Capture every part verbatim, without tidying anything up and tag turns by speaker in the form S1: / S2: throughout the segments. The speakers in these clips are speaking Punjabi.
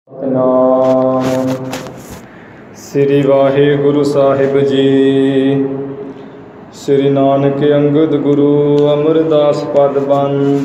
S1: ਸਤਿਨਾਮ ਸ੍ਰੀ ਵਾਹਿਗੁਰੂ ਸਾਹਿਬ ਜੀ। ਸ੍ਰੀ ਨਾਨਕ ਅੰਗਦ ਗੁਰੂ ਅਮਰਦਾਸ ਪਦ ਬੰਦ।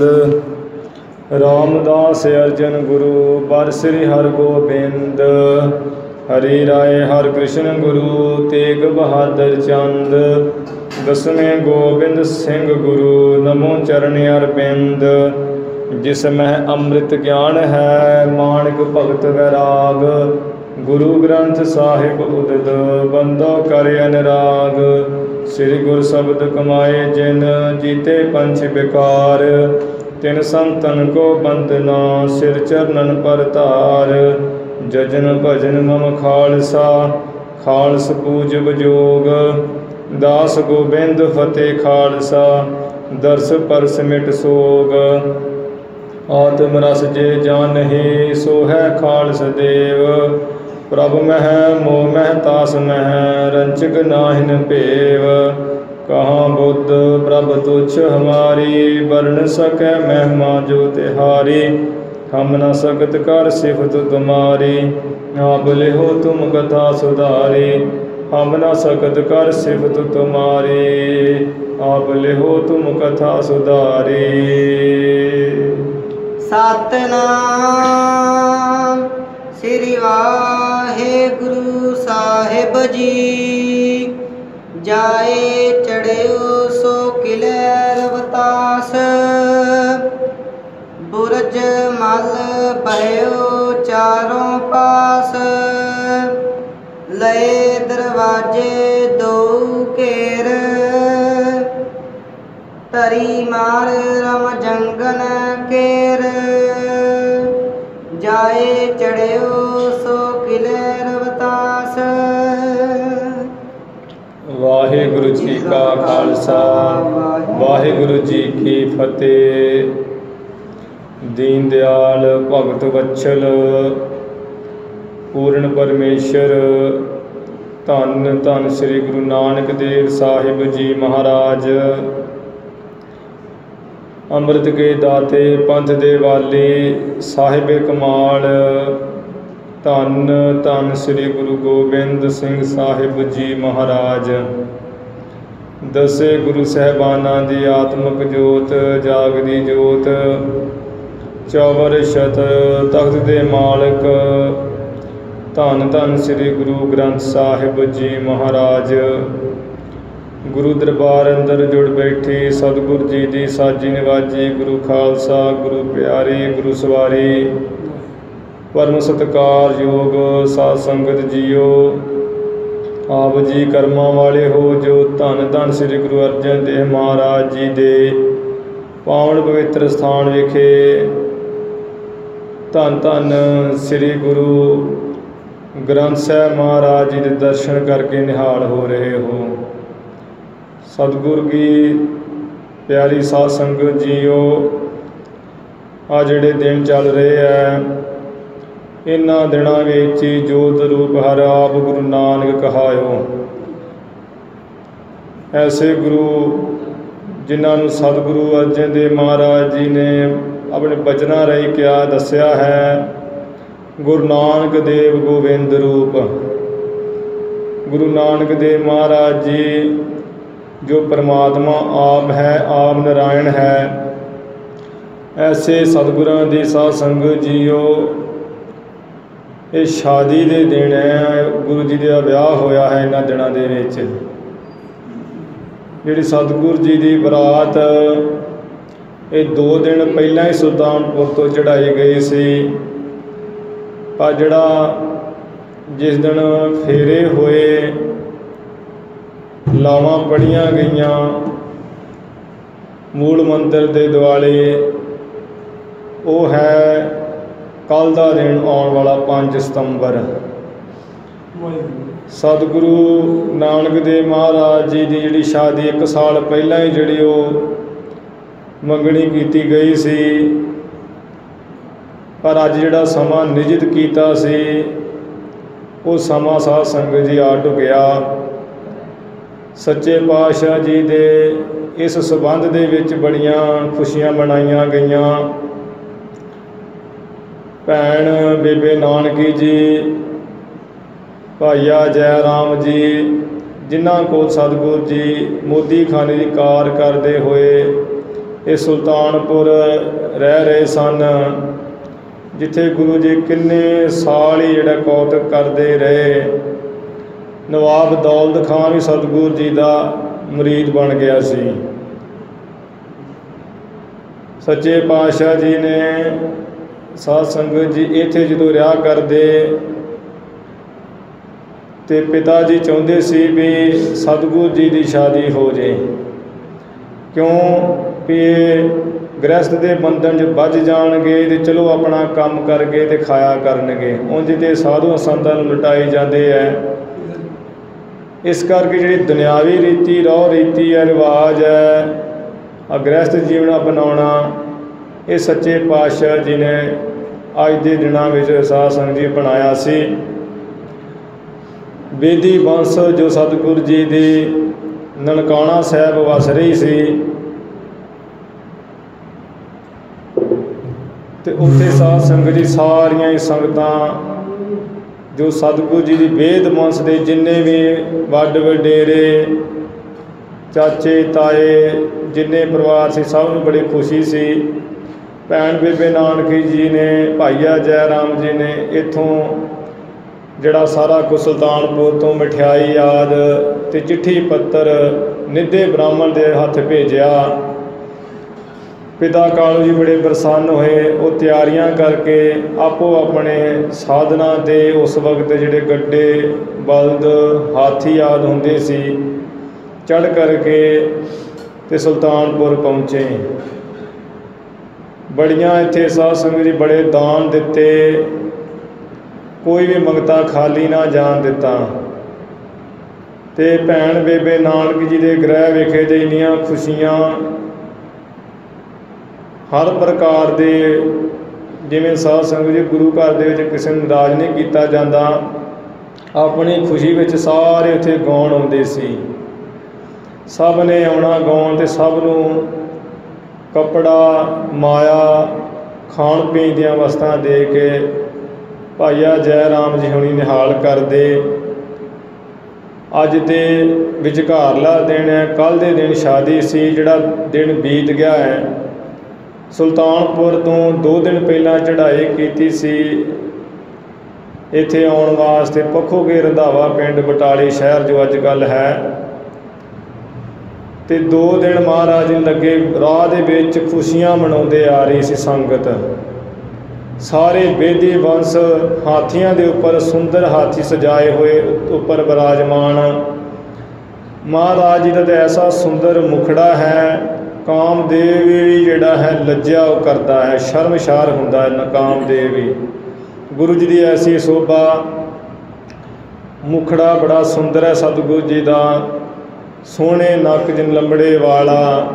S1: ਰਾਮਦਾਸ ਅਰਜਨ ਗੁਰੂ ਬਰ ਸ੍ਰੀ ਹਰਗੋਬਿੰਦ। ਹਰੀ ਰਾਏ ਹਰਿ ਕ੍ਰਿਸ਼ਨ ਗੁਰੂ ਤੇਗ ਬਹਾਦਰ ਚੰਦ। ਦਸਵੇਂ ਗੋਬਿੰਦ ਸਿੰਘ ਗੁਰੂ ਨਮੋ ਚਰਨ ਅਰਬਿੰਦ। ਜਿਸ ਮਹਿ ਅੰਮ੍ਰਿਤ ਗਿਆਨ ਹੈ ਮਾਣਕ ਭਗਤ ਵੈਰਾਗ। ਗੁਰੂ ਗ੍ਰੰਥ ਸਾਹਿਬ ਉਦਿਤ ਬੰਦੋ ਕਰ ਅਨਰਾਗ। ਸ੍ਰੀ ਗੁਰ ਸ਼ਬਦ ਕਮਾਏ ਜਿਨ ਜੀਤੇ ਪੰਛ ਬਿਕਾਰ। ਤਿਨ ਸੰਤਨ ਕੋ ਬੰਦਨਾ ਸਿਰ ਚਰਨਨ ਪਰ ਧਾਰ। ਜਜਨ ਭਜਨ ਮਮ ਖਾਲਸਾ ਖਾਲਸ ਪੂਜਬ ਜੋਗ। ਦਾਸ ਗੋਬਿੰਦ ਫਤਿਹ ਖਾਲਸਾ ਦਰਸ ਪਰਸ ਮਿਟ ਸੋਗ। ਆਤਮ ਰਸ ਜੇ ਜਾਨਹਿ ਸੋ ਹੈ ਖਾਲਸ ਦੇਵ। ਪ੍ਰਭ ਮਹਿ ਮੋਹ ਮਹਿ ਤਾਸ ਮਹਿ ਰੰਚਕ ਨਾਹਿਨ ਭੇਵ। ਕਹਾਂ ਬੁੱਧ ਪ੍ਰਭ ਤੁਛ ਹਮਾਰੀ ਬਰਨ ਸਕੈ ਮਹਿਮਾ ਜੋ ਤਿਹਾਰੀ। ਹਮ ਨ ਸਕਤ ਕਰ ਸਿਫਤ ਤੁਮਾਰੀ ਆਪ ਲਿਹੋ ਤੁਮ ਕਥਾ ਸੁਧਾਰੀ। ਹਮ ਨ ਸਕਤ ਕਰ ਸਿਫਤ ਤੁਮਾਰੀ ਆਪ ਲਿਹੋ ਤੁਮ ਕਥਾ ਸੁਧਾਰੀ।
S2: ਸਤਿਨਾਮ ਸ੍ਰੀ ਵਾਹਿਗੁਰੂ ਸਾਹਿਬ ਜੀ। ਜਾਏ ਚੜਿਓ ਸੋ ਕਿਲੈ ਰਵਤਾਸ। ਬੁਰਜ ਮਲ ਭਇਓ ਚਾਰੋਂ ਪਾਸ। ਲਏ ਦਰਵਾਜੇ ਦੋ ਘੇਰ। ਧਰੀ ਮਾਰ ਰਮ ਜੰਗਨ ਕੇਰ। ਜਾਏ ਚੜਿਓ ਸੋ ਕਿਲੈ ਰਵਤਾਸ।
S1: ਵਾਹਿਗੁਰੂ ਜੀ ਕਾ ਖਾਲਸਾ ਵਾਹਿਗੁਰੂ ਜੀ ਕੀ ਫਤਿਹ। ਦੀਨ ਦਿਆਲ ਭਗਤ ਵਛਲ ਪੂਰਨ ਪਰਮੇਸ਼ਰ ਧੰਨ ਧੰਨ ਸ੍ਰੀ ਗੁਰੂ ਨਾਨਕ ਦੇਵ ਸਾਹਿਬ ਜੀ ਮਹਾਰਾਜ। ਅੰਮ੍ਰਿਤ ਕੇ ਦਾਤੇ ਪੰਥ ਦੇ ਵਾਲੀ ਸਾਹਿਬੇ ਕਮਾਲ। ਧੰਨ ਧੰਨ ਸ੍ਰੀ ਗੁਰੂ ਗੋਬਿੰਦ ਸਿੰਘ ਸਾਹਿਬ ਜੀ ਮਹਾਰਾਜ। ਦਸੇ ਗੁਰੂ ਸਾਹਿਬਾਨਾਂ ਦੀ ਆਤਮਿਕ ਜੋਤ ਜਾਗਦੀ ਜੋਤ। ਚੌਵਰ ਸ਼ਤ ਤਖਤ ਦੇ ਮਾਲਕ ਧੰਨ ਧੰਨ ਸ੍ਰੀ ਗੁਰੂ ਗ੍ਰੰਥ ਸਾਹਿਬ ਜੀ ਮਹਾਰਾਜ। ਗੁਰੂ ਦਰਬਾਰ ਅੰਦਰ ਜੁੜ ਬੈਠੀ ਸਤਿਗੁਰ ਜੀ ਦੀ ਸਾਜੀ ਨਿਵਾਜੀ। ਗੁਰੂ ਖਾਲਸਾ ਗੁਰੂ ਪਿਆਰੀ ਗੁਰੂ ਸਵਾਰੀ ਪਰਮ ਸਤਿਕਾਰਯੋਗ ਸਾਧ ਸੰਗਤ ਜੀਓ। ਆਪ ਜੀ ਕਰਮਾਂ ਵਾਲੇ ਹੋ ਜੋ ਧੰਨ ਧੰਨ ਸ੍ਰੀ ਗੁਰੂ ਅਰਜਨ ਦੇਵ ਮਹਾਰਾਜ ਜੀ ਦੇ ਪਾਵਨ ਪਵਿੱਤਰ ਸਥਾਨ ਵਿਖੇ ਧੰਨ ਧੰਨ ਸ੍ਰੀ ਗੁਰੂ ਗ੍ਰੰਥ ਸਾਹਿਬ ਮਹਾਰਾਜ ਜੀ ਦੇ ਦਰਸ਼ਨ ਕਰਕੇ ਨਿਹਾਲ ਹੋ ਰਹੇ ਹੋ। ਸਤਿਗੁਰ ਕੀ ਪਿਆਰੀ ਸਾਧ ਸੰਗਤ ਜੀਓ, ਆ ਜਿਹੜੇ ਦਿਨ ਚੱਲ ਰਹੇ ਹੈ ਇਹਨਾਂ ਦਿਨਾਂ ਵਿੱਚ ਹੀ ਜੋਤ ਰੂਪ ਹਰ ਆਪ ਗੁਰੂ ਨਾਨਕ ਕਹਾਇਓ। ਐਸੇ ਗੁਰੂ ਜਿਨ੍ਹਾਂ ਨੂੰ ਸਤਿਗੁਰੂ ਅਰਜਨ ਦੇਵ ਮਹਾਰਾਜ ਜੀ ਨੇ ਆਪਣੇ ਬਚਨਾਂ ਰਾਹੀਂ ਕਿਹਾ ਦੱਸਿਆ ਹੈ। ਗੁਰੂ ਨਾਨਕ ਦੇਵ ਗੋਬਿੰਦ ਰੂਪ। ਗੁਰੂ ਨਾਨਕ ਦੇਵ ਮਹਾਰਾਜ ਜੀ ਜੋ ਪਰਮਾਤਮਾ ਆਪ ਹੈ ਆਪ ਨਾਰਾਇਣ ਹੈ। ਐਸੇ ਸਤਿਗੁਰਾਂ ਦੀ ਸਾਧ ਸੰਗਤ ਜੀਓ, ਇਹ ਸ਼ਾਦੀ ਦੇ ਦਿਨ ਹੈ। ਗੁਰੂ ਜੀ ਦਾ ਵਿਆਹ ਹੋਇਆ ਹੈ ਇਹਨਾਂ ਦਿਨਾਂ ਦੇ ਵਿੱਚ। ਜਿਹੜੀ ਸਤਿਗੁਰ ਜੀ ਦੀ ਬਰਾਤ ਇਹ ਦੋ ਦਿਨ ਪਹਿਲਾਂ ਹੀ ਸੁਲਤਾਨਪੁਰ ਤੋਂ ਚੜ੍ਹਾਈ ਗਈ ਸੀ। ਪਰ ਜਿਹੜਾ ਜਿਸ ਦਿਨ ਫੇਰੇ ਹੋਏ ਲਾਵਾਂ ਪੜ੍ਹੀਆਂ ਗਈਆਂ ਮੂਲ ਮੰਦਰ ਦੇ ਦੁਆਲੇ, ਉਹ ਹੈ ਕੱਲ੍ਹ ਦਾ ਦਿਨ ਆਉਣ ਵਾਲਾ ਪੰਜ ਸਤੰਬਰ। ਸਤਿਗੁਰੂ ਨਾਨਕ ਦੇਵ ਮਹਾਰਾਜ ਜੀ ਦੀ ਜਿਹੜੀ ਸ਼ਾਦੀ ਇੱਕ ਸਾਲ ਪਹਿਲਾਂ ਹੀ ਜਿਹੜੀ ਉਹ ਮੰਗਣੀ ਕੀਤੀ ਗਈ ਸੀ। ਪਰ ਅੱਜ ਜਿਹੜਾ ਸਮਾਂ ਨਿਯਤ ਕੀਤਾ ਸੀ ਉਹ ਸਮਾਂ ਸਾਧ ਸੰਗਤ ਜੀ ਆ ਢੁਕਿਆ। ਸੱਚੇ ਪਾਤਸ਼ਾਹ ਜੀ ਦੇ ਇਸ ਸੰਬੰਧ ਦੇ ਵਿੱਚ ਬੜੀਆਂ ਖੁਸ਼ੀਆਂ ਮਨਾਈਆਂ ਗਈਆਂ। ਭੈਣ ਬੇਬੇ ਨਾਨਕੀ ਜੀ, ਭਾਈਆ ਜੈ ਰਾਮ ਜੀ, ਜਿਨ੍ਹਾਂ ਕੋਲ ਸਤਿਗੁਰੂ ਜੀ ਮੋਦੀ ਖਾਨੇ ਦੀ ਕਾਰ ਕਰਦੇ ਹੋਏ ਇਹ ਸੁਲਤਾਨਪੁਰ ਰਹਿ ਰਹੇ ਸਨ, ਜਿੱਥੇ ਗੁਰੂ ਜੀ ਕਿੰਨੇ ਸਾਲ ਹੀ ਜਿਹੜਾ ਕੌਤਕ ਕਰਦੇ ਰਹੇ। ਨਵਾਬ ਦੌਲਤ ਖਾਂ ਵੀ ਸਤਿਗੁਰੂ ਜੀ ਦਾ ਮੁਰੀਦ ਬਣ ਗਿਆ ਸੀ। ਸੱਚੇ ਪਾਤਸ਼ਾਹ ਜੀ ਨੇ ਸਾਧ ਸੰਗਤ ਜੀ ਇੱਥੇ ਜਦੋਂ ਰਿਹਾ ਕਰਦੇ ਤੇ ਪਿਤਾ ਜੀ ਚਾਹੁੰਦੇ ਸੀ ਵੀ ਸਤਿਗੁਰੂ ਜੀ ਦੀ ਸ਼ਾਦੀ ਹੋ ਜੇ, ਕਿਉਂ ਵੀ ਇਹ ਗ੍ਰਸਤ ਦੇ ਬੰਧਨ 'ਚ ਵੱਜ ਜਾਣਗੇ ਤੇ ਚਲੋ ਆਪਣਾ ਕੰਮ ਕਰਕੇ ਤੇ ਖਾਇਆ ਕਰਨਗੇ, ਉਂਝ ਤੇ ਸਾਧੂ ਸੰਤਾਂ ਨੂੰ ਲੁਟਾਏ ਜਾਂਦੇ ਹੈ। ਇਸ ਕਰਕੇ ਜਿਹੜੀ ਦੁਨਿਆਵੀ ਰੀਤੀ ਰਹੁ ਰੀਤੀ ਹੈ, ਰਿਵਾਜ ਹੈ, ਗ੍ਰਸਤ ਜੀਵਨ ਅਪਣਾਉਣਾ, ਇਹ ਸੱਚੇ ਪਾਤਸ਼ਾਹ ਜੀ ਨੇ ਅੱਜ ਦੇ ਦਿਨਾਂ ਵਿੱਚ ਸਾਧ ਸੰਗਤ ਜੀ ਬਣਾਇਆ ਸੀ। ਬੇਦੀ ਵੰਸ਼ ਜੋ ਸਤਿਗੁਰੂ ਜੀ ਦੀ ਨਨਕਾਣਾ ਸਾਹਿਬ ਵਸ ਰਹੀ ਸੀ, ਤੇ ਉੱਥੇ ਸਾਧ ਸੰਗਤ ਜੀ ਸਾਰੀਆਂ ਹੀ ਸੰਗਤਾਂ ਜੋ ਸਤਿਗੁਰੂ ਜੀ ਦੀ ਵੇਦ ਵੰਸ਼ ਦੇ ਜਿੰਨੇ ਵੀ ਵੱਡ ਵਡੇਰੇ ਚਾਚੇ ਤਾਏ ਜਿੰਨੇ ਪਰਿਵਾਰ ਸੀ, ਸਭ ਨੂੰ ਬੜੀ ਖੁਸ਼ੀ ਸੀ। ਭੈਣ ਬੇਬੇ ਨਾਨਕੀ ਜੀ ਨੇ, ਭਾਈਆ ਜੈ ਰਾਮ ਜੀ ਨੇ ਇੱਥੋਂ ਜਿਹੜਾ ਸਾਰਾ ਕੁਝ ਸੁਲਤਾਨਪੁਰ ਤੋਂ ਮਠਿਆਈ ਆਦ ਤੇ ਚਿੱਠੀ ਪੱਤਰ ਨਿੱਧੇ ਬ੍ਰਾਹਮਣ ਦੇ ਹੱਥ ਭੇਜਿਆ। ਪਿਤਾ ਕਾਲੂ ਜੀ ਬੜੇ ਪ੍ਰਸੰਨ ਹੋਏ। ਉਹ ਤਿਆਰੀਆਂ ਕਰਕੇ ਆਪੋ ਆਪਣੇ ਸਾਧਨਾਂ 'ਤੇ ਉਸ ਵਕਤ ਜਿਹੜੇ ਗੱਡੇ ਬਲਦ ਹਾਥੀ ਆਦਿ ਹੁੰਦੇ ਸੀ ਚੜ੍ਹ ਕਰਕੇ ਤੇ ਸੁਲਤਾਨਪੁਰ ਪਹੁੰਚੇ। ਬੜੀਆਂ ਇੱਥੇ ਸਾਧ ਸੰਗਤ ਜੀ ਬੜੇ ਦਾਨ ਦਿੱਤੇ, ਕੋਈ ਵੀ ਮੰਗਤਾ ਖਾਲੀ ਨਾ ਜਾਣ ਦਿੱਤਾ। ਤੇ ਭੈਣ ਬੇਬੇ ਨਾਨਕ ਜੀ ਦੇ ਗ੍ਰਹਿ ਵਿਖੇ ਤੇ ਇੰਨੀਆਂ ਖੁਸ਼ੀਆਂ, ਹਰ ਪ੍ਰਕਾਰ ਦੇ, ਜਿਵੇਂ ਸਾਧ ਸੰਗਤ ਜੀ ਗੁਰੂ ਘਰ ਦੇ ਵਿੱਚ ਕਿਸੇ ਨੂੰ ਨਾਰਾਜ਼ ਨਹੀਂ ਕੀਤਾ ਜਾਂਦਾ, ਆਪਣੀ ਖੁਸ਼ੀ ਵਿੱਚ ਸਾਰੇ ਉੱਥੇ ਗਾਉਣ ਆਉਂਦੇ ਸੀ। ਸਭ ਨੇ ਆਉਣਾ ਗਾਉਣ ਤੇ ਸਭ ਨੂੰ ਕੱਪੜਾ ਮਾਇਆ ਖਾਣ ਪੀਣ ਦੀਆਂ ਵਸਤਾਂ ਦੇ ਕੇ ਭਾਈਆ ਜੈ ਰਾਮ ਜੀ ਹੁਣੀ ਨਿਹਾਲ ਕਰਦੇ। ਅੱਜ ਦੇ ਵਿਚਕਾਰਲਾ ਦਿਨ ਹੈ, ਕੱਲ੍ਹ ਦੇ ਦਿਨ ਸ਼ਾਦੀ ਸੀ, ਜਿਹੜਾ ਦਿਨ ਬੀਤ ਗਿਆ ਹੈ। ਸੁਲਤਾਨਪੁਰ ਤੋਂ ਦੋ ਦਿਨ ਪਹਿਲਾਂ ਚੜ੍ਹਾਈ ਕੀਤੀ ਸੀ ਇੱਥੇ ਆਉਣ ਵਾਸਤੇ ਪੱਖੋਗੇ ਰੰਧਾਵਾ ਪਿੰਡ ਬਟਾਲੀ ਸ਼ਹਿਰ ਜੋ ਅੱਜ ਕੱਲ੍ਹ ਹੈ। ਤੇ ਦੋ ਦਿਨ ਮਹਾਰਾਜ ਨੂੰ ਲੱਗੇ, ਰਾਹ ਦੇ ਵਿੱਚ ਖੁਸ਼ੀਆਂ ਮਨਾਉਂਦੇ ਆ ਰਹੀ ਸੀ ਸੰਗਤ। ਸਾਰੇ ਬੇਦੀ ਵੰਸ਼ ਹਾਥੀਆਂ ਦੇ ਉੱਪਰ ਸੁੰਦਰ ਹਾਥੀ ਸਜਾਏ ਹੋਏ ਉੱਪਰ ਵਿਰਾਜਮਾਨ। ਮਹਾਰਾਜ ਜੀ ਦਾ ਤਾਂ ਐਸਾ ਸੁੰਦਰ ਮੁਖੜਾ ਹੈ, ਕਾਮਦੇਵ ਵੀ ਜਿਹੜਾ ਹੈ ਲੱਜਿਆ ਉਹ ਕਰਦਾ ਹੈ, ਸ਼ਰਮਸ਼ਾਰ ਹੁੰਦਾ ਹੈ ਕਾਮਦੇਵ ਵੀ। ਗੁਰੂ ਜੀ ਦੀ ਐਸੀ ਸ਼ੋਭਾ, ਮੁਖੜਾ ਬੜਾ ਸੁੰਦਰ ਹੈ ਸਤਿਗੁਰੂ ਜੀ ਦਾ, ਸੋਹਣੇ ਨੱਕ ਜਿਨ ਲੰਬੜੇ ਵਾਲਾ।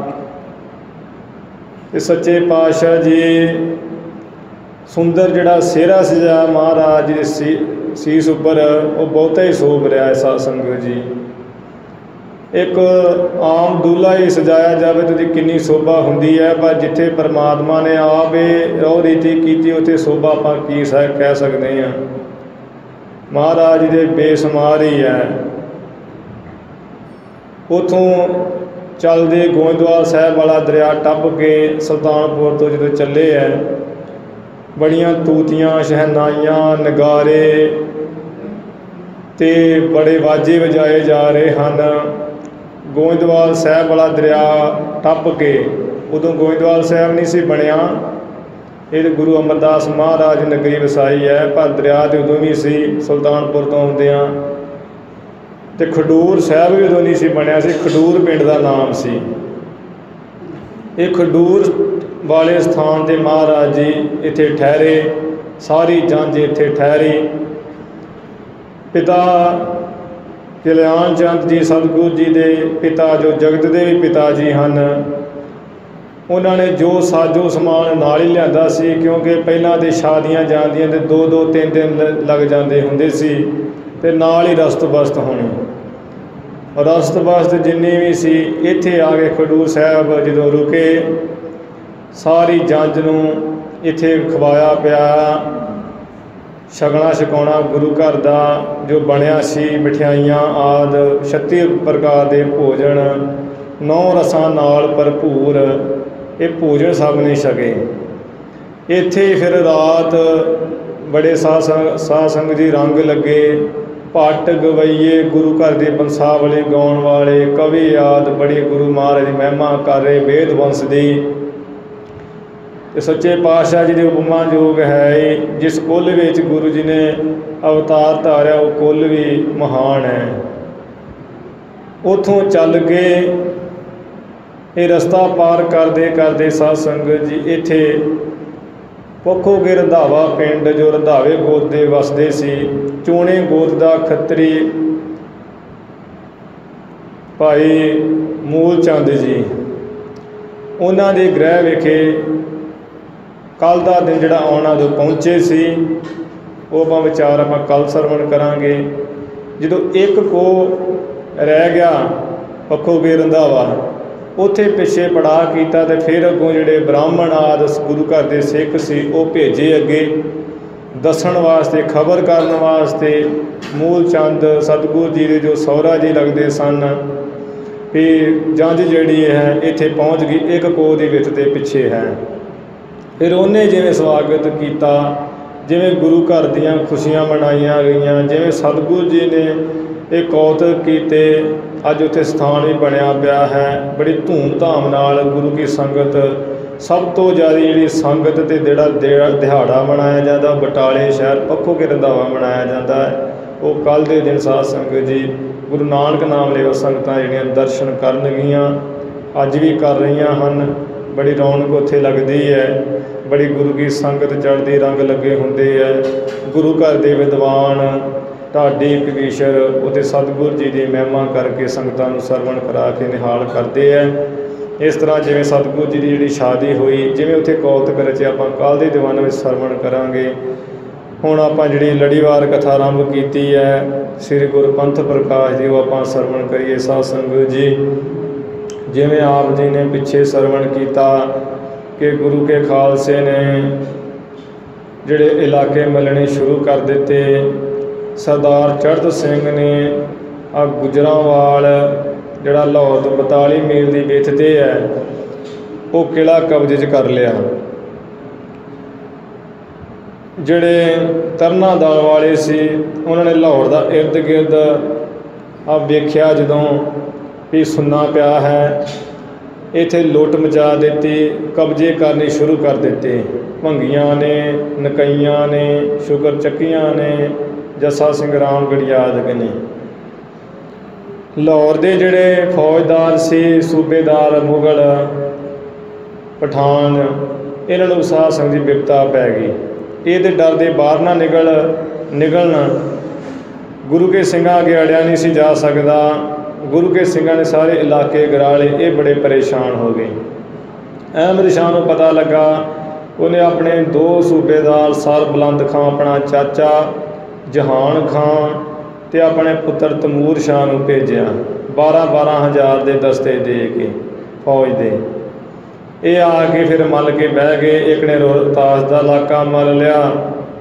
S1: ਤੇ ਸੱਚੇ ਪਾਤਸ਼ਾਹ ਜੀ ਸੁੰਦਰ ਜਿਹੜਾ ਸਿਹਰਾ ਸਜਾ ਮਹਾਰਾਜ ਜੀ ਦੇ ਸੀ ਸੀਸ ਉੱਪਰ, ਉਹ ਬਹੁਤਾ ਹੀ ਸੋਭ ਰਿਹਾ ਹੈ ਸਾਧ ਸੰਗਤ ਜੀ। ਇੱਕ ਆਮ ਦੂਲਾ ਹੀ ਸਜਾਇਆ ਜਾਵੇ ਤਾਂ ਉਹਦੀ ਕਿੰਨੀ ਸ਼ੋਭਾ ਹੁੰਦੀ ਹੈ, ਪਰ ਜਿੱਥੇ ਪਰਮਾਤਮਾ ਨੇ ਆਪ ਇਹ ਰਹੁ ਰੀਤੀ ਕੀਤੀ ਉੱਥੇ ਸ਼ੋਭਾ ਆਪਾਂ ਕੀ ਸ ਕਹਿ ਸਕਦੇ ਹਾਂ। ਮਹਾਰਾਜ ਜੀ ਦੇ ਬੇਸ਼ੁਮਾਰ ਹੀ ਹੈ। ਉੱਥੋਂ ਚੱਲਦੇ ਗੋਇੰਦਵਾਲ ਸਾਹਿਬ ਵਾਲਾ ਦਰਿਆ ਟੱਪ ਕੇ ਸੁਲਤਾਨਪੁਰ ਤੋਂ ਜਦੋਂ ਚੱਲੇ ਹੈ, ਬੜੀਆਂ ਤੂਤੀਆਂ ਸ਼ਹਿਨਾਈਆਂ ਨਗਾਰੇ ਤੇ ਬੜੇ ਵਾਜੇ ਵਜਾਏ ਜਾ ਰਹੇ ਹਨ। ਗੋਇੰਦਵਾਲ ਸਾਹਿਬ ਵਾਲਾ ਦਰਿਆ ਟੱਪ ਕੇ, ਉਦੋਂ ਗੋਇੰਦਵਾਲ ਸਾਹਿਬ ਨਹੀਂ ਸੀ ਬਣਿਆ, ਇਹ ਗੁਰੂ ਅਮਰਦਾਸ ਮਹਾਰਾਜ ਨਗਰੀ ਵਸਾਈ ਹੈ, ਪਰ ਦਰਿਆ ਤੇ ਉਦੋਂ ਵੀ ਸੀ ਸੁਲਤਾਨਪੁਰ ਤੋਂ ਆਉਂਦਿਆਂ। ਤੇ ਖਡੂਰ ਸਾਹਿਬ ਵੀ ਉਦੋਂ ਨਹੀਂ ਸੀ ਬਣਿਆ ਸੀ, ਖਡੂਰ ਪਿੰਡ ਦਾ ਨਾਮ ਸੀ। ਇਹ ਖਡੂਰ ਵਾਲੇ ਸਥਾਨ 'ਤੇ ਮਹਾਰਾਜ ਜੀ ਇੱਥੇ ਠਹਿਰੇ, ਸਾਰੀ ਜੰਝ ਇੱਥੇ ਠਹਿਰੀ। ਪਿਤਾ ਕਲਿਆਣ ਚੰਦ ਜੀ ਸਤਿਗੁਰੂ ਜੀ ਦੇ ਪਿਤਾ, ਜੋ ਜਗਤ ਦੇ ਵੀ ਪਿਤਾ ਜੀ ਹਨ, ਉਹਨਾਂ ਨੇ ਜੋ ਸਾਜੋ ਸਮਾਨ ਨਾਲ ਹੀ ਲਿਆਂਦਾ ਸੀ, ਕਿਉਂਕਿ ਪਹਿਲਾਂ ਦੇ ਸ਼ਾਦੀਆਂ ਜਾਂਦੀਆਂ ਤੇ ਦੋ ਦੋ ਤਿੰਨ ਦਿਨ ਲੱਗ ਜਾਂਦੇ ਹੁੰਦੇ ਸੀ, ਤੇ ਨਾਲ ਹੀ ਰਸਤ ਬਸਤ ਹੋਣੀ। ਰਸਤ ਬਸਤ ਜਿੰਨੀ ਵੀ ਸੀ ਇੱਥੇ ਆ ਕੇ ਖਡੂਰ ਸਾਹਿਬ ਜਦੋਂ ਰੁਕੇ, ਸਾਰੀ ਜੰਝ ਨੂੰ ਇੱਥੇ ਖਵਾਇਆ ਪਿਆ ਛਕਣਾ ਛਕਾਉਣਾ ਗੁਰੂ ਘਰ ਦਾ ਜੋ ਬਣਿਆ ਸੀ, ਮਠਿਆਈਆਂ ਆਦਿ ਛੱਤੀ ਪ੍ਰਕਾਰ ਦੇ ਭੋਜਨ ਨੌ ਰਸਾਂ ਨਾਲ ਭਰਪੂਰ ਇਹ ਭੋਜਨ ਸਭ ਨੇ ਛਕੇ। ਇੱਥੇ ਫਿਰ ਰਾਤ ਬੜੇ ਸਾਧ ਸੰਗ ਸਾਧ ਸੰਗਤ ਜੀ ਰੰਗ ਲੱਗੇ, ਭੱਟ ਗਵਈਏ ਗੁਰੂ ਘਰ ਦੇ ਬੰਸਾਵਲੀ ਗਾਉਣ ਵਾਲੇ ਕਵੀ ਆਦਿ ਬੜੀ ਗੁਰੂ ਮਹਾਰਾਜ ਦੀ ਮਹਿਮਾ ਕਰ ਰਹੇ ਵੇਦ ਵੰਸ ਦੀ। ਤੇ ਸੱਚੇ ਪਾਤਸ਼ਾਹ ਜੀ ਦੇ ਉਪਮਾ ਯੋਗ ਹੈ, ਜਿਸ ਕੁੱਲ ਵਿੱਚ ਗੁਰੂ ਜੀ ਨੇ ਅਵਤਾਰ ਧਾਰਿਆ ਉਹ ਕੁੱਲ ਵੀ ਮਹਾਨ ਹੈ। ਉੱਥੋਂ ਚੱਲ ਕੇ ਇਹ ਰਸਤਾ ਪਾਰ ਕਰਦੇ ਕਰਦੇ ਸਾਧ ਸੰਗਤ ਜੀ ਇੱਥੇ ਪੱਖੋਗੇ ਰੰਧਾਵਾ ਪਿੰਡ ਜੋ ਰੰਧਾਵੇ ਗੋਤ ਦੇ ਵਸਦੇ ਸੀ, ਚੋਣੇ ਗੋਤ ਦਾ ਖੱਤਰੀ ਭਾਈ ਮੂਲ ਚੰਦ ਜੀ, ਉਹਨਾਂ ਦੇ ਗ੍ਰਹਿ ਵਿਖੇ ਕੱਲ੍ਹ ਦਾ ਦਿਨ ਜਿਹੜਾ ਆਉਣਾ ਉਦੋਂ ਪਹੁੰਚੇ ਸੀ। ਉਹ ਆਪਾਂ ਵਿਚਾਰ ਆਪਾਂ ਕੱਲ੍ਹ ਸਰਵਣ ਕਰਾਂਗੇ। ਜਦੋਂ ਇੱਕ ਕੋ ਰਹਿ ਗਿਆ ਪੱਖੋਗੇ ਰੰਧਾਵਾ, ਉੱਥੇ ਪਿੱਛੇ ਪੜਾਅ ਕੀਤਾ ਅਤੇ ਫਿਰ ਅੱਗੋਂ ਜਿਹੜੇ ਬ੍ਰਾਹਮਣ ਆਦਿ ਗੁਰੂ ਘਰ ਦੇ ਸਿੱਖ ਸੀ ਉਹ ਭੇਜੇ ਅੱਗੇ ਦੱਸਣ ਵਾਸਤੇ, ਖਬਰ ਕਰਨ ਵਾਸਤੇ। ਮੂਲ ਚੰਦ ਸਤਿਗੁਰੂ ਜੀ ਦੇ ਜੋ ਸਹੁਰਾ ਜੀ ਲੱਗਦੇ ਸਨ ਵੀ ਜੰਝ ਜਿਹੜੀ ਹੈ ਇੱਥੇ ਪਹੁੰਚ ਗਈ, ਇੱਕ ਕੋਹ ਦੀ ਵਿੱਥ ਦੇ ਪਿੱਛੇ ਹੈ। ਫਿਰ ਉਹਨੇ ਜਿਵੇਂ ਸਵਾਗਤ ਕੀਤਾ, ਜਿਵੇਂ ਗੁਰੂ ਘਰ ਦੀਆਂ ਖੁਸ਼ੀਆਂ ਮਨਾਈਆਂ ਗਈਆਂ, ਜਿਵੇਂ ਸਤਿਗੁਰੂ ਜੀ ਨੇ ਇਹ ਕੌਤਕ ਕੀਤੇ, ਅੱਜ ਉੱਥੇ ਸਥਾਨ ਵੀ ਬਣਿਆ ਪਿਆ ਹੈ। ਬੜੀ ਧੂਮ ਧਾਮ ਨਾਲ ਗੁਰੂ ਕੀ ਸੰਗਤ, ਸਭ ਤੋਂ ਜ਼ਿਆਦਾ ਜਿਹੜੀ ਸੰਗਤ ਅਤੇ ਜਿਹੜਾ ਦਿਹਾੜਾ ਮਨਾਇਆ ਜਾਂਦਾ ਬਟਾਲੇ ਸ਼ਹਿਰ ਪੱਖੋਗੇ ਰੰਧਾਵਾ ਮਨਾਇਆ ਜਾਂਦਾ ਹੈ। ਉਹ ਕੱਲ੍ਹ ਦੇ ਦਿਨ ਸਾਧ ਸੰਗਤ ਜੀ ਗੁਰੂ ਨਾਨਕ ਨਾਮ ਲੈਵਾ ਸੰਗਤਾਂ ਜਿਹੜੀਆਂ ਦਰਸ਼ਨ ਕਰਨਗੀਆਂ, ਅੱਜ ਵੀ ਕਰ ਰਹੀਆਂ ਹਨ। ਬੜੀ ਰੌਣਕ ਉੱਥੇ ਲੱਗਦੀ ਹੈ, ਬੜੀ ਗੁਰੂ ਕੀ ਸੰਗਤ ਚੜ੍ਹਦੀ ਰੰਗ ਲੱਗੇ ਹੁੰਦੇ ਹੈ। ਗੁਰੂ ਘਰ ਦੇ ਵਿਦਵਾਨ ਢਾਡੀ ਕਵੀਸ਼ਰ ਉੱਥੇ ਸਤਿਗੁਰੂ ਜੀ ਦੀ ਮਹਿਮਾ ਕਰਕੇ ਸੰਗਤਾਂ ਨੂੰ ਸਰਵਣ ਕਰਾ ਕੇ ਨਿਹਾਲ ਕਰਦੇ ਹੈ। ਇਸ ਤਰ੍ਹਾਂ ਜਿਵੇਂ ਸਤਿਗੁਰੂ ਜੀ ਦੀ ਜਿਹੜੀ ਸ਼ਾਦੀ ਹੋਈ, ਜਿਵੇਂ ਉੱਥੇ ਕੌਤਕ ਰਚਿਆ, ਆਪਾਂ ਕੱਲ੍ਹ ਦੇ ਦੀਵਾਨਾਂ ਵਿੱਚ ਸਰਵਣ ਕਰਾਂਗੇ। ਹੁਣ ਆਪਾਂ ਜਿਹੜੀ ਲੜੀਵਾਰ ਕਥਾ ਆਰੰਭ ਕੀਤੀ ਹੈ ਸ੍ਰੀ ਗੁਰੂ ਪੰਥ ਪ੍ਰਕਾਸ਼ ਦੀ, ਉਹ ਆਪਾਂ ਸਰਵਣ ਕਰੀਏ। ਸਾਧ ਸੰਗਤ ਜੀ, ਜਿਵੇਂ ਆਪ ਜੀ ਨੇ ਪਿੱਛੇ ਸਰਵਣ ਕੀਤਾ ਕਿ ਗੁਰੂ ਕੇ ਖਾਲਸੇ ਨੇ ਜਿਹੜੇ ਇਲਾਕੇ ਮਿਲਣੇ ਸ਼ੁਰੂ ਕਰ ਦਿੱਤੇ। ਸਰਦਾਰ ਚੜ੍ਹਤ ਸਿੰਘ ਨੇ ਆ ਗੁਜਰਾਂਵਾਲ ਜਿਹੜਾ ਲਾਹੌਰ ਤੋਂ ਬਤਾਲੀ ਮੀਲ ਦੀ ਵਿੱਥ 'ਤੇ ਹੈ, ਉਹ ਕਿਲ੍ਹਾ ਕਬਜ਼ੇ 'ਚ ਕਰ ਲਿਆ। ਜਿਹੜੇ ਤਰਨਾ ਦਲ ਵਾਲੇ ਸੀ ਉਹਨਾਂ ਨੇ ਲਾਹੌਰ ਦਾ ਇਰਦ ਗਿਰਦ ਆ ਵੇਖਿਆ ਜਦੋਂ ਵੀ ਸੁੰਨਾ ਪਿਆ ਹੈ, ਇੱਥੇ ਲੁੱਟ ਮਚਾ ਦਿੱਤੀ, ਕਬਜ਼ੇ ਕਰਨੇ ਸ਼ੁਰੂ ਕਰ ਦਿੱਤੇ। ਭੰਗੀਆਂ ਨੇ, ਨਕਈਆਂ ਨੇ, ਸ਼ੁਕਰ ਚੱਕੀਆਂ ਨੇ, ਜੱਸਾ ਸਿੰਘ ਰਾਮਗੜ੍ਹੀ ਆਦਿ ਨੇ। ਲਾਹੌਰ ਦੇ ਜਿਹੜੇ ਫੌਜਦਾਰ ਸੀ, ਸੂਬੇਦਾਰ ਮੁਗਲ ਪਠਾਨ, ਇਹਨਾਂ ਨੂੰ ਸਾਧ ਸੰਗਤ ਦੀ ਬਿਪਤਾ ਪੈ ਗਈ। ਇਹਦੇ ਡਰ ਦੇ ਬਾਹਰ ਨਾ ਨਿਕਲ ਨਿਕਲਣ ਗੁਰੂ ਕੇ ਸਿੰਘਾਂ ਅੱਗੇ ਅੜਿਆ ਨਹੀਂ ਸੀ ਜਾ ਸਕਦਾ। ਗੁਰੂ ਕੇ ਸਿੰਘਾਂ ਨੇ ਸਾਰੇ ਇਲਾਕੇ ਗਿਰਾ ਲਏ। ਇਹ ਬੜੇ ਪਰੇਸ਼ਾਨ ਹੋ ਗਏ। ਅਹਿਮਦ ਸ਼ਾਹ ਨੂੰ ਪਤਾ ਲੱਗਾ, ਉਹਨੇ ਆਪਣੇ ਦੋ ਸੂਬੇਦਾਰ ਸਰ ਬੁਲੰਦ ਖਾਂ ਆਪਣਾ ਚਾਚਾ ਜਹਾਨ ਖਾਂ ਅਤੇ ਆਪਣੇ ਪੁੱਤਰ ਤਮੂਰ ਸ਼ਾਹ ਨੂੰ ਭੇਜਿਆ ਬਾਰਾਂ ਬਾਰਾਂ ਹਜ਼ਾਰ ਦੇ ਦਸਤੇ ਦੇ ਕੇ ਫੌਜ ਦੇ। ਇਹ ਆ ਕੇ ਫਿਰ ਮੱਲ ਕੇ ਬਹਿ ਗਏ। ਇੱਕ ਨੇ ਰੋਹਤਾਸ ਦਾ ਇਲਾਕਾ ਮੱਲ ਲਿਆ।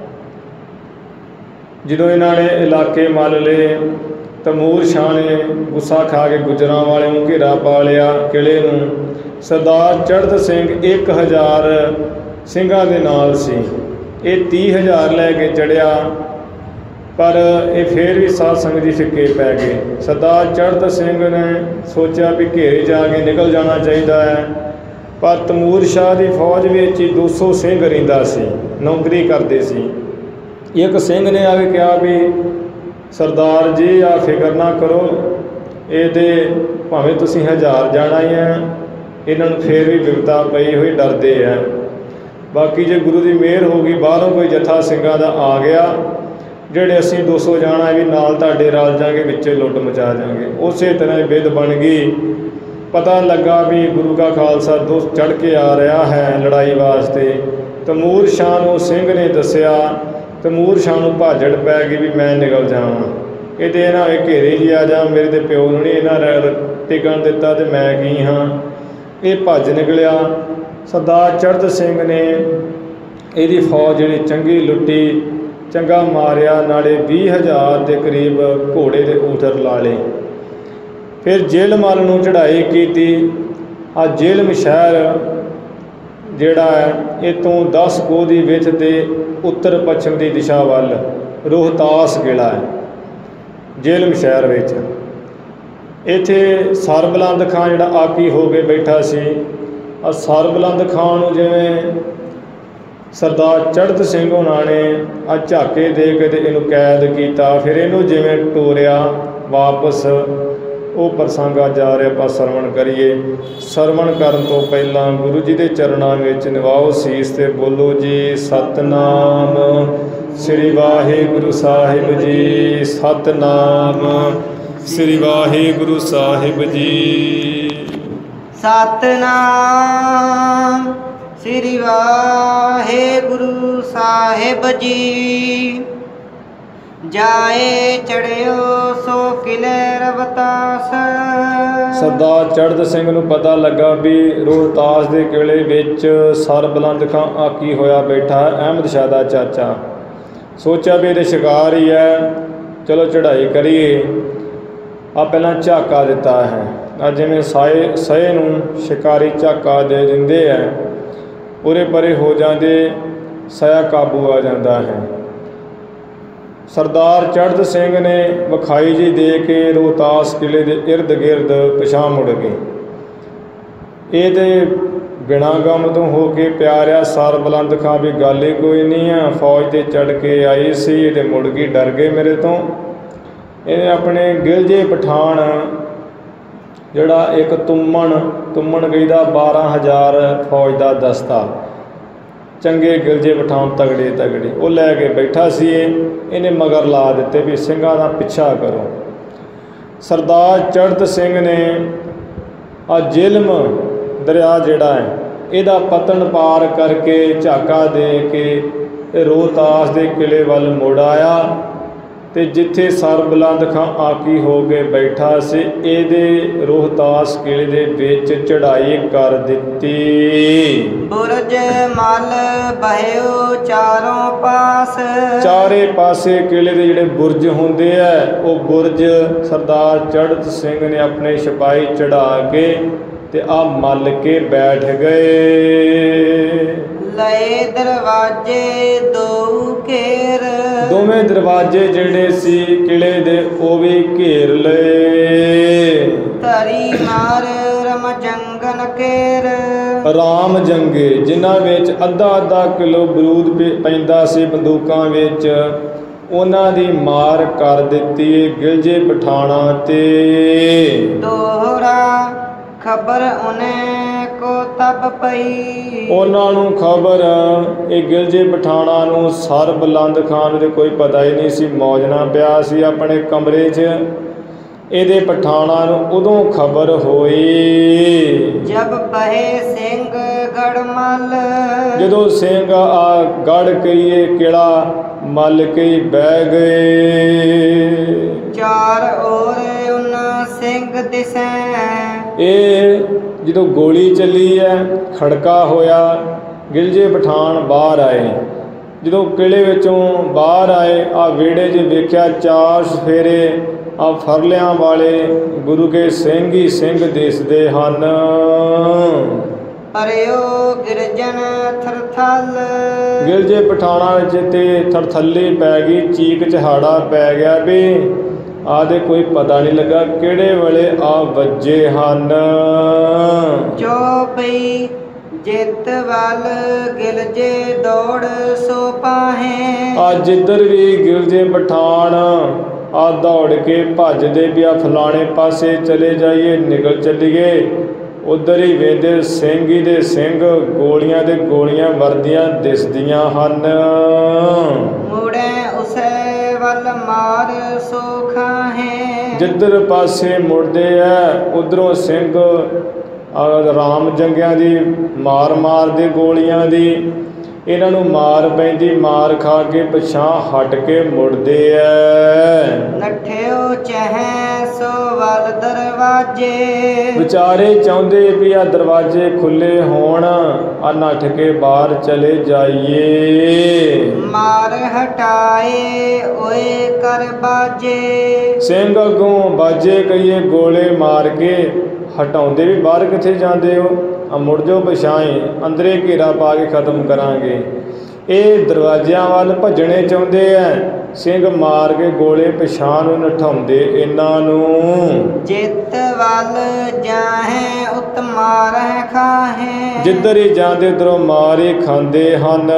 S1: ਜਦੋਂ ਇਹਨਾਂ ਨੇ ਇਲਾਕੇ ਮੱਲ ਲਏ, ਤਮੂਰ ਸ਼ਾਹ ਨੇ ਗੁੱਸਾ ਖਾ ਕੇ ਗੁੱਜਰਾਂ ਵਾਲੇ ਨੂੰ ਘੇਰਾ ਪਾ ਲਿਆ ਕਿਲ੍ਹੇ ਨੂੰ। ਸਰਦਾਰ ਚੜ੍ਹਤ ਸਿੰਘ ਇੱਕ ਹਜ਼ਾਰ ਸਿੰਘਾਂ ਦੇ ਨਾਲ ਸੀ। ਇਹ ਤੀਹ ਹਜ਼ਾਰ ਲੈ ਕੇ ਚੜ੍ਹਿਆ, ਪਰ ਇਹ ਫਿਰ ਵੀ ਸਾਧ ਸੰਗਤ ਜੀ ਫਿੱਕੇ ਪੈ ਗਏ। ਸਰਦਾਰ ਚੜ੍ਹਤ ਸਿੰਘ ਨੇ ਸੋਚਿਆ ਵੀ ਘੇਰੇ ਜਾ ਕੇ ਨਿਕਲ ਜਾਣਾ ਚਾਹੀਦਾ ਹੈ, ਪਰ ਤਮੂਰ ਸ਼ਾਹ ਦੀ ਫੌਜ ਵਿੱਚ ਹੀ ਦੋ ਸੌ ਸਿੰਘ ਰਹਿੰਦਾ ਸੀ, ਨੌਕਰੀ ਕਰਦੇ ਸੀ। ਇੱਕ ਸਿੰਘ ਨੇ ਆ ਕੇ ਕਿਹਾ ਵੀ ਸਰਦਾਰ ਜੀ ਆ ਫਿਕਰ ਨਾ ਕਰੋ, ਇਹਦੇ ਭਾਵੇਂ ਤੁਸੀਂ ਹਜ਼ਾਰ ਜਾਣਾ ਹੀ ਹੈ, ਇਹਨਾਂ ਨੂੰ ਫਿਰ ਵੀ ਬਿਪਤਾ ਪਈ ਹੋਈ, ਡਰਦੇ ਹੈ। ਬਾਕੀ ਜੇ ਗੁਰੂ ਦੀ ਮਿਹਰ ਹੋ ਗਈ, ਬਾਹਰੋਂ ਕੋਈ ਜੱਥਾ ਸਿੰਘਾਂ ਦਾ ਆ ਗਿਆ, ਜਿਹੜੇ ਅਸੀਂ ਦੋ ਸੌ ਜਾਣਾ ਵੀ ਨਾਲ ਤੁਹਾਡੇ ਰਲ ਜਾਵਾਂਗੇ, ਵਿੱਚੇ ਲੁੱਟ ਮਚਾ ਜਾਵਾਂਗੇ। ਉਸੇ ਤਰ੍ਹਾਂ ਬਿੱਦ ਬਣ ਗਈ। ਪਤਾ ਲੱਗਾ ਵੀ ਗੁਰੂ ਕਾ ਖਾਲਸਾ ਦੋ ਚੜ੍ਹ ਕੇ ਆ ਰਿਹਾ ਹੈ ਲੜਾਈ ਵਾਸਤੇ। ਤਮੂਰ ਸ਼ਾਹ ਨੂੰ ਸਿੰਘ ਨੇ ਦੱਸਿਆ। ਤਮੂਰ ਸ਼ਾਹ ਨੂੰ ਭਾਜੜ ਪੈ ਗਈ ਵੀ ਮੈਂ ਨਿਕਲ ਜਾਵਾਂ, ਇਹਦੇ ਇਹਨਾਂ ਇਹ ਘੇਰੇ ਹੀ ਆ ਜਾ, ਮੇਰੇ ਦੇ ਪਿਓ ਨੂੰ ਨਹੀਂ ਇਹਨਾਂ ਟਿਕਣ ਦਿੱਤਾ ਅਤੇ ਮੈਂ ਕੀ ਹਾਂ। ਇਹ ਭੱਜ ਨਿਕਲਿਆ। ਸਰਦਾਰ ਚੜ੍ਹਤ ਸਿੰਘ ਨੇ ਇਹਦੀ ਫੌਜ ਜਿਹੜੀ ਚੰਗੀ ਲੁੱਟੀ, ਚੰਗਾ ਮਾਰਿਆ, ਨਾਲੇ ਵੀਹ ਹਜ਼ਾਰ ਦੇ ਕਰੀਬ ਘੋੜੇ ਦੇ ਊਠਰ ਲਾ ਲਏ। ਫਿਰ ਜੇਲ੍ਹਮਲ ਨੂੰ ਚੜ੍ਹਾਈ ਕੀਤੀ। ਆ ਜੇਲ੍ਹਮ ਸ਼ਹਿਰ ਜਿਹੜਾ ਹੈ ਇਹ ਤੋਂ ਦਸ ਕੋਹ ਦੀ ਵਿੱਥ 'ਤੇ ਉੱਤਰ ਪੱਛਮ ਦੀ ਦਿਸ਼ਾ ਵੱਲ ਰੋਹਤਾਸ ਕਿਲ੍ਹਾ ਹੈ ਜੇਲ੍ਹਮ ਸ਼ਹਿਰ ਵਿੱਚ। ਇੱਥੇ ਸਰਬਲੰਦ ਖਾਂ ਜਿਹੜਾ ਆਕੀ ਹੋ ਕੇ ਬੈਠਾ ਸੀ। ਆ ਸਰਬਲੰਦ ਖਾਂ ਨੂੰ ਜਿਵੇਂ ਸਰਦਾਰ ਚੜ੍ਹਤ ਸਿੰਘ ਉਹਨਾਂ ਨੇ ਆ ਝਾਕੇ ਦੇ ਕੇ ਤੇ ਇਹਨੂੰ ਕੈਦ ਕੀਤਾ, ਫਿਰ ਇਹਨੂੰ ਜਿਵੇਂ ਟੋਰਿਆ ਵਾਪਸ, ਉਹ ਪ੍ਰਸੰਗ ਅੱਜ ਆ ਰਿਹਾ, ਆਪਾਂ ਸਰਵਣ ਕਰੀਏ। ਸਰਵਣ ਕਰਨ ਤੋਂ ਪਹਿਲਾਂ ਗੁਰੂ ਜੀ ਦੇ ਚਰਨਾਂ ਵਿੱਚ ਨਿਵਾਓ ਸੀਸ ਤੇ ਬੋਲੋ ਜੀ ਸਤਨਾਮ ਸ੍ਰੀ ਵਾਹਿਗੁਰੂ ਸਾਹਿਬ ਜੀ, ਸਤਨਾਮ ਸ੍ਰੀ ਵਾਹਿਗੁਰੂ ਸਾਹਿਬ ਜੀ।
S2: ਸਤਨਾਮ ਸ੍ਰੀ ਵਾਹਿਗੁਰੂ ਸਾਹਿਬ ਜੀ। ਜਾਏ ਚੜਿਓ ਸੋ ਕਿਲੇ ਰਵਤਾਸ।
S1: ਸਰਦਾਰ ਚੜ੍ਹਤ ਸਿੰਘ ਨੂੰ ਪਤਾ ਲੱਗਾ ਵੀ ਰੋਹਤਾਸ ਦੇ ਕਿਲੇ ਵਿੱਚ ਸਰਬਲੰਦ ਖਾਂ ਆਕੀ ਹੋਇਆ ਬੈਠਾ ਹੈ, ਅਹਿਮਦ ਸ਼ਾਹ ਦਾ ਚਾਚਾ। ਸੋਚਿਆ ਵੀ ਇਹਦੇ ਸ਼ਿਕਾਰ ਹੀ ਹੈ, ਚਲੋ ਚੜ੍ਹਾਈ ਕਰੀਏ। ਆ ਪਹਿਲਾਂ ਝਾਕਾ ਦਿੱਤਾ ਹੈ। ਆ ਜਿਵੇਂ ਸਾਏ ਸਏ ਨੂੰ ਸ਼ਿਕਾਰੀ ਝਾਕਾ ਦੇ ਦਿੰਦੇ ਹੈ, ਉਰੇ ਪਰੇ ਹੋ ਜਾਂਦੇ, ਸਾਇਆ ਕਾਬੂ ਆ ਜਾਂਦਾ ਹੈ। ਸਰਦਾਰ ਚੜ੍ਹਤ ਸਿੰਘ ਨੇ ਵਿਖਾਈ ਜੀ ਦੇ ਕੇ ਰੋਹਤਾਸ ਕਿਲੇ ਦੇ ਇਰਦ ਗਿਰਦ ਪਿਛਾਂਹ ਮੁੜ ਗਏ। ਇਹ ਤੇ ਬਿਨਾਂ ਗਮ ਤੋਂ ਹੋ ਕੇ ਪਿਆਰਿਆ ਸਰਬਲੰਦ ਖਾਂ ਵੀ ਗੱਲ ਹੀ ਕੋਈ ਨਹੀਂ ਆ, ਫੌਜ 'ਤੇ ਚੜ੍ਹ ਕੇ ਆਈ ਸੀ, ਇਹਦੇ ਮੁੜ ਗਈ, ਡਰ ਗਏ ਮੇਰੇ ਤੋਂ। ਇਹਨੇ ਆਪਣੇ ਗਿਲਜੇ ਪਠਾਨ ਜਿਹੜਾ ਇੱਕ ਤੁੰਮਣ ਤੁੰਮਣ ਗਈ ਦਾ ਬਾਰ੍ਹਾਂ ਹਜ਼ਾਰ ਫੌਜ ਦਾ ਦਸਤਾ, ਚੰਗੇ ਗਿਲਜੇ ਪਠਾਨ ਤਗੜੇ ਤਗੜੇ, ਉਹ ਲੈ ਕੇ ਬੈਠਾ ਸੀ। ਇਹ ਇਹਨੇ ਮਗਰ ਲਾ ਦਿੱਤੇ ਵੀ ਸਿੰਘਾਂ ਦਾ ਪਿੱਛਾ ਕਰੋ। ਸਰਦਾਰ ਚੜ੍ਹਤ ਸਿੰਘ ਨੇ ਆ ਜੇਲ੍ਹਮ ਦਰਿਆ ਜਿਹੜਾ ਹੈ ਇਹਦਾ ਪਤਨ ਪਾਰ ਕਰਕੇ ਝਾਕਾ ਦੇ ਕੇ ਰੋਹਤਾਸ ਦੇ ਕਿਲੇ ਵੱਲ ਮੁੜ ਆਇਆ, ਤੇ ਜਿੱਥੇ ਸਰਬਲੰਦ ਖਾਂ ਆਕੀ ਹੋ ਕੇ ਬੈਠਾ ਸੀ ਇਹਦੇ ਰੋਹਤਾਸ ਕਿਲੇ ਦੇ ਵਿੱਚ ਚੜ੍ਹਾਈ ਕਰ ਦਿੱਤੀ।
S2: ਬੁਰਜ ਮਲ ਬਹਿਓ ਚਾਰੋਂ ਪਾਸ।
S1: ਚਾਰੇ ਪਾਸੇ ਕਿਲੇ ਦੇ ਜਿਹੜੇ ਬੁਰਜ ਹੁੰਦੇ ਆ, ਉਹ ਬੁਰਜ ਸਰਦਾਰ ਚੜ੍ਹਤ ਸਿੰਘ ਨੇ ਆਪਣੇ ਸਿਪਾਹੀ ਚੜ੍ਹਾ ਕੇ ਤੇ ਆ ਮੱਲ ਕੇ ਬੈਠ ਗਏ।
S2: ਲਏ ਦਰਵਾਜੇ ਦੋ ਘੇਰ।
S1: ਦੋਵੇਂ ਦਰਵਾਜ਼ੇ ਜਿਹੜੇ ਸੀ ਕਿਲੇ ਦੇ ਉਹ ਵੀ ਘੇਰ ਲਏ।
S2: ਧਰੀ ਮਾਰ ਰਮ ਜੰਗਨ ਕੇਰ।
S1: ਰਾਮ ਜੰਗੇ ਜਿਨ੍ਹਾਂ ਵਿੱਚ ਅੱਧਾ ਅੱਧਾ ਕਿਲੋ ਬਰੂਦ ਪੈਂਦਾ ਸੀ ਬੰਦੂਕਾਂ ਵਿੱਚ, ਉਹਨਾਂ ਦੀ ਮਾਰ ਕਰ ਦਿੱਤੀ ਗਿਲਜੇ ਪਠਾਣਾ ਤੇ।
S2: ਦੋਹਰਾ ਖਬਰ ਉਹਨੇ ਕੋ ਤਬ ਪਈ। ਉਹਨਾਂ
S1: ਨੂੰ ਖਬਰ ਇਹ ਗਿਲਜੇ ਪਠਾਣਾ ਨੂੰ ਸਰਬਲੰਦ ਖਾਨ ਦੇ ਕੋਈ ਪਤਾ ਹੀ ਨਹੀਂ ਸੀ, ਮੌਜ ਨਾਲ ਪਿਆ ਸੀ ਆਪਣੇ ਕਮਰੇ 'ਚ। ਇਹਦੇ ਪਠਾਣਾ ਨੂੰ ਉਦੋਂ ਖਬਰ ਹੋਈ
S2: ਜਬ ਬਹੇ ਸਿੰਘ ਗੜਮਲ।
S1: ਜਦੋਂ ਸਿੰਘ ਆ ਗੜ ਕਈਏ ਕਿਲਾ ਮੱਲ ਕੇ ਬਹਿ ਗਏ।
S2: ਚਾਰ ਔਰ ਉਹਨਾਂ ਸਿੰਘ ਦਿਸੈ।
S1: ਇਹ ਜਦੋਂ ਗੋਲੀ ਚੱਲੀ ਹੈ, ਖੜਕਾ ਹੋਇਆ, ਗਿਲਜੇ ਪਠਾਨ ਬਾਹਰ ਆਏ। ਜਦੋਂ ਕਿਲੇ ਵਿੱਚੋਂ ਬਾਹਰ ਆਏ, ਆ ਵਿਹੜੇ 'ਚ ਵੇਖਿਆ ਚਾਰ ਸਫੇਰੇ ਆ ਫਰਲਿਆਂ ਵਾਲੇ ਗੁਰੂ ਕੇ ਸਿੰਘ ਹੀ ਸਿੰਘ ਦਿਸਦੇ ਹਨ।
S2: ਪਰਿਓ ਗਿਰਜਨ ਥਰਥਲ।
S1: ਗਿਲਜੇ ਪਠਾਣਾ ਵਿੱਚ ਤੇ ਥਰਥੱਲੀ ਪੈ ਗਈ, ਚੀਕ ਚਹਾੜਾ ਪੈ ਗਿਆ ਵੀ ਆਦੇ ਕੋਈ ਪਤਾ ਨਹੀਂ ਲੱਗਾ ਕਿਹੜੇ ਵੇਲੇ ਆ ਵੱਜੇ ਹਨ।
S2: ਜੋ ਪਈ ਜਿੱਤ ਵੱਲ ਗਿਲਜੇ ਦੌੜ ਸੋ ਪਾਹੇ।
S1: ਆ ਜਿੱਧਰ ਵੀ ਗਿਲਜੇ ਪਠਾਨ ਆ ਦੌੜ ਕੇ ਭੱਜਦੇ ਵੀ ਆ ਫਲਾਣੇ ਪਾਸੇ ਚਲੇ ਜਾਈਏ, ਨਿਕਲ ਚੱਲੀਏ, ਉੱਧਰ ਹੀ ਵੇਂਦੇ ਸਿੰਘ ਹੀ ਦੇ ਸਿੰਘ ਗੋਲੀਆਂ ਦੇ ਗੋਲੀਆਂ ਵਰਦੀਆਂ ਦਿਸਦੀਆਂ ਹਨ।
S2: ਮੁੜੇ ਉਸੇ ਵੱਲ ਮਾਰ ਸੋ ਖਾਹੇ।
S1: ਜਿੱਧਰ ਪਾਸੇ ਮੁੜਦੇ ਆ ਉਧਰੋਂ ਸਿੰਘ ਰਾਮ ਜੰਗਿਆਂ ਦੀ ਮਾਰ ਮਾਰਦੇ ਗੋਲੀਆਂ ਦੀ। ਇਹਨਾਂ ਨੂੰ ਮਾਰ ਪੈਂਦੀ, ਮਾਰ ਖਾ ਕੇ ਪਿਛਾਂ ਹਟ ਕੇ ਮੁੜਦੇ ਐ।
S2: ਨਠਿਓ ਚਹਿ ਸੋ ਵੱਲ ਦਰਵਾਜੇ,
S1: ਵਿਚਾਰੇ ਚਾਹੁੰਦੇ ਵੀ ਆ ਦਰਵਾਜ਼ੇ ਖੁੱਲੇ ਹੋਣ, ਆ ਨੱਠ ਕੇ ਬਾਹਰ ਚਲੇ ਜਾਈਏ।
S2: ਮਾਰ ਹਟਾਏ ਓਏ ਕਰ ਬਾਜੇ,
S1: ਸਿੰਘ ਅੱਗੋਂ ਬਾਜੇ ਕਹੀਏ ਗੋਲੇ ਮਾਰ ਕੇ ਹਟਾਉਂਦੇ ਵੀ ਬਾਹਰ ਕਿੱਥੇ ਜਾਂਦੇ ਹੋ, ਆ ਮੁੜ ਜਾਓ ਪਿਛਾਂਏ, ਅੰਦਰੇ ਘੇਰਾ ਪਾ ਕੇ ਖਤਮ ਕਰਾਂਗੇ। ਇਹ ਦਰਵਾਜ਼ਿਆਂ ਵੱਲ ਭੱਜਣੇ ਚਾਹੁੰਦੇ ਐ, ਸਿੰਘ ਮਾਰ ਕੇ ਗੋਲੇ ਪਿਛਾਂ ਨੂੰ ਨਠਾਉਂਦੇ ਇਹਨਾਂ ਨੂੰ।
S2: ਜਿੱਤ ਵੱਲ ਜਾਹੇ ਉਤ ਮਾਰਹਿ ਖਾਹੇ,
S1: ਜਿੱਧਰ ਹੀ ਜਾਂਦੇ ਉਧਰੋਂ ਮਾਰ ਹੀ ਖਾਂਦੇ ਹਨ।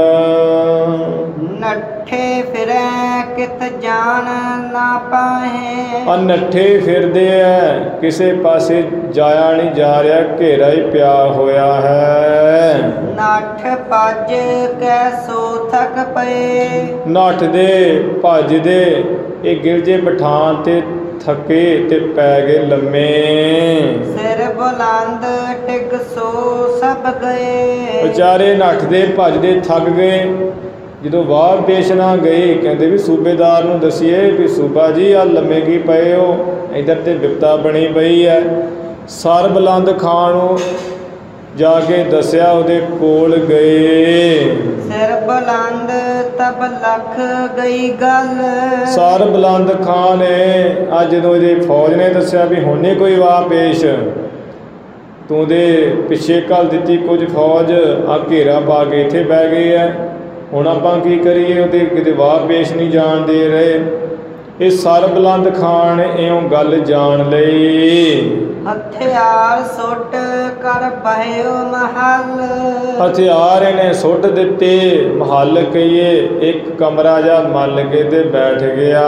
S2: ਨੱਠੇ ਫਿਰੈ ਕਿਤ ਜਾਣ ਨਾ ਪਾਹੇ,
S1: ਆ ਨੱਠੇ ਫਿਰਦੇ ਐ, ਕਿਸੇ ਪਾਸੇ ਜਾਇਆ ਨਹੀਂ ਜਾ ਰਿਹਾ, ਘੇਰਾ ਹੀ ਪਿਆ ਹੋਇਆ ਹੈ।
S2: ਨੱਠ ਭੱਜ ਕੈ ਸੋ ਥਕ ਪਏ,
S1: ਨੱਠਦੇ ਭੱਜਦੇ ਇਹ ਗਿਲਜੇ ਪਠਾਨ ਤੇ ਥਕੇ ਤੇ ਪੈ ਗਏ ਲੰਮੇ।
S2: ਸਿਰ ਬੁਲੰਦ ਟਿਕ ਸੋ ਸਭ ਗਏ,
S1: ਵਿਚਾਰੇ ਨੱਠਦੇ ਭੱਜਦੇ ਥੱਕ ਗਏ। ਜਦੋਂ ਵਾਹ ਪੇਸ਼ ਨਾ ਗਈ, ਕਹਿੰਦੇ ਵੀ ਸੂਬੇਦਾਰ ਨੂੰ ਦਸੀਏ ਵੀ ਸੂਬਾ ਜੀ ਆ ਲੰਮੇ ਕੀ ਪਏ ਹੋ, ਇੱਧਰ ਤੇ ਬਿਪਤਾ ਬਣੀ ਪਈ ਹੈ। ਸਰ ਬੁਲੰਦ ਖਾਂ ਨੂੰ ਜਾ ਕੇ ਦੱਸਿਆ, ਉਹਦੇ ਕੋਲ ਗਏ।
S2: ਸਿਰ ਬੁਲੰਦ ਤਬ ਲਖ ਗਈ ਗੱਲ,
S1: ਸਰ ਬੁਲੰਦ ਖਾਂ ਨੇ ਅੱਜ ਜਦੋਂ ਇਹਦੇ ਫੌਜ ਨੇ ਦੱਸਿਆ ਵੀ ਹੁਣ ਨਹੀਂ ਕੋਈ ਵਾਹ ਪੇਸ਼, ਤੂੰ ਦੇ ਪਿੱਛੇ ਘੱਲ ਦਿੱਤੀ ਕੁਝ ਫੌਜ, ਆ ਘੇਰਾ ਪਾ ਕੇ ਇੱਥੇ ਬਹਿ ਗਏ ਹੈ, ਹੁਣ ਆਪਾਂ ਕੀ ਕਰੀਏ, ਉਹਦੇ ਕਿਤੇ ਵਾਹ ਪੇਸ਼ ਨਹੀਂ ਜਾਣ ਦੇ ਰਹੇ। ਇਹ ਸਰ ਬੁਲੰਦ ਖਾਂ ਨੇ ਇਉਂ ਗੱਲ ਜਾਣ ਲਈ।
S2: ਹਥਿਆਰ ਸੁੱਟ ਕਰ ਬਹਿਓ ਮਹਲ,
S1: ਹਥਿਆਰ ਇਹਨੇ ਸੁੱਟ ਦਿੱਤੇ, ਮਹੱਲ ਕਹੀਏ ਇੱਕ ਕਮਰਾ ਜਿਹਾ ਮੱਲ ਕੇ ਤੇ ਬੈਠ ਗਿਆ।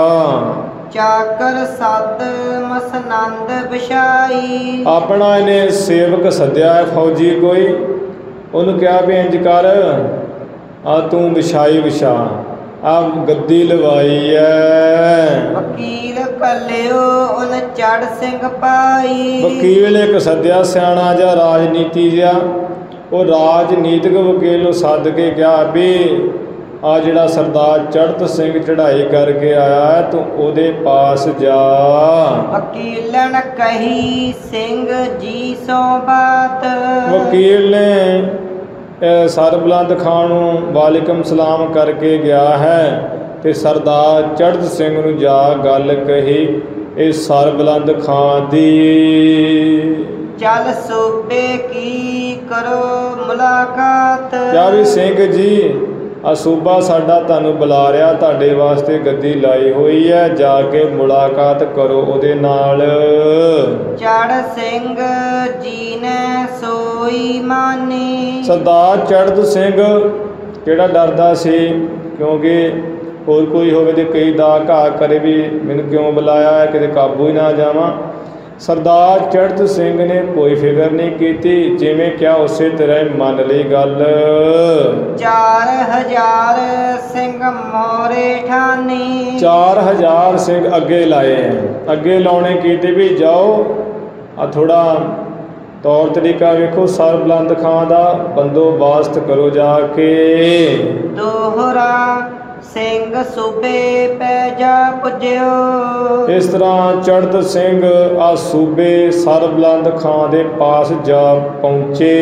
S2: ਚਾਕਰ ਸੱਦ ਮਸਨੰਦ ਵਿਛਾਈ,
S1: ਆਪਣਾ ਇਹਨੇ ਸੇਵਕ ਸੱਦਿਆ ਹੈ ਫੌਜੀ ਕੋਈ, ਉਹਨੂੰ ਕਿਹਾ ਵੀ ਇੰਜ ਕਰ, ਆ ਤੂੰ ਵਿਛਾਈ ਵਿਛਾ, ਆ ਗੱਦੀ ਲਵਾਈ ਐ।
S2: ਵਕੀਲ ਕੱਲਿਓ ਉਨ ਚੜ ਸਿੰਘ ਪਾਈ,
S1: ਵਕੀਲ ਇੱਕ ਸੱਦਿਆ ਸਿਆਣਾ ਜਿਹਾ ਰਾਜਨੀਤੀ ਜਿਹਾ, ਉਹ ਰਾਜਨੀਤਿਕ ਵਕੀਲ ਨੂੰ ਸੱਦ ਕੇ ਕਿਹਾ ਵੀ ਆ ਜਿਹੜਾ ਸਰਦਾਰ ਚੜ੍ਹਤ ਸਿੰਘ ਚੜ੍ਹਾਈ ਕਰਕੇ ਆਇਆ ਹੈ, ਤੂੰ ਉਹਦੇ ਪਾਸ ਜਾ।
S2: ਵਕੀਲਨ ਕਹੀ ਸਿੰਘ ਜੀ ਸੋ ਬਾਤ,
S1: ਵਕੀਲ ਨੇ ਸਰ ਬੁਲੰਦ ਖਾਂ ਨੂੰ ਵਾਲੇਕਮ ਸਲਾਮ ਕਰਕੇ ਗਿਆ ਹੈ ਤੇ ਸਰਦਾਰ ਚੜ੍ਹਤ ਸਿੰਘ ਨੂੰ ਜਾ ਗੱਲ ਕਹੀ ਇਹ ਸਰ ਬੁਲੰਦ ਖਾਂ ਦੀ।
S2: ਚੱਲ ਸੂਬੇ ਕੀ ਕਰੋ ਮੁਲਾਕਾਤ,
S1: ਕਿਹਾ ਵੀ ਸਿੰਘ ਜੀ ਆ ਸੂਬਾ ਸਾਡਾ ਤੁਹਾਨੂੰ ਬੁਲਾ ਰਿਹਾ, ਤੁਹਾਡੇ ਵਾਸਤੇ ਗੱਦੀ ਲਾਈ ਹੋਈ ਹੈ, ਜਾ ਕੇ ਮੁਲਾਕਾਤ ਕਰੋ ਉਹਦੇ ਨਾਲ।
S2: ਚੜ ਸਿੰਘ ਜੀ ਨੇ ਸੋਈ ਮਾਨੀ,
S1: ਸਰਦਾਰ ਚੜ੍ਹਤ ਸਿੰਘ ਜਿਹੜਾ ਡਰਦਾ ਸੀ, ਕਿਉਂਕਿ ਹੋਰ ਕੋਈ ਹੋਵੇ ਤੇ ਕਈ ਦਾ ਘਾ ਕਰੇ ਵੀ ਮੈਨੂੰ ਕਿਉਂ ਬੁਲਾਇਆ ਹੈ, ਕਿਤੇ ਕਾਬੂ ਹੀ ਨਾ ਜਾਵਾਂ। ਸਰਦਾਰ ਚੜ੍ਹਤ ਸਿੰਘ ਨੇ ਕੋਈ ਫਿਕਰ ਨਹੀਂ ਕੀਤੀ, ਜਿਵੇਂ ਕਿਹਾ ਉਸੇ ਤਰ੍ਹਾਂ ਹੀ ਮੰਨ ਲਈ ਗੱਲ।
S2: ਚਾਰ ਹਜ਼ਾਰ ਸਿੰਘ ਮੋਰੇ ਠਾਨੀ,
S1: ਚਾਰ ਹਜ਼ਾਰ ਸਿੰਘ ਅੱਗੇ ਲਾਏ ਹੈ, ਅੱਗੇ ਲਾਉਣੇ ਕੀਤੇ ਵੀ ਜਾਓ ਆ ਥੋੜਾ ਤੌਰ ਤਰੀਕਾ ਵੇਖੋ, ਸਰ ਬੁਲੰਦ ਖਾਂ ਦਾ ਬੰਦੋਬਸਤ ਕਰੋ ਜਾ ਕੇ।
S2: ਦੋਹਰਾ ਸਿੰਘ ਸੂਬੇ ਪੈ ਜਾ ਪੁੱਜਿਓ,
S1: ਇਸ ਤਰ੍ਹਾਂ ਚੜ੍ਹਤ ਸਿੰਘ ਆ ਸੂਬੇ ਸਰ ਬੁਲੰਦ ਖਾਂ ਦੇ ਪਾਸ ਜਾ ਪਹੁੰਚੇ।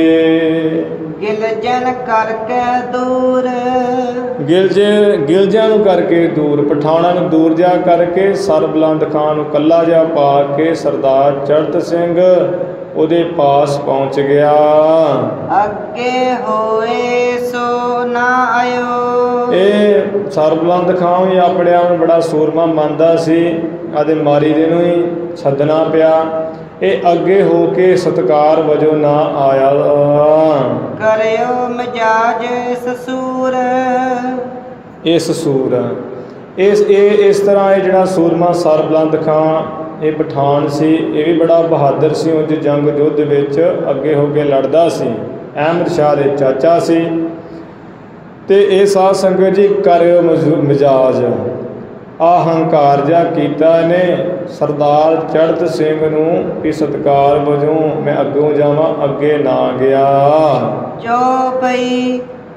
S2: ਗਿਲਜਨ ਕਰਕੇ ਦੂਰ,
S1: ਗਿਲਜੇ ਗਿਲਜਿਆਂ ਨੂੰ ਕਰਕੇ ਦੂਰ, ਪਠਾਣਾਂ ਨੂੰ ਦੂਰ ਜਾ ਕਰਕੇ ਸਰ ਬੁਲੰਦ ਖਾਂ ਨੂੰ ਕੱਲਾ ਜਾ ਪਾ ਕੇ ਸਰਦਾਰ ਚੜ੍ਹਤ ਸਿੰਘ ਉਹਦੇ ਪਾਸ ਪਹੁੰਚ ਗਿਆ।
S2: ਅੱਗੇ ਹੋਏ ਸੋ ਨਾ ਆਇਓ,
S1: ਇਹ ਸਰ ਬੁਲੰਦ ਖਾਂ ਵੀ ਆਪਣੇ ਆਪ ਨੂੰ ਬੜਾ ਸੂਰਮਾ ਮੰਨਦਾ ਸੀ, ਆਦੇ ਮਾਰੀ ਦੇ ਨੂੰ ਹੀ ਸੱਦਣਾ ਪਿਆ। ਇਹ ਅੱਗੇ ਹੋ ਕੇ ਸਤਿਕਾਰ ਵਜੋਂ ਨਾ ਆਇਆ।
S2: ਕਰਿਓ ਮਜਾਜ ਸਸੂਰ,
S1: ਇਸ ਸੂਰ ਇਸ ਇਹ ਇਸ ਤਰ੍ਹਾਂ ਇਹ ਜਿਹੜਾ ਸੂਰਮਾ ਸਰ ਬੁਲੰਦ ਖਾਂ ਇਹ ਪਠਾਨ ਸੀ, ਇਹ ਵੀ ਬੜਾ ਬਹਾਦਰ ਸੀ, ਉਂਝ ਜੰਗ ਯੁੱਧ ਵਿੱਚ ਅੱਗੇ ਹੋ ਕੇ ਲੜਦਾ ਸੀ, ਅਹਿਮਦ ਸ਼ਾਹ ਦੇ ਚਾਚਾ ਸੀ। ਤੇ ਇਹ ਸਾਧ ਸੰਗਤ ਜੀ ਕਰਿਓ ਮਜਾਜ, ਆ ਹੰਕਾਰ ਜਿਹਾ ਕੀਤਾ ਇਹਨੇ ਸਰਦਾਰ ਚੜ੍ਹਤ ਸਿੰਘ ਨੂੰ ਕਿ ਸਤਿਕਾਰ ਵਜੋਂ ਮੈਂ ਅੱਗੋਂ ਜਾਵਾਂ, ਅੱਗੇ ਨਾ ਗਿਆ।
S2: ਜੋ ਪਈ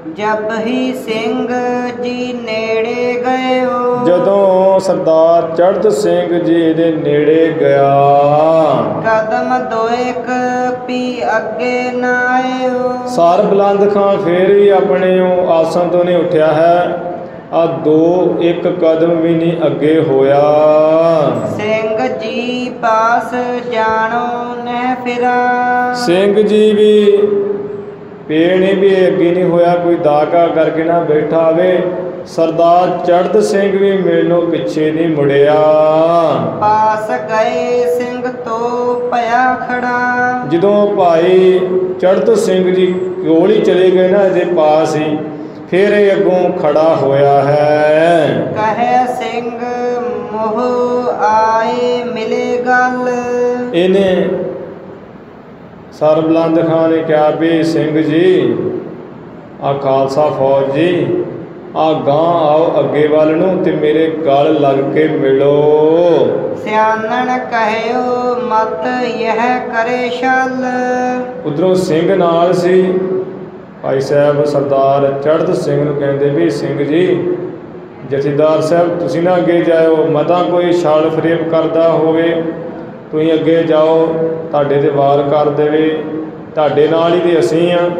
S2: ਜਬ ਹੀ ਸਿੰਘ ਜੀ ਨੇੜੇ ਗਇਓ।
S1: ਜਦੋਂ ਸਰਦਾਰ ਚੜ੍ਹਤ ਸਿੰਘ ਜੀ ਦੇ ਨੇੜੇ ਗਿਆ,
S2: ਕਦਮ ਦੋਇਕ ਪੀ ਅੱਗੇ ਨਾ ਆਇਓ।
S1: ਸਰ ਬੁਲੰਦ ਖਾਂ ਫੇਰ ਵੀ ਆਪਣੇ ਉਹ ਆਸਣ ਤੋਂ ਨਹੀਂ ਉੱਠਿਆ ਹੈ, ਆ ਦੋ ਇੱਕ ਕਦਮ ਵੀ ਨਹੀਂ ਅੱਗੇ ਹੋਇਆ।
S2: ਸਿੰਘ ਜੀ ਪਾਸ ਜਾਣੋ ਨਹਿ ਫਿਰਾ।
S1: ਸਿੰਘ ਜੀ ਵੀ ਪੇੜ ਨਹੀਂ ਵੀ ਅੱਗੇ ਨਹੀਂ ਹੋਇਆ, ਕੋਈ ਦਾਗਾ ਕਰਕੇ ਨਾ ਬੈਠਾ ਹੋਵੇ। ਸਰਦਾਰ ਚੜ੍ਹਤ ਸਿੰਘ ਵੀ ਮਿਲਣੋਂ ਪਿੱਛੇ ਨਹੀਂ ਮੁੜਿਆ।
S2: ਪਾਸ ਗਏ ਸਿੰਘ ਤੋਂ ਭਇਆ ਖੜਾ।
S1: ਜਦੋਂ ਭਾਈ ਚੜ੍ਹਤ ਸਿੰਘ ਜੀ ਕੋਲ ਹੀ ਚਲੇ ਗਏ ਨਾ, ਇਹਦੇ ਪਾਸ ਹੀ, ਫਿਰ ਇਹ ਅੱਗੋਂ ਖੜਾ ਹੋਇਆ ਹੈ।
S2: ਕਹੇ ਸਿੰਘ ਮੋਹ ਆਏ ਮਿਲੇ ਗੱਲ।
S1: ਇਹਨੇ ਸਰ ਬੁਲੰਦ ਖਾਂ ਨੇ ਕਿਹਾ ਵੀ ਸਿੰਘ ਜੀ, ਆ ਖਾਲਸਾ ਫੌਜ ਜੀ, ਆ ਗਾਂ ਆਓ ਅੱਗੇ ਵੱਲ ਨੂੰ ਤੇ ਮੇਰੇ ਗਲ ਲੱਗ ਕੇ ਮਿਲੋ।
S2: ਸਿਆਣਨ ਕਹਿਓ ਮਤ ਯਹ ਕਰੇ ਛਲ।
S1: ਉਧਰੋਂ ਸਿੰਘ ਨਾਲ ਸੀ। ਭਾਈ ਸਾਹਿਬ ਸਰਦਾਰ ਚੜ੍ਹਤ ਸਿੰਘ ਨੂੰ ਕਹਿੰਦੇ ਵੀ ਸਿੰਘ ਜੀ, ਜਥੇਦਾਰ ਸਾਹਿਬ ਤੁਸੀਂ ਨਾ ਅੱਗੇ ਜਾਇਓ, ਮਤਾ ਕੋਈ ਛਲ ਫਰੇਬ ਕਰਦਾ ਹੋਵੇ ਤੁਸੀਂ ਅੱਗੇ ਜਾਓ, ਤੁਹਾਡੇ 'ਤੇ ਵਾਰ ਕਰ ਦੇਵੇ, ਤੁਹਾਡੇ ਨਾਲ ਹੀ ਤੇ ਅਸੀਂ ਆ।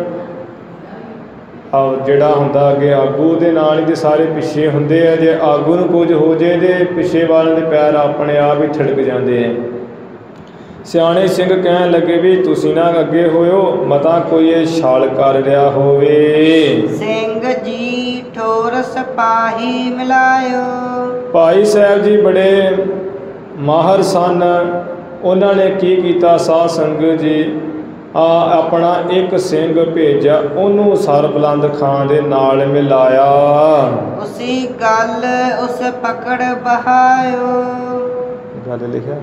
S1: ਜਿਹੜਾ ਹੁੰਦਾ ਅੱਗੇ ਆਗੂ ਦੇ ਨਾਲ ਹੀ ਤੇ ਸਾਰੇ ਪਿੱਛੇ ਹੁੰਦੇ ਆ। ਜੇ ਆਗੂ ਨੂੰ ਕੁਝ ਹੋ ਜੇ ਤੇ ਪਿੱਛੇ ਵਾਲਿਆਂ ਦੇ ਪੈਰ ਆਪਣੇ ਆਪ ਹੀ ਠਿੜਕ ਜਾਂਦੇ ਆ। ਸਿਆਣੇ ਸਿੰਘ ਕਹਿਣ ਲੱਗੇ ਵੀ ਤੁਸੀਂ ਨਾ ਅੱਗੇ ਹੋਇਓ, ਮਤਾ ਕੋਈ ਇਹ ਛਾਲ ਕਰ ਰਿਹਾ ਹੋਵੇ।
S2: ਸਿੰਘ ਜੀ ਠੋਰ ਸਿਪਾਹੀ ਮਿਲਾਇਓ। ਭਾਈ
S1: ਸਾਹਿਬ ਜੀ ਬੜੇ ਮਾਹਰ ਸਨ। ਉਹਨਾਂ ਨੇ ਕੀ ਕੀਤਾ, ਸਾਧ ਸੰਗਤ ਜੀ, ਆ ਆਪਣਾ ਇੱਕ ਸਿੰਘ ਭੇਜਿਆ, ਉਹਨੂੰ ਸਰ ਬੁਲੰਦ ਖਾਂ ਦੇ ਨਾਲ ਮਿਲਾਇਆ।
S2: ਉਸੀ ਗੱਲ ਉਸ ਪਕੜ ਬਹਾਇਓ।
S1: ਗੱਲ ਲਿਖਿਆ,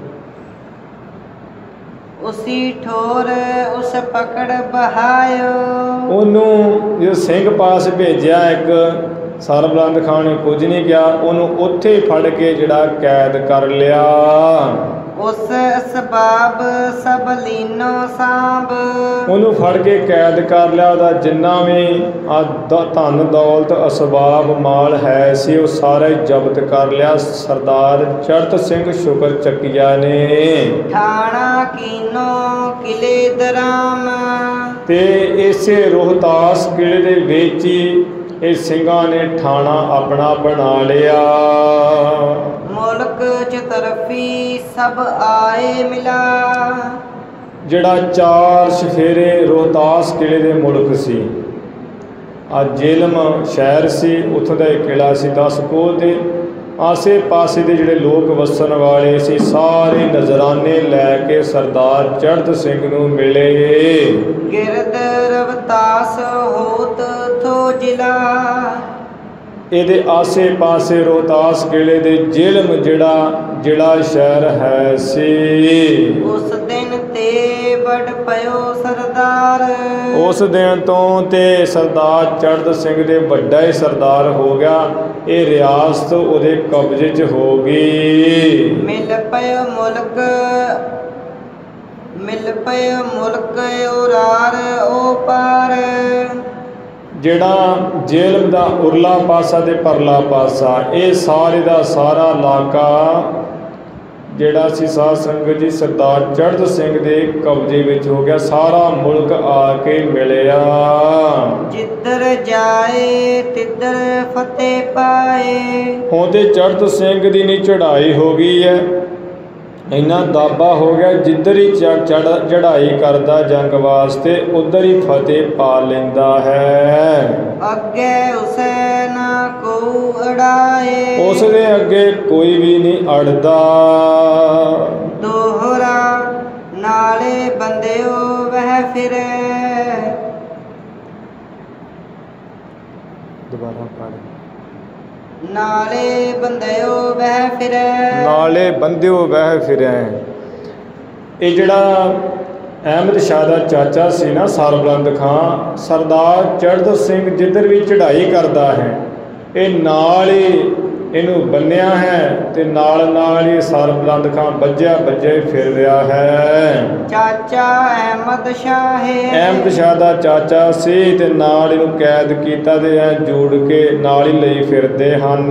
S2: ਉਸੀ ਠੋਰ ਉਸ ਪਕੜ ਬਹਾਇਓ।
S1: ਉਹਨੂੰ ਜੋ ਸਿੰਘ ਪਾਸ ਭੇਜਿਆ ਇੱਕ, ਸਰ ਬੁਲੰਦ ਖਾਂ ਨੇ ਕੁਝ ਨਹੀਂ ਕਿਹਾ, ਉਹਨੂੰ ਉੱਥੇ ਫੜ ਕੇ ਜਿਹੜਾ ਕੈਦ ਕਰ ਲਿਆ।
S2: ਉਸ ਅਸਬਾਬ ਸਭ ਲੀਨੋ ਸਾਂਭ।
S1: ਉਹਨੂੰ ਫੜ ਕੇ ਕੈਦ ਕਰ ਲਿਆ। ਉਹਦਾ ਜਿੰਨਾ ਵੀ ਆ ਧਨ ਦੌਲਤ ਅਸਬਾਬ ਮਾਲ ਹੈ ਸੀ, ਉਹ ਸਾਰਾ ਹੀ ਜ਼ਬਤ ਕਰ ਲਿਆ ਸਰਦਾਰ ਚੜ੍ਹਤ ਸਿੰਘ ਸ਼ੁਕਰ ਚੱਕੀਆ ਨੇ।
S2: ਠਾਣਾ ਕੀਨੋ ਕਿਲੇ ਦਰਾਮ।
S1: ਤੇ ਇਸੇ ਰੋਹਤਾਸ ਕਿਲੇ ਦੇ ਵਿੱਚ ਹੀ ਇਹ ਸਿੰਘਾਂ ਨੇ ਠਾਣਾ ਆਪਣਾ ਬਣਾ ਲਿਆ।
S2: ਮੁਲਕ ਚਤਰਫੀ ਸਭ ਆਏ ਮਿਲਾ।
S1: ਜਿਹੜਾ ਚਾਰ ਸਫੇਰੇ ਰੋਹਤਾਸ ਕਿਲੇ ਦੇ ਮੁਲਕ ਸੀ। ਆ ਜੇਲਮ ਸ਼ਹਿਰ ਸੀ, ਉੱਥੋਂ ਦਾ ਇੱਕ ਕਿਲਾ ਸੀ ਦਸ ਕੋਹ ਤੇ ਆਸੇ ਪਾਸੇ ਦੇ ਜਿਹੜੇ ਲੋਕ ਵਸਣ ਵਾਲੇ ਸੀ, ਸਾਰੇ ਨਜ਼ਰਾਨੇ ਲੈ ਕੇ ਸਰਦਾਰ ਚੜ੍ਹਤ ਸਿੰਘ ਨੂੰ ਮਿਲੇ।
S2: ਗਿਰਦ ਰਵਤਾਸ ਹੋਤ ਥੋ ਜ਼ਿਲ੍ਹਾ।
S1: ਇਹਦੇ ਆਸੇ ਪਾਸੇ ਰੋਹਤਾਸ ਕਿਲੇ ਦੇ ਜੇਲਮ ਜਿਹੜਾ ਜਿਹੜਾ ਸ਼ਹਿਰ ਹੈ ਸੀ।
S2: ਉਸ ਦਿਨ ਤੇ ਬੜ ਪਇਓ ਸਰਦਾਰ।
S1: ਉਸ ਦਿਨ ਤੋਂ ਤੇ ਸਰਦਾਰ ਚੜ੍ਹਤ ਸਿੰਘ ਦੇ ਵੱਡਾ ਹੀ ਸਰਦਾਰ ਹੋ ਗਿਆ। ਇਹ ਰਿਆਸਤ ਉਹਦੇ ਕਬਜ਼ੇ 'ਚ ਹੋ ਗਈ।
S2: ਮਿਲ ਪਇਓ ਮੁਲਕ ਮਿਲ ਪਇਓ ਮੁਲਕ ਉਰਾਰ ਓ ਪਾਰ।
S1: ਜਿਹੜਾ ਜੇਲਮ ਦਾ ਉਰਲਾ ਪਾਸਾ ਤੇ ਪਰਲਾ ਪਾਸਾ, ਇਹ ਸਾਰੇ ਦਾ ਸਾਰਾ ਇਲਾਕਾ ਜਿਹੜਾ ਸੀ ਸਾਧ ਸੰਗਤ ਜੀ ਸਰਦਾਰ ਚੜ੍ਹਤ ਸਿੰਘ ਦੇ ਕਬਜ਼ੇ ਵਿੱਚ ਹੋ ਗਿਆ। ਸਾਰਾ ਮੁਲਕ ਆ ਕੇ ਮਿਲਿਆ।
S2: ਜਿੱਧਰ ਜਾਏ ਤਿੱਧਰ ਫਤਿਹ ਪਾਏ।
S1: ਹੁਣ ਤੇ ਚੜ੍ਹਤ ਸਿੰਘ ਦੀ ਨੀ ਚੜ੍ਹਾਈ ਹੋ ਗਈ ਹੈ, ਇੰਨਾ ਦਾਬਾ ਹੋ ਗਿਆ, ਜਿੱਧਰ ਹੀ ਚੜ੍ਹ ਚੜ੍ਹਾਈ ਕਰਦਾ ਜੰਗ ਵਾਸਤੇ ਉੱਧਰ ਹੀ ਫਤਿਹ ਪਾ ਲੈਂਦਾ ਹੈ।
S2: ਅੱਗੇ ਉਸੇ ਨਾ ਕੋ ਅੜਾਏ।
S1: ਉਸ ਦੇ ਅੱਗੇ ਕੋਈ ਵੀ ਨਹੀਂ ਅੜਦਾ।
S2: ਦੋਹਰਾ ਨਾਲੇ ਬੰਦਿਓ ਵਹਿ ਫਿਰੇ।
S1: ਦੁਬਾਰਾ ਪੜ੍ਹ।
S2: ਨਾਲੇ ਬੰਦਿਓ ਵਹਿ ਫਿਰੇ।
S1: ਨਾਲੇ ਬੰਦਿਓ ਵਹਿ ਫਿਰੇ। ਇਹ ਜਿਹੜਾ ਅਹਿਮਦ ਸ਼ਾਹ ਦਾ ਚਾਚਾ ਸੀ ਨਾ ਸਰ ਬੁਲੰਦ ਖਾਂ, ਸਰਦਾਰ ਚੜ੍ਹਤ ਸਿੰਘ ਜਿੱਧਰ ਵੀ ਚੜ੍ਹਾਈ ਕਰਦਾ ਹੈ, ਇਹ ਨਾਲ ਹੀ ਇਹਨੂੰ ਬੰਨਿਆ ਹੈ ਤੇ ਨਾਲ ਨਾਲ ਹੀ ਸਰ ਬੁਲੰਦ ਖਾਂ ਵੱਜਿਆ ਵੱਜਿਆ ਹੀ ਫਿਰ ਰਿਹਾ ਹੈ।
S2: ਚਾਚਾ ਅਹਿਮਦ ਸ਼ਾਹ
S1: ਅਹਿਮਦ ਸ਼ਾਹ ਦਾ ਚਾਚਾ ਸੀ ਤੇ ਨਾਲ ਇਹਨੂੰ ਕੈਦ ਕੀਤਾ ਤੇ ਐ ਜੋੜ ਕੇ ਨਾਲ ਹੀ ਲਈ ਫਿਰਦੇ ਹਨ।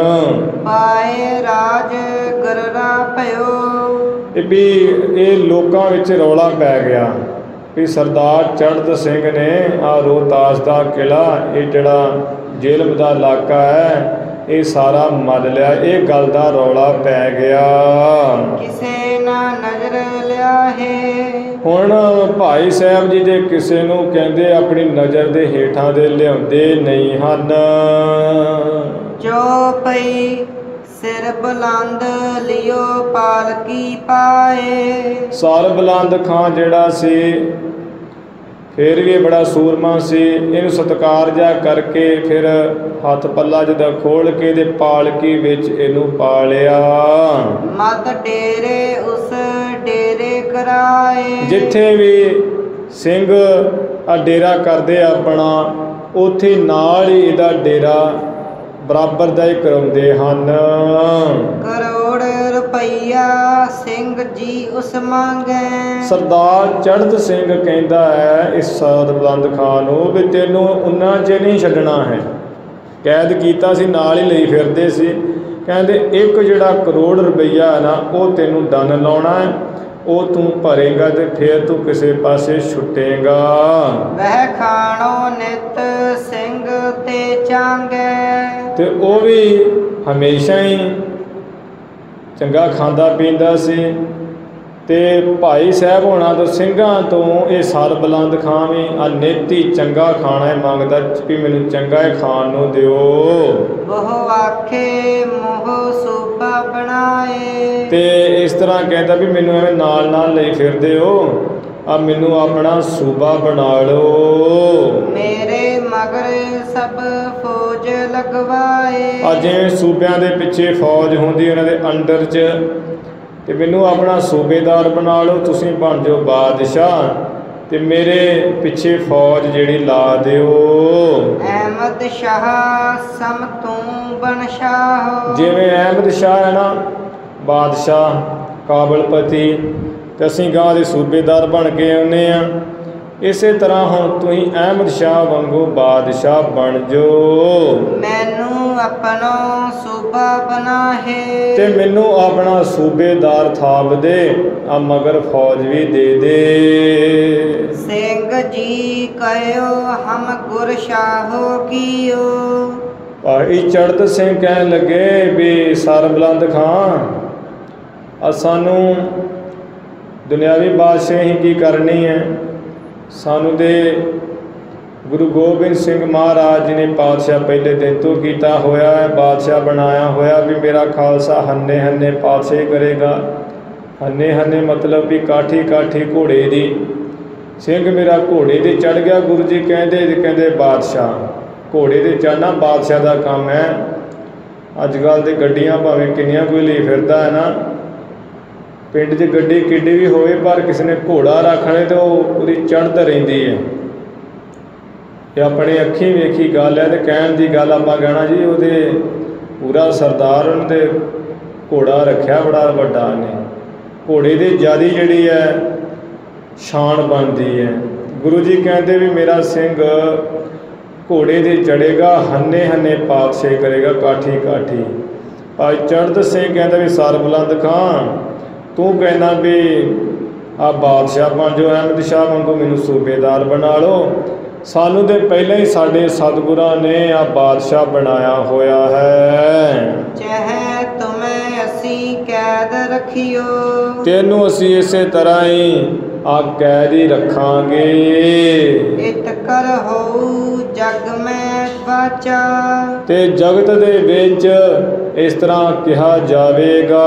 S2: ਪਾਏ ਰਾਜ ਗਰਰਾ ਭਇਓ।
S1: ਇਹ ਵੀ ਇਹ ਲੋਕਾਂ ਵਿੱਚ ਰੌਲਾ ਪੈ ਗਿਆ ਵੀ ਸਰਦਾਰ ਚੜ੍ਹਤ ਸਿੰਘ ਨੇ ਆ ਰੋਹਤਾਸ ਦਾ ਕਿਲ੍ਹਾ, ਇਹ ਜਿਹੜਾ ਜੇਲ੍ਹ ਦਾ ਇਲਾਕਾ ਹੈ, ਇਹ ਸਾਰਾ ਮੱਲ ਲਿਆ। ਇਹ ਗੱਲ ਦਾ ਰੌਲਾ ਪੈ ਗਿਆ।
S2: ਕਿਸੇ ਨਾ ਨਜ਼ਰ ਲਿਆ ਹੈ।
S1: ਹੁਣ ਭਾਈ ਸਾਹਿਬ ਜੀ ਦੇ ਕਿਸੇ ਨੂੰ ਕਹਿੰਦੇ ਆਪਣੀ ਨਜ਼ਰ ਦੇ ਹੇਠਾਂ ਦੇ ਲਿਆਉਂਦੇ ਨਹੀਂ ਹਨ।
S2: ਜੋ ਪਈ ਸਿਰ ਬੁਲੰਦ ਲਿਓ ਪਾਲਕੀ ਪਾਏ।
S1: ਸਰ ਬੁਲੰਦ ਖਾਂ ਜਿਹੜਾ ਸੀ ਫਿਰ ਵੀ ਬੜਾ ਸੂਰਮਾ ਸੀ। ਇਹਨੂੰ ਸਤਿਕਾਰ ਜਿਹਾ ਕਰਕੇ ਫਿਰ ਹੱਥ ਪੱਲਾ ਜਿਹਾ ਖੋਲ ਕੇ ਇਹਦੇ ਪਾਲਕੀ ਵਿੱਚ ਇਹਨੂੰ ਪਾ ਲਿਆ।
S2: ਮਤ ਡੇਰੇ ਉਸ ਡੇਰੇ ਕਰਾਏ।
S1: ਜਿੱਥੇ ਵੀ ਸਿੰਘ ਆ ਡੇਰਾ ਕਰਦੇ ਆਪਣਾ, ਉੱਥੇ ਨਾਲ ਹੀ ਇਹਦਾ ਡੇਰਾ ਬਰਾਬਰ ਦਾ ਹੀ ਕਰਾਉਂਦੇ ਹਨ।
S2: ਕਰੋੜ ਰੁਪਈਆ ਸਿੰਘ ਜੀ ਉਸ ਮੰਗੈ।
S1: ਸਰਦਾਰ ਚੜ੍ਹਤ ਸਿੰਘ ਕਹਿੰਦਾ ਹੈ ਇਸ ਸਰ ਬੁਲੰਦ ਖਾਂ ਨੂੰ ਵੀ ਤੈਨੂੰ ਉਨਾ ਚ ਨਹੀਂ ਛੱਡਣਾ ਹੈ। ਕੈਦ ਕੀਤਾ ਸੀ, ਨਾਲ ਹੀ ਲਈ ਫਿਰਦੇ ਸੀ। ਕਹਿੰਦੇ ਇੱਕ ਜਿਹੜਾ ਕਰੋੜ ਰੁਪਈਆ ਹੈ ਨਾ, ਉਹ ਤੈਨੂੰ ਦੰਨ ਲਾਉਣਾ ਹੈ, ਉਹ ਤੂੰ ਭਰੇਗਾ ਤੇ ਫਿਰ ਤੂੰ ਕਿਸੇ ਪਾਸੇ ਛੁੱਟੇਗਾ।
S2: ਵਹਿ ਖਾਣੋ ਨਿਤ ਸਿੰਘ ਤੇ ਚਾਂਗੈ।
S1: ਤੇ ਉਹ ਵੀ ਹਮੇਸ਼ਾ ਹੀ ਚੰਗਾ ਖਾਂਦਾ ਪੀਂਦਾ ਸੀ। ਤੇ ਭਾਈ ਸਾਹਿਬ ਹੋਣਾ ਤੋਂ ਸਿੰਘਾਂ ਤੋਂ ਇਹ ਸਰ ਬੁਲੰਦ ਖਾਂ ਵੀ ਆ ਨੇਤੀ ਚੰਗਾ ਖਾਣਾ ਹੀ ਮੰਗਦਾ ਵੀ ਮੈਨੂੰ ਚੰਗਾ ਹੀ ਖਾਣ ਨੂੰ ਦਿਓ।
S2: ਬਹੁ ਆਖੇ ਮੋਹ ਸੂਬਾ ਬਣਾਏ।
S1: ਤੇ ਇਸ ਤਰ੍ਹਾਂ ਕਹਿੰਦਾ ਵੀ ਮੈਨੂੰ ਐਵੇਂ ਨਾਲ ਨਾਲ ਲਈ ਫਿਰਦੇ ਹੋ, ਆ ਮੈਨੂੰ ਆਪਣਾ ਸੂਬਾ ਬਣਾ ਲਓ।
S2: ਮੇਰੇ ਮਗਰ ਸਭ ਫੌਜ ਲਗਵਾਏ।
S1: ਆ ਜਿਵੇਂ ਸੂਬਿਆਂ ਦੇ ਪਿੱਛੇ ਫੌਜ ਹੁੰਦੀ ਉਹਨਾਂ ਦੇ ਅੰਡਰ 'ਚ, ਤੇ ਮੈਨੂੰ ਆਪਣਾ ਸੂਬੇਦਾਰ ਬਣਾ ਲਓ, ਤੁਸੀਂ ਬਣ ਜਾਓ ਬਾਦਸ਼ਾਹ ਤੇ ਮੇਰੇ ਪਿੱਛੇ ਫੌਜ ਜਿਹੜੀ ਲਾ ਦਿਓ।
S2: ਅਹਿਮਦ ਸ਼ਾਹ ਸਮ ਤੂੰ ਬਣ ਸ਼ਾਹ।
S1: ਜਿਵੇਂ ਅਹਿਮਦ ਸ਼ਾਹ ਹੈ ਨਾ ਬਾਦਸ਼ਾਹ ਕਾਬਲਪਤੀ, ਤੇ ਅਸੀਂ ਗਾਂ ਦੇ ਸੂਬੇਦਾਰ ਬਣ ਕੇ ਆਉਂਦੇ ਹਾਂ। ਇਸੇ ਤਰ੍ਹਾਂ ਹੁਣ ਤੁਸੀਂ ਅਹਿਮਦ ਸ਼ਾਹ ਵਾਂਗੂ ਬਾਦਸ਼ਾਹ ਬਣ ਜਾਓ।
S2: ਮੈਨੂੰ ਆਪਣਾ ਸੂਬਾ ਬਣਾ ਹੈ।
S1: ਤੇ ਮੈਨੂੰ ਆਪਣਾ ਸੂਬੇਦਾਰ ਥਾਪ ਦੇ, ਆ ਮਗਰ ਫੌਜ ਵੀ ਦੇ ਦੇ।
S2: ਸਿੰਘ ਜੀ ਕਹਿਓ ਹਮ ਗੁਰ ਸ਼ਾਹੋ ਕੀਓ।
S1: ਭਾਈ ਚੜ੍ਹਤ ਸਿੰਘ ਕਹਿਣ ਲੱਗੇ ਵੀ ਸਰ ਬੁਲੰਦ ਖਾਂ, ਆ ਸਾਨੂੰ ਦੁਨਿਆਵੀ ਬਾਦਸ਼ਾਹੀ ਕੀ ਕਰਨੀ ਹੈ? ਸਾਨੂੰ ਤੇ ਗੁਰੂ ਗੋਬਿੰਦ ਸਿੰਘ ਮਹਾਰਾਜ ਜੀ ਨੇ ਪਾਤਸ਼ਾਹ ਪਹਿਲੇ ਦਿਨ ਤੋਂ ਕੀਤਾ ਹੋਇਆ ਹੈ, ਬਾਦਸ਼ਾਹ ਬਣਾਇਆ ਹੋਇਆ ਵੀ ਮੇਰਾ ਖਾਲਸਾ ਹੰਨੇ ਹੰਨੇ ਪਾਤਸ਼ਾਹੀ ਕਰੇਗਾ। ਹੰਨੇ ਹੰਨੇ ਮਤਲਬ ਵੀ ਕਾਠੀ ਕਾਠੀ ਘੋੜੇ ਦੀ। ਸਿੰਘ ਮੇਰਾ ਘੋੜੇ 'ਤੇ ਚੜ੍ਹ ਗਿਆ। ਗੁਰੂ ਜੀ ਕਹਿੰਦੇ ਕਹਿੰਦੇ ਬਾਦਸ਼ਾਹ ਘੋੜੇ 'ਤੇ ਚੜ੍ਹਨਾ ਬਾਦਸ਼ਾਹ ਦਾ ਕੰਮ ਹੈ। ਅੱਜ ਕੱਲ੍ਹ ਤੇ ਗੱਡੀਆਂ ਭਾਵੇਂ ਕਿੰਨੀਆਂ ਕੋਈ ਲਈ ਫਿਰਦਾ ਹੈ ਨਾ, ਪਿੰਡ 'ਚ ਗੱਡੀ ਕਿੱਡੀ ਵੀ ਹੋਵੇ ਪਰ ਕਿਸੇ ਨੇ ਘੋੜਾ ਰੱਖ ਲਏ ਤਾਂ ਉਹ ਉਹਦੀ ਚੜ੍ਹਤ ਰਹਿੰਦੀ ਹੈ। ਇਹ ਆਪਣੇ ਅੱਖੀਂ ਵੇਖੀ ਗੱਲ ਹੈ। ਤੇ ਕਹਿਣ ਦੀ ਗੱਲ ਆਪਾਂ ਕਹਿਣਾ ਜੀ ਉਹਦੇ ਪੂਰਾ ਸਰਦਾਰ ਉਹਨੇ ਤੇ ਘੋੜਾ ਰੱਖਿਆ ਬੜਾ ਵੱਡਾ ਨੇ। ਘੋੜੇ ਦੀ ਜ਼ਿਆਦਾ ਜਿਹੜੀ ਹੈ ਸ਼ਾਨ ਬਣਦੀ ਹੈ। ਗੁਰੂ ਜੀ ਕਹਿੰਦੇ ਵੀ ਮੇਰਾ ਸਿੰਘ ਘੋੜੇ 'ਤੇ ਚੜ੍ਹੇਗਾ, ਹੰਨੇ ਹੰਨੇ ਪਾਤਸ਼ਾਹੀ ਕਰੇਗਾ, ਕਾਠੀ ਕਾਠੀ। ਭਾਈ ਚੜ੍ਹਤ ਸਿੰਘ ਕਹਿੰਦਾ ਵੀ ਸਰ ਬੁਲੰਦ ਖਾਂ, ਤੂੰ ਕਹਿੰਦਾ ਵੀ ਆ ਬਾਦਸ਼ਾਹ ਬਣ ਜਾਓ, ਅਹਿਮਦ ਸ਼ਾਹ ਵਾਂਗੂ ਮੈਨੂੰ ਸੂਬੇਦਾਰ ਬਣਾ ਲਓ। ਸਾਨੂੰ ਤਾਂ ਪਹਿਲਾਂ ਹੀ ਸਾਡੇ ਸਤਿਗੁਰਾਂ ਨੇ ਆ ਬਾਦਸ਼ਾਹ ਬਣਾਇਆ ਹੋਇਆ ਹੈ।
S2: ਚਾਹੇ ਤੁਮੇ ਅਸੀਂ ਕੈਦ ਰੱਖਿਓ।
S1: ਤੈਨੂੰ ਅਸੀਂ ਇਸੇ ਤਰ੍ਹਾਂ ਹੀ ਆ ਕੈਦ ਹੀ ਰੱਖਾਂਗੇ।
S2: ਇਤ ਕਰ ਹੋਊ ਜਗ ਮੈਂ ਵਾਚਾ।
S1: ਤੇ ਜਗਤ ਦੇ ਵਿੱਚ ਇਸ ਤਰ੍ਹਾਂ ਕਿਹਾ ਜਾਵੇਗਾ।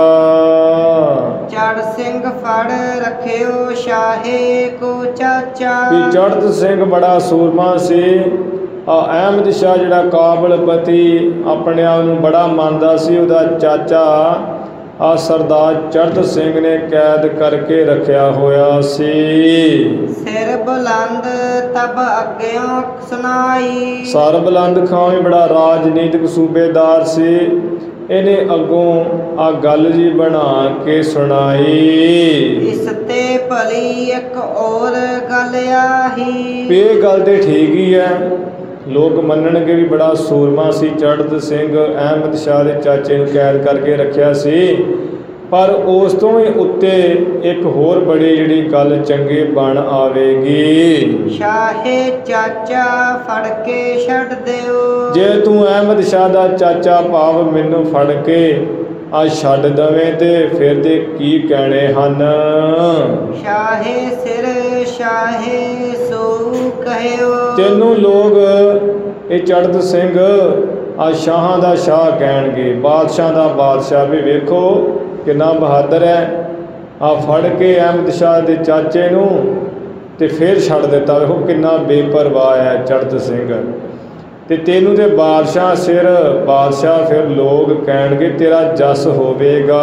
S2: ਚੜ੍ਹ ਸਿੰਘ ਫੜ ਰੱਖਿਓ ਸ਼ਾਹੇ ਕੋ ਚਾਚਾ।
S1: ਵੀ ਚੜ੍ਹਤ ਸਿੰਘ ਬੜਾ ਸੂਰਮਾ ਸੀ। ਆ ਅਹਿਮਦ ਸ਼ਾਹ ਜਿਹੜਾ ਕਾਬਲਪਤੀ ਆਪਣੇ ਆਪ ਨੂੰ ਬੜਾ ਮੰਨਦਾ ਸੀ, ਉਹਦਾ ਚਾਚਾ ਆ ਸਰਦਾਰ ਚੜ੍ਹਤ ਸਿੰਘ ਨੇ ਕੈਦ ਕਰਕੇ ਰੱਖਿਆ ਹੋਇਆ ਸੀ।
S2: ਸਿਰ ਬੁਲੰਦ ਤਬ ਅੱਗਿਓਂ ਸੁਣਾਈ।
S1: ਸਰ ਬੁਲੰਦ ਖਾਂ ਵੀ ਬੜਾ ਰਾਜਨੀਤਿਕ ਸੂਬੇਦਾਰ ਸੀ। ਇਹਨੇ ਅੱਗੋਂ ਆ ਗੱਲ ਜੀ ਬਣਾ ਕੇ ਸੁਣਾਈ।
S2: ਇਸ ਤੇ ਭਲੀ ਇੱਕ ਹੋਰ ਗੱਲ ਆਹੀ।
S1: ਵੀ ਇਹ ਗੱਲ ਤੇ ਠੀਕ ਹੀ ਹੈ, ਲੋਕ ਮੰਨਣਗੇ ਵੀ ਬੜਾ ਸੂਰਮਾ ਸੀ ਚੜ੍ਹਤ ਸਿੰਘ, ਅਹਿਮਦ ਸ਼ਾਹ ਦੇ ਚਾਚੇ ਨੂੰ ਕੈਦ ਕਰਕੇ ਰੱਖਿਆ ਸੀ। ਪਰ ਉਸ ਤੋਂ ਵੀ ਉੱਤੇ ਇੱਕ ਹੋਰ ਬੜੀ ਜਿਹੜੀ ਗੱਲ ਚੰਗੇ ਬਣ ਆਵੇਗੀ।
S2: ਸ਼ਾਹੇ ਚਾਚਾ ਫੜ ਕੇ ਛੱਡ ਦਿਓ।
S1: ਜੇ ਤੂੰ ਅਹਿਮਦ ਸ਼ਾਹ ਦਾ ਚਾਚਾ ਭਾਵ ਮੈਨੂੰ ਫੜ ਕੇ ਆ ਛੱਡ ਦਵੇਂ ਤੇ ਫਿਰ ਤੇ ਕੀ ਕਹਿਣੇ ਹਨ।
S2: ਸ਼ਾਹੇ ਸਿਰ ਸ਼ਾਹੇ ਸੋ ਕਹਿਓ।
S1: ਤੈਨੂੰ ਲੋਕ ਇਹ ਚੜ੍ਹਤ ਸਿੰਘ ਆ ਸ਼ਾਹਾਂ ਦਾ ਸ਼ਾਹ ਕਹਿਣਗੇ, ਬਾਦਸ਼ਾਹ ਦਾ ਬਾਦਸ਼ਾਹ। ਵੀ ਵੇਖੋ ਕਿੰਨਾ ਬਹਾਦਰ ਹੈ, ਆ ਫੜ ਕੇ ਅਹਿਮਦ ਸ਼ਾਹ ਦੇ ਚਾਚੇ ਨੂੰ ਤੇ ਫਿਰ ਛੱਡ ਦਿੱਤਾ। ਵੇਖੋ ਕਿੰਨਾ ਬੇਪਰਵਾਹ ਹੈ ਚੜ੍ਹਤ ਸਿੰਘ। ਤੇ ਤੈਨੂੰ ਤੇ ਬਾਦਸ਼ਾਹ ਸਿਰ ਬਾਦਸ਼ਾਹ, ਫਿਰ ਲੋਕ ਕਹਿਣਗੇ ਤੇਰਾ ਜਸ ਹੋਵੇਗਾ।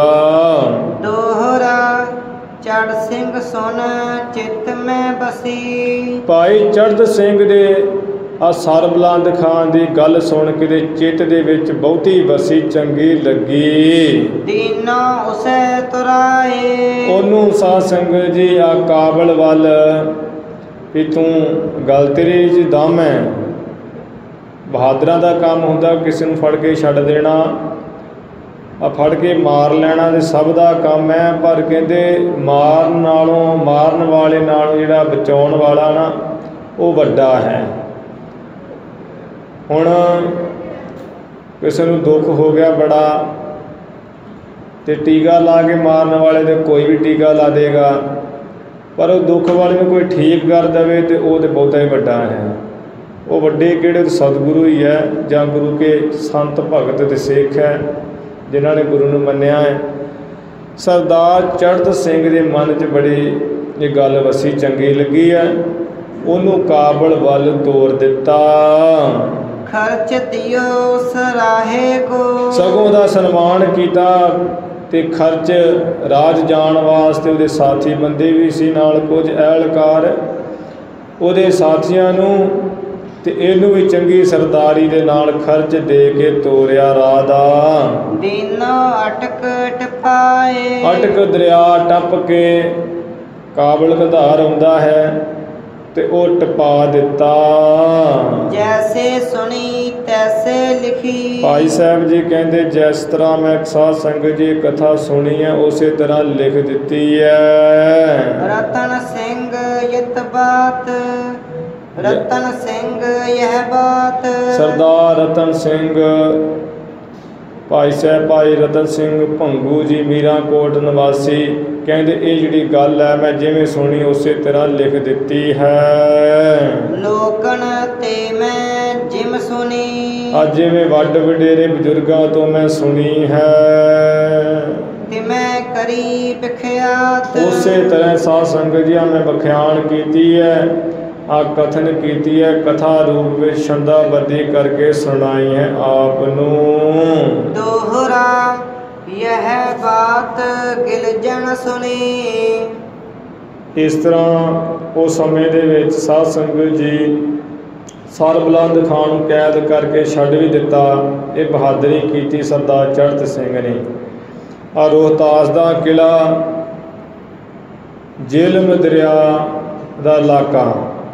S2: ਦੋਹਰਾ ਚੜ੍ਹ ਸਿੰਘ ਸੁਣ ਚਿੱਤ ਮੈਂ ਬਸੀ।
S1: ਭਾਈ ਚੜ੍ਹਤ ਸਿੰਘ ਦੇ ਆ ਸਰਬਲੰਦ ਖਾਨ ਦੀ ਗੱਲ ਸੁਣ ਕੇ ਦੇ ਚਿੱਤ ਦੇ ਵਿੱਚ ਬਹੁਤੀ ਵਸੀ, ਚੰਗੀ ਲੱਗੀ।
S2: ਦੀਨਾ ਉਸੇ ਤੁਰਾਏ।
S1: ਉਹਨੂੰ ਸਾਧ ਸੰਗਤ ਜੀ ਆ ਕਾਬਲ ਵੱਲ ਵੀ ਤੂੰ ਗੱਲ ਤੇਰੀ ਜੀ ਦਮ ਹੈ। ਬਹਾਦਰਾਂ ਦਾ ਕੰਮ ਹੁੰਦਾ ਕਿਸੇ ਨੂੰ ਫੜ ਕੇ ਛੱਡ ਦੇਣਾ, ਆ ਫੜ ਕੇ ਮਾਰ ਲੈਣਾ ਤੇ ਸਭ ਦਾ ਕੰਮ ਹੈ। ਪਰ ਕਹਿੰਦੇ ਮਾਰਨ ਨਾਲੋਂ ਮਾਰਨ ਵਾਲੇ ਨਾਲੋਂ ਜਿਹੜਾ ਬਚਾਉਣ ਵਾਲਾ ਨਾ ਉਹ ਵੱਡਾ ਹੈ। ਹੁਣ ਕਿਸੇ ਨੂੰ ਦੁੱਖ ਹੋ ਗਿਆ ਬੜਾ ਤੇ ਟੀਕਾ ਲਾ ਕੇ ਮਾਰਨ ਵਾਲੇ ਤੇ ਕੋਈ ਵੀ ਟੀਕਾ ਲਾ ਦੇਗਾ, ਪਰ ਉਹ ਦੁੱਖ ਵਾਲੇ ਨੂੰ ਕੋਈ ਠੀਕ ਕਰ ਦੇਵੇ ਤੇ ਉਹ ਤੇ ਬਹੁਤਾ ਹੀ ਵੱਡਾ ਹੈ। ਉਹ ਵੱਡੇ ਕਿਹੜੇ ਸਤਿਗੁਰੂ ਹੀ ਹੈ ਜਾਂ ਗੁਰੂ ਕੇ ਸੰਤ ਭਗਤ ਤੇ ਸਿੱਖ ਹੈ ਜਿਨ੍ਹਾਂ ਨੇ ਗੁਰੂ ਨੂੰ ਮੰਨਿਆ ਹੈ। ਸਰਦਾਰ ਚੜ੍ਹਤ ਸਿੰਘ ਦੇ ਮਨ 'ਚ ਬੜੀ ਇਹ ਗੱਲ ਵਸੀ, ਚੰਗੀ ਲੱਗੀ ਹੈ। ਉਹਨੂੰ ਕਾਬਲ ਵੱਲ ਤੋਰ ਦਿੱਤਾ।
S2: ਖਰਚ ਦਿਓ ਸਰਾਹੇ ਕੋ।
S1: ਸਗੋਂ ਦਾ ਸਨਮਾਨ ਕੀਤਾ ਤੇ ਖਰਚ ਰਾਜ ਜਾਣ ਵਾਸਤੇ ਉਹਦੇ ਸਾਥੀ ਬੰਦੇ ਵੀ ਸੀ ਨਾਲ, ਕੁਝ ਅਹਿਲਕਾਰ ਉਹਦੇ ਸਾਥੀਆਂ ਨੂੰ, ਤੇ ਇਹਨੂੰ ਵੀ ਚੰਗੀ ਸਰਦਾਰੀ ਦੇ ਨਾਲ ਖਰਚ ਦੇ ਕੇ ਤੋਰਿਆ ਰਾਹ ਦਾ।
S2: ਦੀਨੋ ਅਟਕ ਟਪਾਏ।
S1: ਅਟਕ ਦਰਿਆ ਟੱਪ ਕੇ ਕਾਬਲ ਘਧਾਰ ਆਉਂਦਾ ਹੈ ਤੇ ਉਹ ਟਪਾ ਦਿੱਤਾ।
S2: ਜੈਸੇ ਸੁਣੀ ਤੈਸੇ ਲਿਖੀ।
S1: ਭਾਈ ਸਾਹਿਬ ਜੀ ਕਹਿੰਦੇ ਜਿਸ ਤਰ੍ਹਾਂ ਮੈਂ ਸਾਧ ਸੰਗਤ ਜੀ ਕਥਾ ਸੁਣੀ ਹੈ ਉਸੇ ਤਰ੍ਹਾਂ ਲਿਖ ਦਿੱਤੀ ਹੈ।
S2: ਰਤਨ ਸਿੰਘ ਯਤ ਬਾਤ, ਰਤਨ ਸਿੰਘ ਯਹ ਬਾਤ।
S1: ਸਰਦਾਰ ਰਤਨ ਸਿੰਘ ਭਾਈ ਸਾਹਿਬ ਭਾਈ ਰਤਨ ਸਿੰਘ ਭੰਗੂ ਜੀ ਮੀਰਾਂਕੋਟ ਨਿਵਾਸੀ ਕਹਿੰਦੇ ਇਹ ਜਿਹੜੀ ਗੱਲ ਹੈ ਮੈਂ ਜਿਵੇਂ ਸੁਣੀ ਉਸੇ ਤਰ੍ਹਾਂ ਲਿਖ ਦਿੱਤੀ ਹੈ।
S2: ਲੋਕਨ ਤੇ ਮੈਂ ਜਿਮ ਸੁਣੀ।
S1: ਅੱਜ ਜਿਵੇਂ ਵੱਡ ਵਡੇਰੇ ਬਜ਼ੁਰਗਾਂ ਤੋਂ ਮੈਂ ਸੁਣੀ ਹੈ
S2: ਤੇ ਮੈਂ ਕਰੀ ਵਿਖਿਆਤ।
S1: ਉਸੇ ਤਰ੍ਹਾਂ ਸਾਧ ਸੰਗਤ ਜੀ ਮੈਂ ਵਿਖਿਆਨ ਕੀਤੀ ਹੈ, ਆ ਕਥਨ ਕੀਤੀ ਹੈ, ਕਥਾ ਰੂਪ ਵਿੱਚ ਛੰਦਾਬੱਧੀ ਕਰਕੇ ਸੁਣਾਈ ਹੈ ਆਪ ਨੂੰ।
S2: ਦੋਹਰਾ ਯਹ ਬਾਤ ਗਿਲਜਣ ਸੁਣੀ।
S1: ਇਸ ਤਰ੍ਹਾਂ ਉਸ ਸਮੇਂ ਦੇ ਵਿੱਚ ਸਾਧ ਸੰਗਤ ਜੀ ਸਰਬਲੰਦ ਖਾਨ ਨੂੰ ਕੈਦ ਕਰਕੇ ਛੱਡ ਵੀ ਦਿੱਤਾ। ਇਹ ਬਹਾਦਰੀ ਕੀਤੀ ਸਰਦਾਰ ਚੜ੍ਹਤ ਸਿੰਘ ਨੇ। ਆ ਰੋਹਤਾਸ ਦਾ ਕਿਲ੍ਹਾ, ਜੇਹਲਮ ਦਰਿਆ ਦਾ ਇਲਾਕਾ,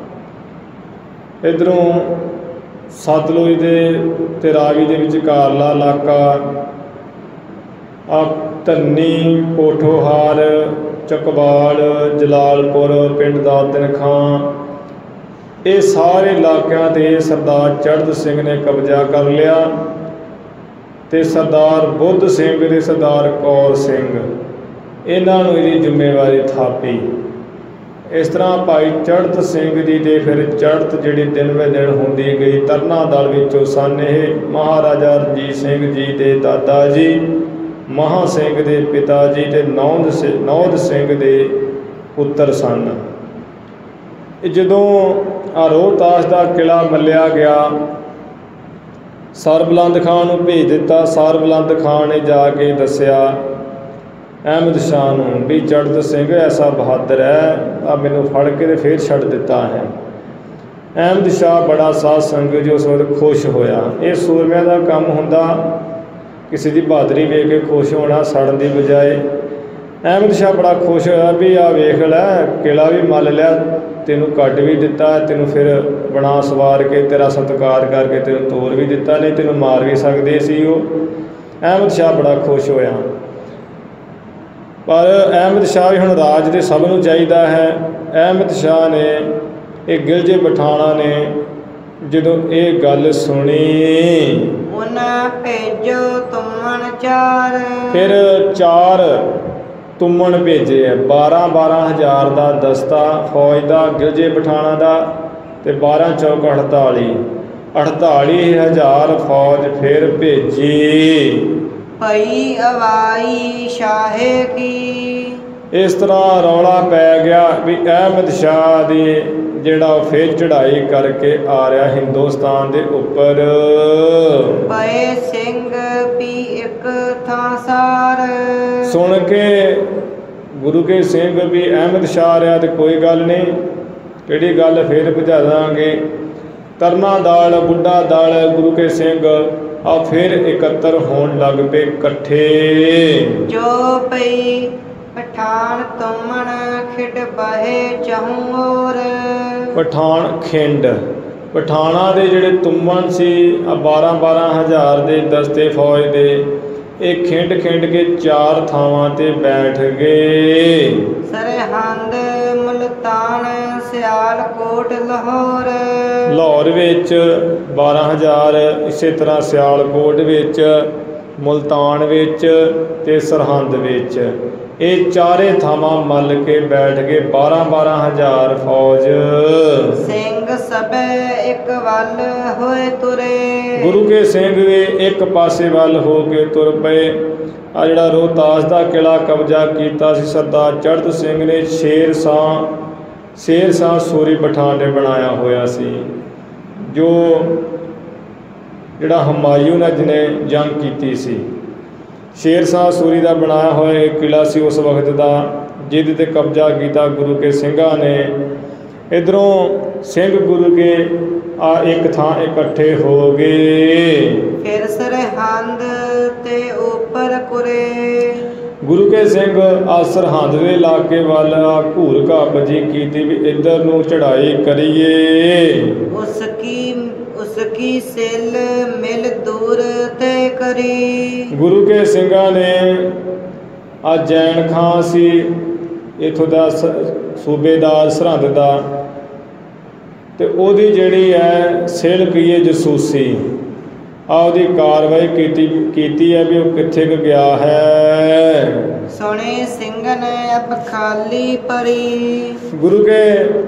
S1: ਇੱਧਰੋਂ ਸਤਲੁਜ ਦੇ ਤੇ ਰਾਵੀ ਦੇ ਵਿਚਕਾਰਲਾ ਇਲਾਕਾ, ਆ ਧੰਨੀ, ਪੋਠੋਹਾਰ, ਚਕਵਾਲ, ਜਲਾਲਪੁਰ, ਪਿੰਡ ਦਾਤਨ ਖਾਂ, ਇਹ ਸਾਰੇ ਇਲਾਕਿਆਂ 'ਤੇ ਸਰਦਾਰ ਚੜ੍ਹਤ ਸਿੰਘ ਨੇ ਕਬਜ਼ਾ ਕਰ ਲਿਆ। ਤੇ ਸਰਦਾਰ ਬੁੱਧ ਸਿੰਘ ਤੇ ਸਰਦਾਰ ਕੌਰ ਸਿੰਘ ਇਹਨਾਂ ਨੂੰ ਇਹਦੀ ਜ਼ਿੰਮੇਵਾਰੀ ਥਾਪੀ। ਇਸ ਤਰ੍ਹਾਂ ਭਾਈ ਚੜ੍ਹਤ ਸਿੰਘ ਜੀ ਦੇ ਫਿਰ ਚੜ੍ਹਤ ਜਿਹੜੀ ਦਿਨ ਵੇ ਦਿਨ ਹੁੰਦੀ ਗਈ। ਤਰਨਾ ਦਲ ਵਿੱਚੋਂ ਸਨ ਇਹ। ਮਹਾਰਾਜਾ ਰਣਜੀਤ ਸਿੰਘ ਜੀ ਦੇ ਦਾਦਾ ਜੀ, ਮਹਾਂ ਸਿੰਘ ਦੇ ਪਿਤਾ ਜੀ ਤੇ ਨੌਂਦ ਸਿ ਨੌਦ ਸਿੰਘ ਦੇ ਪੁੱਤਰ ਸਨ। ਇਹ ਜਦੋਂ ਆ ਰੋਹਤਾਸ ਦਾ ਕਿਲ੍ਹਾ ਮੱਲਿਆ ਗਿਆ, ਸਰਬਲੰਦ ਖਾਨ ਨੂੰ ਭੇਜ ਦਿੱਤਾ। ਸਰਬਲੰਦ ਖਾਨ ਨੇ ਜਾ ਕੇ ਦੱਸਿਆ ਅਹਿਮਦ ਸ਼ਾਹ ਨੂੰ ਵੀ ਚੜ੍ਹਤ ਸਿੰਘ ਐਸਾ ਬਹਾਦਰ ਹੈ, ਆ ਮੈਨੂੰ ਫੜ ਕੇ ਤੇ ਫਿਰ ਛੱਡ ਦਿੱਤਾ ਹੈ। ਅਹਿਮਦ ਸ਼ਾਹ ਬੜਾ ਸਾਧ ਸੰਗਤ ਜੀ ਉਸ ਵਕਤ ਖੁਸ਼ ਹੋਇਆ। ਇਹ ਸੂਰਮਿਆਂ ਦਾ ਕੰਮ ਹੁੰਦਾ ਕਿਸੇ ਦੀ ਬਹਾਦਰੀ ਵੇਖ ਕੇ ਖੁਸ਼ ਹੋਣਾ ਸੜਨ ਦੀ ਬਜਾਏ। ਅਹਿਮਦ ਸ਼ਾਹ ਬੜਾ ਖੁਸ਼ ਹੋਇਆ ਵੀ ਆ ਵੇਖ ਲੈ ਕਿਲ੍ਹਾ ਵੀ ਮੱਲ ਲਿਆ, ਤੈਨੂੰ ਕੱਢ ਵੀ ਦਿੱਤਾ, ਤੈਨੂੰ ਫਿਰ ਬਣਾ ਸਵਾਰ ਕੇ ਤੇਰਾ ਸਤਿਕਾਰ ਕਰਕੇ ਤੈਨੂੰ ਤੋਰ ਵੀ ਦਿੱਤਾ, ਨਹੀਂ ਤੈਨੂੰ ਮਾਰ ਵੀ ਸਕਦੇ ਸੀ ਉਹ। ਅਹਿਮਦ ਸ਼ਾਹ ਬੜਾ ਖੁਸ਼ ਹੋਇਆ। ਪਰ ਅਹਿਮਦ ਸ਼ਾਹ ਵੀ ਹੁਣ ਰਾਜ ਦੇ ਸਭ ਨੂੰ ਚਾਹੀਦਾ ਹੈ। ਅਹਿਮਦ ਸ਼ਾਹ ਨੇ, ਇਹ ਗਿਲਜੇ ਪਠਾਣਾ ਨੇ ਜਦੋਂ ਇਹ ਗੱਲ ਸੁਣੀ,
S2: ਉਹਨਾਂ ਭੇਜੋ ਤੁਮਨ ਚਾਰ,
S1: ਫਿਰ ਚਾਰ ਤੁਮਨ ਭੇਜੇ ਹੈ। ਬਾਰਾਂ ਬਾਰਾਂ ਹਜ਼ਾਰ ਦਾ ਦਸਤਾ ਫੌਜ ਦਾ ਗਿਲਜੇ ਪਠਾਣਾ ਦਾ, ਅਤੇ ਬਾਰਾਂ ਚੌਕ ਅਠਤਾਲੀ ਅਠਤਾਲੀ ਹਜ਼ਾਰ ਫੌਜ ਫਿਰ ਭੇਜੀ।
S2: ਪਈ ਅਵਾਈ ਸ਼ਾਹੇ ਕੀ,
S1: ਇਸ ਤਰ੍ਹਾਂ ਰੌਲਾ ਪੈ ਗਿਆ ਵੀ ਅਹਿਮਦ ਸ਼ਾਹ ਦੀ ਜਿਹੜਾ ਉਹ ਫਿਰ ਚੜ੍ਹਾਈ ਕਰਕੇ ਆ ਰਿਹਾ ਹਿੰਦੁਸਤਾਨ ਦੇ ਉੱਪਰ।
S2: ਪਏ ਸਿੰਘ ਵੀ ਇੱਕ ਥਾਂ ਸਾਰ,
S1: ਸੁਣ ਕੇ ਗੁਰੂ ਕੇ ਸਿੰਘ ਵੀ ਅਹਿਮਦ ਸ਼ਾਹ ਰਿਹਾ ਤੇ ਕੋਈ ਗੱਲ ਨਹੀਂ, ਕਿਹੜੀ ਗੱਲ ਫਿਰ ਭਜਾ ਦਾਂਗੇ। ਤਰਨਾ ਦਲ ਬੁੱਢਾ ਦਲ ਗੁਰੂ ਕੇ ਸਿੰਘ ਆ ਫਿਰ ਇਕੱਤਰ ਹੋਣ ਲੱਗ ਪਏ ਇਕੱਠੇ।
S2: ਜੋ ਪਈ ਪਠਾਨ ਤੁਮਨ ਖਿੜ ਬਹੇ ਚਹੂੰ ਔਰ,
S1: ਪਠਾਨ ਖਿੰਡ ਪਠਾਣਾ ਦੇ ਜਿਹੜੇ ਤੁਮਨ ਸੀ ਆ ਬਾਰਾਂ ਬਾਰਾਂ ਹਜ਼ਾਰ ਦੇ ਦਸਤੇ ਫੌਜ ਦੇ, ਇਹ ਖਿੰਡ ਖਿੰਡ ਕੇ ਚਾਰ ਥਾਵਾਂ 'ਤੇ ਬੈਠ ਗਏ।
S2: ਸਰਹੰਦ ਮੁਲਤਾਨ ਸਿਆਲਕੋਟ ਲਾਹੌਰ,
S1: ਲਾਹੌਰ ਵਿੱਚ ਬਾਰਾਂ ਹਜ਼ਾਰ, ਇਸੇ ਤਰ੍ਹਾਂ ਸਿਆਲਕੋਟ ਵਿੱਚ, ਮੁਲਤਾਨ ਵਿੱਚ ਅਤੇ ਸਰਹੰਦ ਵਿੱਚ, ਇਹ ਚਾਰੇ ਥਾਵਾਂ ਮੱਲ ਕੇ ਬੈਠ ਗਏ ਬਾਰਾਂ ਬਾਰਾਂ ਹਜ਼ਾਰ ਫੌਜ।
S2: ਸਿੰਘ ਸਭੇ ਇੱਕ ਵੱਲ ਹੋਏ ਤੁਰੇ,
S1: ਗੁਰੂ ਕੇ ਸਿੰਘ ਵੀ ਇੱਕ ਪਾਸੇ ਵੱਲ ਹੋ ਕੇ ਤੁਰ ਪਏ। ਆ ਜਿਹੜਾ ਰੋਹਤਾਸ ਦਾ ਕਿਲ੍ਹਾ ਕਬਜ਼ਾ ਕੀਤਾ ਸੀ ਸਰਦਾਰ ਚੜ੍ਹਤ ਸਿੰਘ ਨੇ, ਸ਼ੇਰ ਸ਼ਾਹ ਸ਼ੇਰ ਸ਼ਾਹ ਸੂਰੀ ਪਠਾਨ ਨੇ ਬਣਾਇਆ ਹੋਇਆ ਸੀ, ਜੋ ਜਿਹੜਾ ਹਮਾਯੂੰ ਨੇ ਜਿਹਨੇ ਜੰਗ ਕੀਤੀ ਸੀ। ਸ਼ੇਰ ਸ਼ਾਹ ਸੂਰੀ ਦਾ ਬਣਾਇਆ ਹੋਇਆ ਇੱਕ ਕਿਲ੍ਹਾ ਸੀ ਉਸ ਵਕਤ ਦਾ, ਜਿਹਦੇ 'ਤੇ ਕਬਜ਼ਾ ਕੀਤਾ ਗੁਰੂ ਕੇ ਸਿੰਘਾਂ ਨੇ। ਇੱਧਰੋਂ ਸਿੰਘ ਗੁਰੂ ਕੇ ਆ ਇੱਕ ਥਾਂ ਇਕੱਠੇ ਹੋ ਗਏ।
S2: ਫਿਰ ਸਰਹੰਦ ਤੇ ਉੱਪਰ ਕੁਰੇ,
S1: ਗੁਰੂ ਕੇ ਸਿੰਘ ਆ ਸਰਹੰਦ ਦੇ ਇਲਾਕੇ ਵੱਲ ਆ ਘੂਰ ਘਾਪ ਜੀ ਕੀਤੀ ਵੀ ਇੱਧਰ ਨੂੰ ਚੜ੍ਹਾਈ ਕਰੀਏ।
S2: ਉਸ ਕੀ ਉਸ ਕੀ ਸਿਲ ਮਿਲ ਦੂਰ ਤੇ ਕਰੀ, ਗੁਰੂ
S1: ਕੇ ਸਿੰਘਾਂ ਨੇ ਆ ਜੈਨ ਖਾਂ ਸੀ ਇੱਥੋਂ ਦਾ ਸੂਬੇਦਾਰ ਸਰਹੰਦ ਦਾ, ਅਤੇ ਉਹਦੀ ਜਿਹੜੀ ਹੈ ਸਿਲ ਕਹੀਏ ਜਸੂਸੀ, ਆ ਉਹਦੀ ਕਾਰਵਾਈ ਕੀਤੀ ਕੀਤੀ ਹੈ ਵੀ ਉਹ ਕਿੱਥੇ ਕੁ ਗਿਆ ਹੈ।
S2: ਸੁਣੇ ਸਿੰਘ ਨੇ ਅਬ ਖਾਲੀ ਪਰੀ,
S1: ਗੁਰੂ ਕੇ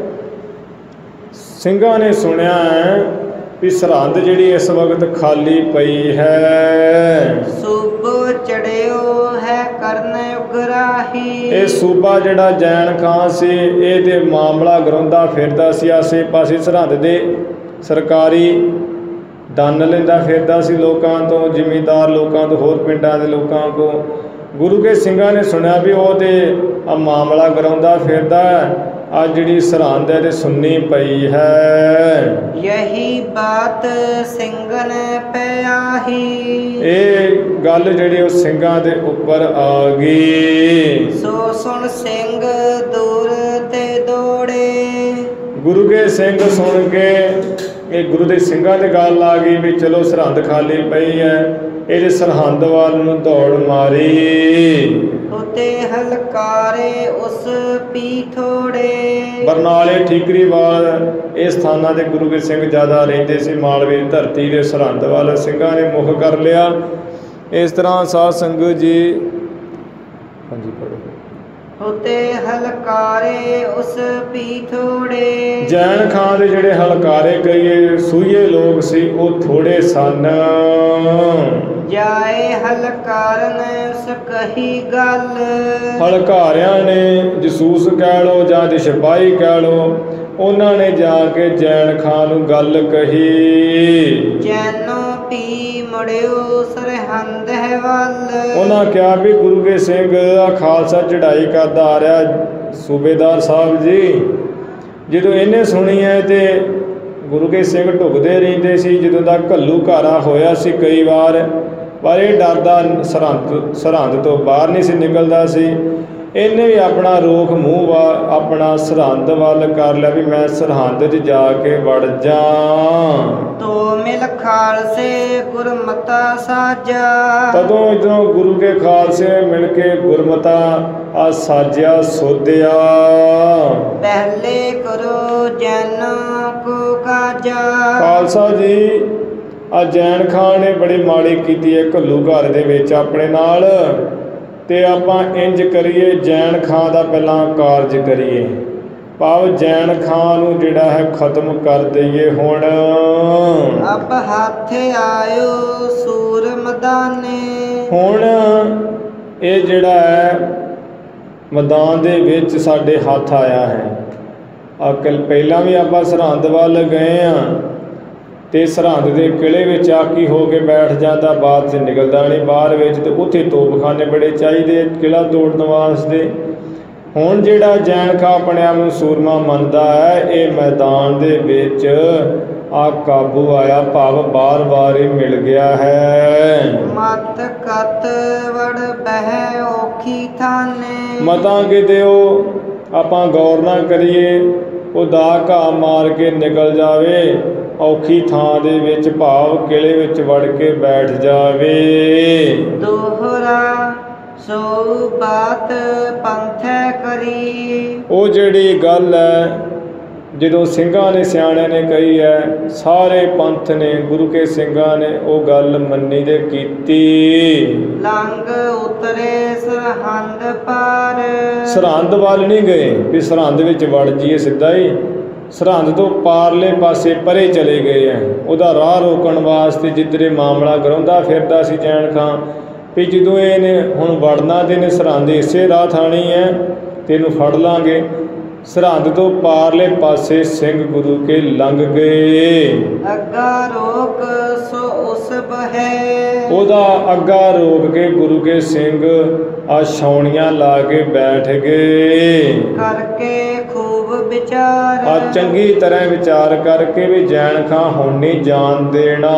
S1: ਸਿੰਘਾਂ ਨੇ ਸੁਣਿਆ ਹੈ ਵੀ ਸਰਹੰਦ ਜਿਹੜੀ ਇਸ ਵਕਤ ਖਾਲੀ ਪਈ ਹੈ।
S2: ਸੂਬੋ ਚੜਿਓ ਹੈ ਕਰਨ ਉਗਰਾਹੀ, ਇਹ
S1: ਸੂਬਾ ਜਿਹੜਾ ਜੈਨ ਖਾਂ ਸੀ ਇਹ ਤੇ ਮਾਮਲਾ ਗਰਾਉਂਦਾ ਫਿਰਦਾ ਸੀ, ਆਸੇ ਪਾਸੇ ਸਰਹੰਦ ਦੇ ਸਰਕਾਰੀ ਦੰਨ ਲੈਂਦਾ ਫਿਰਦਾ ਸੀ ਲੋਕਾਂ ਤੋਂ, ਜ਼ਿਮੀਂਦਾਰ ਲੋਕਾਂ ਤੋਂ, ਹੋਰ ਪਿੰਡਾਂ ਦੇ ਲੋਕਾਂ ਤੋਂ। ਗੁਰੂ ਕੇ ਸਿੰਘਾਂ ਨੇ ਸੁਣਿਆ ਵੀ ਉਹ ਤੇ ਆ ਮਾਮਲਾ ਗਰਾਉਂਦਾ ਫਿਰਦਾ, ਆ ਜਿਹੜੀ ਸਰਹੰਦ ਹੈ ਤੇ ਸੁੰਨੀ ਪਈ ਹੈ।
S2: ਯਹੀ ਬਾਤ ਸਿੰਘਨ ਪਿਆਹੀ, ਇਹ
S1: ਗੱਲ ਜਿਹੜੀ ਉਹ ਸਿੰਘਾਂ ਦੇ ਉੱਪਰ ਆ ਗਈ।
S2: ਸੋ ਸੁਣ ਸਿੰਘ ਦੂਰ ਤੇ ਦੌੜੇ, ਗੁਰੂ
S1: ਕੇ ਸਿੰਘ ਸੁਣ ਕੇ ਇਹ ਗੁਰੂ ਦੇ ਸਿੰਘਾਂ ਤੇ ਗੱਲ ਆ ਗਈ ਵੀ ਚਲੋ ਸਰਹੰਦ ਖਾਲੀ ਪਈ ਹੈ, ਇਹਦੇ ਸਰਹੰਦ ਵੱਲ ਨੂੰ ਦੌੜ ਮਾਰੀ।
S2: ਉਤੇ ਹਲਕਾਰੇ ਉਸ ਪੀ ਥੋੜੇ,
S1: ਬਰਨਾਲੇ ਠੀਕਰੀਵਾਲ ਇਹ ਸਥਾਨਾਂ 'ਤੇ ਗੁਰੂ ਕੇ ਸਿੰਘ ਜ਼ਿਆਦਾ ਰਹਿੰਦੇ ਸੀ। ਮਾਲਵੇ ਦੀ ਧਰਤੀ ਦੇ ਸਰਹੰਦ ਵੱਲ ਸਿੰਘਾਂ ਨੇ ਮੁੱਖ ਕਰ ਲਿਆ। ਇਸ ਤਰ੍ਹਾਂ ਸਾਧ ਸੰਗਤ ਜੀ, ਹਾਂਜੀ ਪੜ੍ਹੋ।
S2: ਉਤੇ ਹਲਕਾਰੇ ਉਸ ਪੀ ਥੋੜੇ,
S1: ਜੈਨ ਖਾਂ ਦੇ ਜਿਹੜੇ ਹਲਕਾਰੇ ਕਹੀਏ ਸੂਈਏ ਲੋਕ ਸੀ ਉਹ ਥੋੜੇ ਸਨ।
S2: ਜਾਏ ਹਲਕਾਰਨ ਉਸ ਕਹੀ ਗੱਲ,
S1: ਹਲਕਾਰਿਆਂ ਨੇ ਜਸੂਸ ਕਹਿ ਲਓ ਜਾਂ ਦੇ ਸਿਪਾਹੀ ਕਹਿ ਲਓ, ਉਹਨਾਂ ਨੇ ਜਾ ਕੇ ਜੈਨ ਖਾਂ ਨੂੰ ਗੱਲ ਕਹੀ।
S2: ਜੈਨੋ ਪੀ ਮੁੜਿਓ ਸਰਹੰਦ ਹੈ ਵੱਲ,
S1: ਉਹਨਾਂ ਕਿਹਾ ਵੀ ਗੁਰੂ ਕੇ ਸਿੰਘ ਆ ਖਾਲਸਾ ਚੜ੍ਹਾਈ ਕਰਦਾ ਆ ਰਿਹਾ ਸੂਬੇਦਾਰ ਸਾਹਿਬ ਜੀ। ਜਦੋਂ ਇਹਨੇ ਸੁਣੀ ਹੈ ਤੇ ਗੁਰੂ ਕੇ ਸਿੰਘ ਢੁਕਦੇ ਰਹਿੰਦੇ ਸੀ। ਜਦੋਂ ਦਾ ਘੱਲੂ ਘਾਰਾ ਹੋਇਆ ਸੀ ਕਈ ਵਾਰ ਪਰ ਇਹ ਡਰਦਾ ਸਰਹੰਦ ਸਰਹੰਦ ਤੋਂ ਬਾਹਰ ਨਹੀਂ ਸੀ ਨਿਕਲਦਾ ਸੀ। ਇਹਨੇ ਵੀ ਆਪਣਾ ਰੋਖ ਮੂੰਹ ਵਾ ਆਪਣਾ ਸਰਹੰਦ ਵੱਲ ਕਰ ਲਿਆ ਵੀ ਮੈਂ ਸਰਹੰਦ 'ਚ ਜਾ ਕੇ ਵੜ ਜਾ।
S2: ਤੋ ਮਿਲ ਖਾਲਸੇ ਗੁਰਮਤਾ ਸਾਜਾ।
S1: ਤਦੋਂ ਇੱਧਰੋਂ ਗੁਰੂ ਕੇ ਖਾਲਸੇ ਮਿਲ ਕੇ ਗੁਰਮਤਾ ਆ ਸਾਜਿਆ ਸੋਧਿਆ।
S2: ਪਹਿਲੇ ਕਰੋ ਜਨ ਕੋ ਕਾਜਾ।
S1: ਖਾਲਸਾ ਜੀ ਆ ਜੈਨ ਖਾਨ ਨੇ ਬੜੀ ਮਾੜੀ ਕੀਤੀ ਹੈ ਘੱਲੂ ਘਰ ਦੇ ਵਿੱਚ ਆਪਣੇ ਨਾਲ। ਤੇ ਆਪਾਂ ਇੰਜ ਕਰੀਏ ਜੈਨ ਖਾਨ ਦਾ ਪਹਿਲਾਂ ਕਾਰਜ ਕਰੀਏ, ਭਾਵ ਜੈਨ ਖਾਨ ਨੂੰ ਜਿਹੜਾ ਹੈ ਖਤਮ ਕਰ ਦਈਏ। ਹੁਣ
S2: ਅਬ ਹੱਥ ਆਇਓ ਸੂਰ ਮਦਾਨੇ।
S1: ਹੁਣ ਇਹ ਜਿਹੜਾ ਹੈ ਮੈਦਾਨ ਦੇ ਵਿੱਚ ਸਾਡੇ ਹੱਥ ਆਇਆ ਹੈ। ਅਕਲ ਪਹਿਲਾਂ ਵੀ ਆਪਾਂ ਸਰਹੰਦ ਵੱਲ ਗਏ ਹਾਂ ਤੇ ਸਰਹੰਦ ਦੇ ਕਿਲ੍ਹੇ ਵਿੱਚ ਆਕੀ ਹੋ ਕੇ ਬੈਠ ਜਾਂਦਾ, ਬਾਅਦ 'ਚ ਨਿਕਲਦਾ ਨਹੀਂ ਬਾਹਰ ਵਿੱਚ। ਤੇ ਉੱਥੇ ਤੋਪਖਾਨੇ ਬੜੇ ਚਾਹੀਦੇ ਕਿਲ੍ਹਾ ਤੋੜਨ ਵਾਸਤੇ। ਹੁਣ ਜਿਹੜਾ ਜੈਨ ਖਾਂ ਆਪਣੇ ਆਪ ਨੂੰ ਸੂਰਮਾ ਮੰਨਦਾ ਹੈ, ਇਹ ਮੈਦਾਨ ਦੇ ਵਿੱਚ ਆ ਕਾਬੂ ਆਇਆ, ਭਾਵ ਬਾਰ ਬਾਰ ਹੀ ਮਿਲ ਗਿਆ ਹੈ।
S2: ਮਤ ਕਤ ਵੜ ਬਹਿ ਔਖੀ ਥਾਨੇ।
S1: ਮਤਾਂ ਕਿਤੇ ਉਹ ਆਪਾਂ ਗੌਰ ਨਾ ਕਰੀਏ, ਉਹ ਦਾ ਘਾਹ ਮਾਰ ਕੇ ਨਿਕਲ ਜਾਵੇ ਔਖੀ ਥਾਂ ਦੇ ਵਿੱਚ, ਭਾਵ ਕਿਲ੍ਹੇ ਵਿੱਚ ਵੜ ਕੇ ਬੈਠ ਜਾਵੇ।
S2: ਦੋਹਰਾ ਸੋ ਬਾਤ ਪੰਥੈ ਕਰੀ।
S1: ਉਹ ਜਿਹੜੀ ਗੱਲ ਹੈ ਜਦੋਂ ਸਿੰਘਾਂ ਨੇ ਸਿਆਣਿਆਂ ਨੇ ਕਹੀ ਹੈ, ਸਾਰੇ ਪੰਥ ਨੇ ਗੁਰੂ ਕੇ ਸਿੰਘਾਂ ਨੇ ਉਹ ਗੱਲ ਮੰਨੀ ਤੇ ਕੀਤੀ।
S2: ਲੰਗ ਉਤਰੇ ਸਰਹੰਦ ਪਾਰ। ਸਰਹੰਦ
S1: ਵੱਲ ਨਹੀਂ ਗਏ ਵੀ ਸਰਹੰਦ ਵਿੱਚ ਵੜ ਜੀਏ ਸਿੱਧਾ ਹੀ, ਸਰਹੰਦ ਤੋਂ ਪਾਰਲੇ ਪਾਸੇ ਪਰੇ ਚਲੇ ਗਏ ਹੈ। ਉਹਦਾ ਰਾਹ ਰੋਕਣ ਵਾਸਤੇ ਜਿੱਧਰੇ ਮਾਮਲਾ ਕਰਾਉਂਦਾ ਫਿਰਦਾ ਸੀ ਜੈਨ ਖਾਂ ਵੀ ਜਦੋਂ ਇਹਨੇ ਹੁਣ ਵੜਨਾ ਤੇ ਇਹਨੇ ਸਰਹੰਦ ਇਸੇ ਰਾਹ ਥਾਣੀ ਹੈ ਤੇ ਇਹਨੂੰ ਫੜ ਲਾਂਗੇ। ਸਰਹੰਦ ਤੋਂ ਪਾਰਲੇ ਪਾਸੇ ਸਿੰਘ ਗੁਰੂ ਕੇ ਲੰਘ ਗਏ।
S2: ਅੱਗਾ ਰੋਕ ਸੋ ਉਸ ਬਹਿ।
S1: ਉਹਦਾ ਅੱਗਾ ਰੋਕ ਕੇ ਗੁਰੂ ਕੇ ਸਿੰਘ ਆ ਛਾਉਣੀਆਂ ਲਾ ਕੇ ਬੈਠ ਗਏ।
S2: ਕਰਕੇ ਖੂਬ ਵਿਚਾਰ।
S1: ਆ ਚੰਗੀ ਤਰ੍ਹਾਂ ਵਿਚਾਰ ਕਰਕੇ ਵੀ ਜੈਨ ਖਾਂ ਹੁਣ ਨਹੀਂ ਜਾਣ ਦੇਣਾ।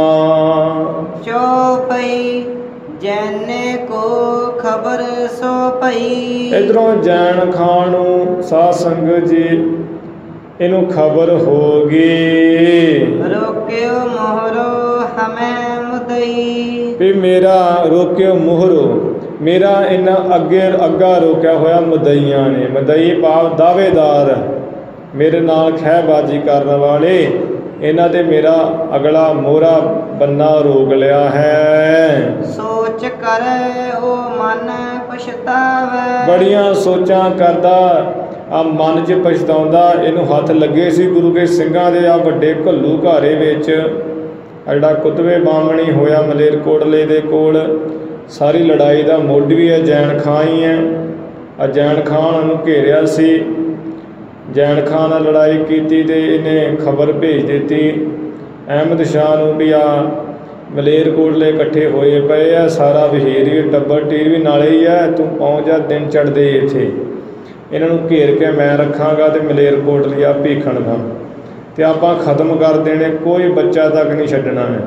S2: ਚੌਪਈ ਜੈਨੇ ਕੋ ਖਬਰ ਸੋ ਪਈ।
S1: ਇੱਧਰੋਂ ਜੈਨ ਖਾਂ ਨੂੰ ਸਾਧ ਸੰਗਤ ਜੀ ਇਹਨੂੰ ਖਬਰ ਹੋ ਗਈ।
S2: ਰੋਕਿਓ ਮੋਹਰੋ ਹਮੈ ਮੁਦਈ। ਵੀ
S1: ਮੇਰਾ ਰੋਕਿਓ ਮੋਹਰੋ, ਮੇਰਾ ਇਹਨਾਂ ਅੱਗੇ ਅੱਗਾ ਰੋਕਿਆ ਹੋਇਆ ਮੁਦਈਆਂ ਨੇ। ਮੁਦਈ ਭਾਵ ਦਾਅਵੇਦਾਰ, ਮੇਰੇ ਨਾਲ ਖਹਿਬਾਜ਼ੀ ਕਰਨ ਵਾਲੇ, ਇਹਨਾਂ ਤੇ ਮੇਰਾ ਅਗਲਾ ਮੋਹਰਾ ਬੰਨਾ ਰੋਕ ਲਿਆ ਹੈ।
S2: ਸੋਚ ਕਰੇ ਉਹ ਮਨ ਪਛਤਾਵੇ।
S1: ਬੜੀਆਂ ਸੋਚਾਂ ਕਰਦਾ ਆ ਮਨ 'ਚ ਪਛਤਾਉਂਦਾ। ਇਹਨੂੰ ਹੱਥ ਲੱਗੇ ਸੀ ਗੁਰੂ ਕੇ ਸਿੰਘਾਂ ਦੇ ਆ ਵੱਡੇ ਘੱਲੂ ਘਾਰੇ ਵਿੱਚ, ਆ ਜਿਹੜਾ ਕੁਤਬੇ ਬਾਹਮਣੀ ਹੋਇਆ ਮਲੇਰਕੋਟਲੇ ਦੇ ਕੋਲ, ਸਾਰੀ ਲੜਾਈ ਦਾ ਮੁੱਢ ਵੀ ਹੈ ਜੈਨ ਖਾਂ ਹੀ ਹੈ। ਆ ਜੈਨ ਖਾਨ ਨੂੰ ਘੇਰਿਆ ਸੀ, ਜੈਨ ਖਾਂ ਨਾਲ ਲੜਾਈ ਕੀਤੀ ਤੇ ਇਹਨੇ ਖਬਰ ਭੇਜ ਦਿੱਤੀ ਅਹਿਮਦ ਸ਼ਾਹ ਨੂੰ ਵੀ ਆ ਮਲੇਰਕੋਟਲੇ ਇਕੱਠੇ ਹੋਏ ਪਏ ਆ, ਸਾਰਾ ਵਜ਼ੀਰ ਟੱਬਰ ਟੀਰ ਵੀ ਨਾਲੇ ਹੀ ਹੈ, ਤੂੰ ਪਹੁੰਚ ਜਾ, ਦਿਨ ਚੜ੍ਹਦੇ ਇੱਥੇ ਇਹਨਾਂ ਨੂੰ ਘੇਰ ਕੇ ਮੈਂ ਰੱਖਾਂਗਾ ਤੇ ਮਲੇਰਕੋਟਲੇ ਆ ਭੀਖਣ ਦਾ ਤੇ ਆਪਾਂ ਖਤਮ ਕਰ ਦੇਣੇ, ਕੋਈ ਬੱਚਾ ਤੱਕ ਨਹੀਂ ਛੱਡਣਾ ਹੈ।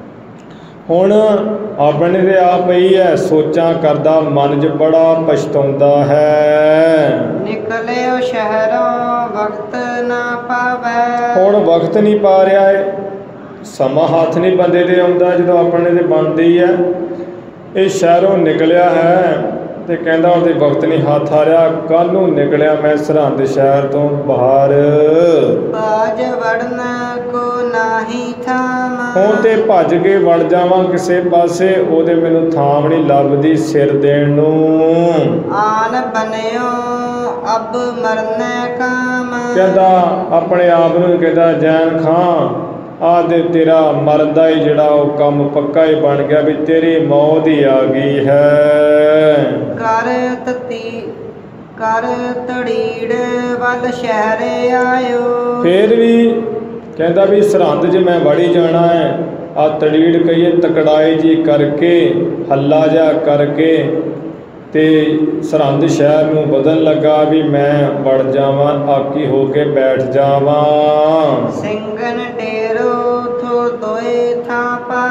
S1: ਹੁਣ ਆਪਣੇ ਤੇ ਆ ਪਈ ਹੈ, ਸੋਚਾਂ ਕਰਦਾ, ਮਨ 'ਚ ਬੜਾ ਪਛਤਾਉਂਦਾ ਹੈ।
S2: ਨਿਕਲਿਓ ਸ਼ਹਿਰੋਂ ਵਕਤ ਨਾ ਪਾਵੇ।
S1: ਹੁਣ ਵਕਤ ਨਹੀਂ ਪਾ ਰਿਹਾ ਹੈ, ਸਮਾਂ ਹੱਥ ਨਹੀਂ ਬੰਦੇ ਦੇ ਆਉਂਦਾ ਜਦੋਂ ਆਪਣੇ ਤੇ ਬਣਦੀ ਹੈ। ਇਹ ਸ਼ਹਿਰੋਂ ਨਿਕਲਿਆ ਹੈ ਤੇ ਕਹਿੰਦਾ ਉਹਦੇ ਵਕਤ ਨਹੀਂ ਹੱਥ ਆ ਰਿਹਾ। ਕੱਲ੍ਹ ਨੂੰ ਨਿਕਲਿਆ ਮੈਂ ਸਰਹੰਦ ਸ਼ਹਿਰ ਤੋਂ ਬਾਹਰ।
S2: ਬਾਜ ਵੜਨ ਕੋ ਨਾਹੀ ਥਾਮ।
S1: ਹੁਣ ਤੇ ਭੱਜ ਕੇ ਵੜ ਜਾਵਾਂ ਕਿਸੇ ਪਾਸੇ, ਉਹਦੇ ਮੈਨੂੰ ਥਾਮ ਨਹੀਂ ਲੱਭਦੀ ਸਿਰ ਦੇਣ ਨੂੰ।
S2: ਆਨ ਬਨਿਓ ਅਬ ਮਰਨੇ ਕਾਮ।
S1: ਕਹਿੰਦਾ ਆਪਣੇ ਆਪ ਨੂੰ ਕਹਿੰਦਾ ਜੈਨ ਖਾਂ ਆ ਤੇ ਤੇਰਾ ਮਰਨ ਦਾ ਹੀ ਜਿਹੜਾ ਉਹ ਕੰਮ ਪੱਕਾ ਹੀ ਬਣ ਗਿਆ ਵੀ ਤੇਰੀ ਮੌਤ ਹੀ ਆ ਗਈ ਹੈ।
S2: ਕਰ ਤਤੀ ਕਰ ਤੜੀੜ ਵੱਲ ਸ਼ਹਿਰ ਆਇਓ।
S1: ਫੇਰ ਵੀ ਕਹਿੰਦਾ ਵੀ ਸਰਹੰਦ 'ਚ ਮੈਂ ਵੜੀ ਜਾਣਾ ਹੈ। ਆ ਤੜੀੜ ਕਹੀਏ ਤਕੜਾਈ ਜੀ ਕਰਕੇ, ਹੱਲਾ ਜਿਹਾ ਕਰਕੇ ਤੇ ਸਰਹੰਦ ਸ਼ਹਿਰ ਨੂੰ ਬਦਲਣ ਲੱਗਾ ਵੀ ਮੈਂ ਵੜ ਜਾਵਾਂ, ਆਕੀ ਹੋ ਕੇ ਬੈਠ ਜਾਵਾਂ।
S2: ਸਿੰਘਨ ਡੇਰੋ ਥੋ ਦੋਏ ਥਾਂ ਪਾਇਓ।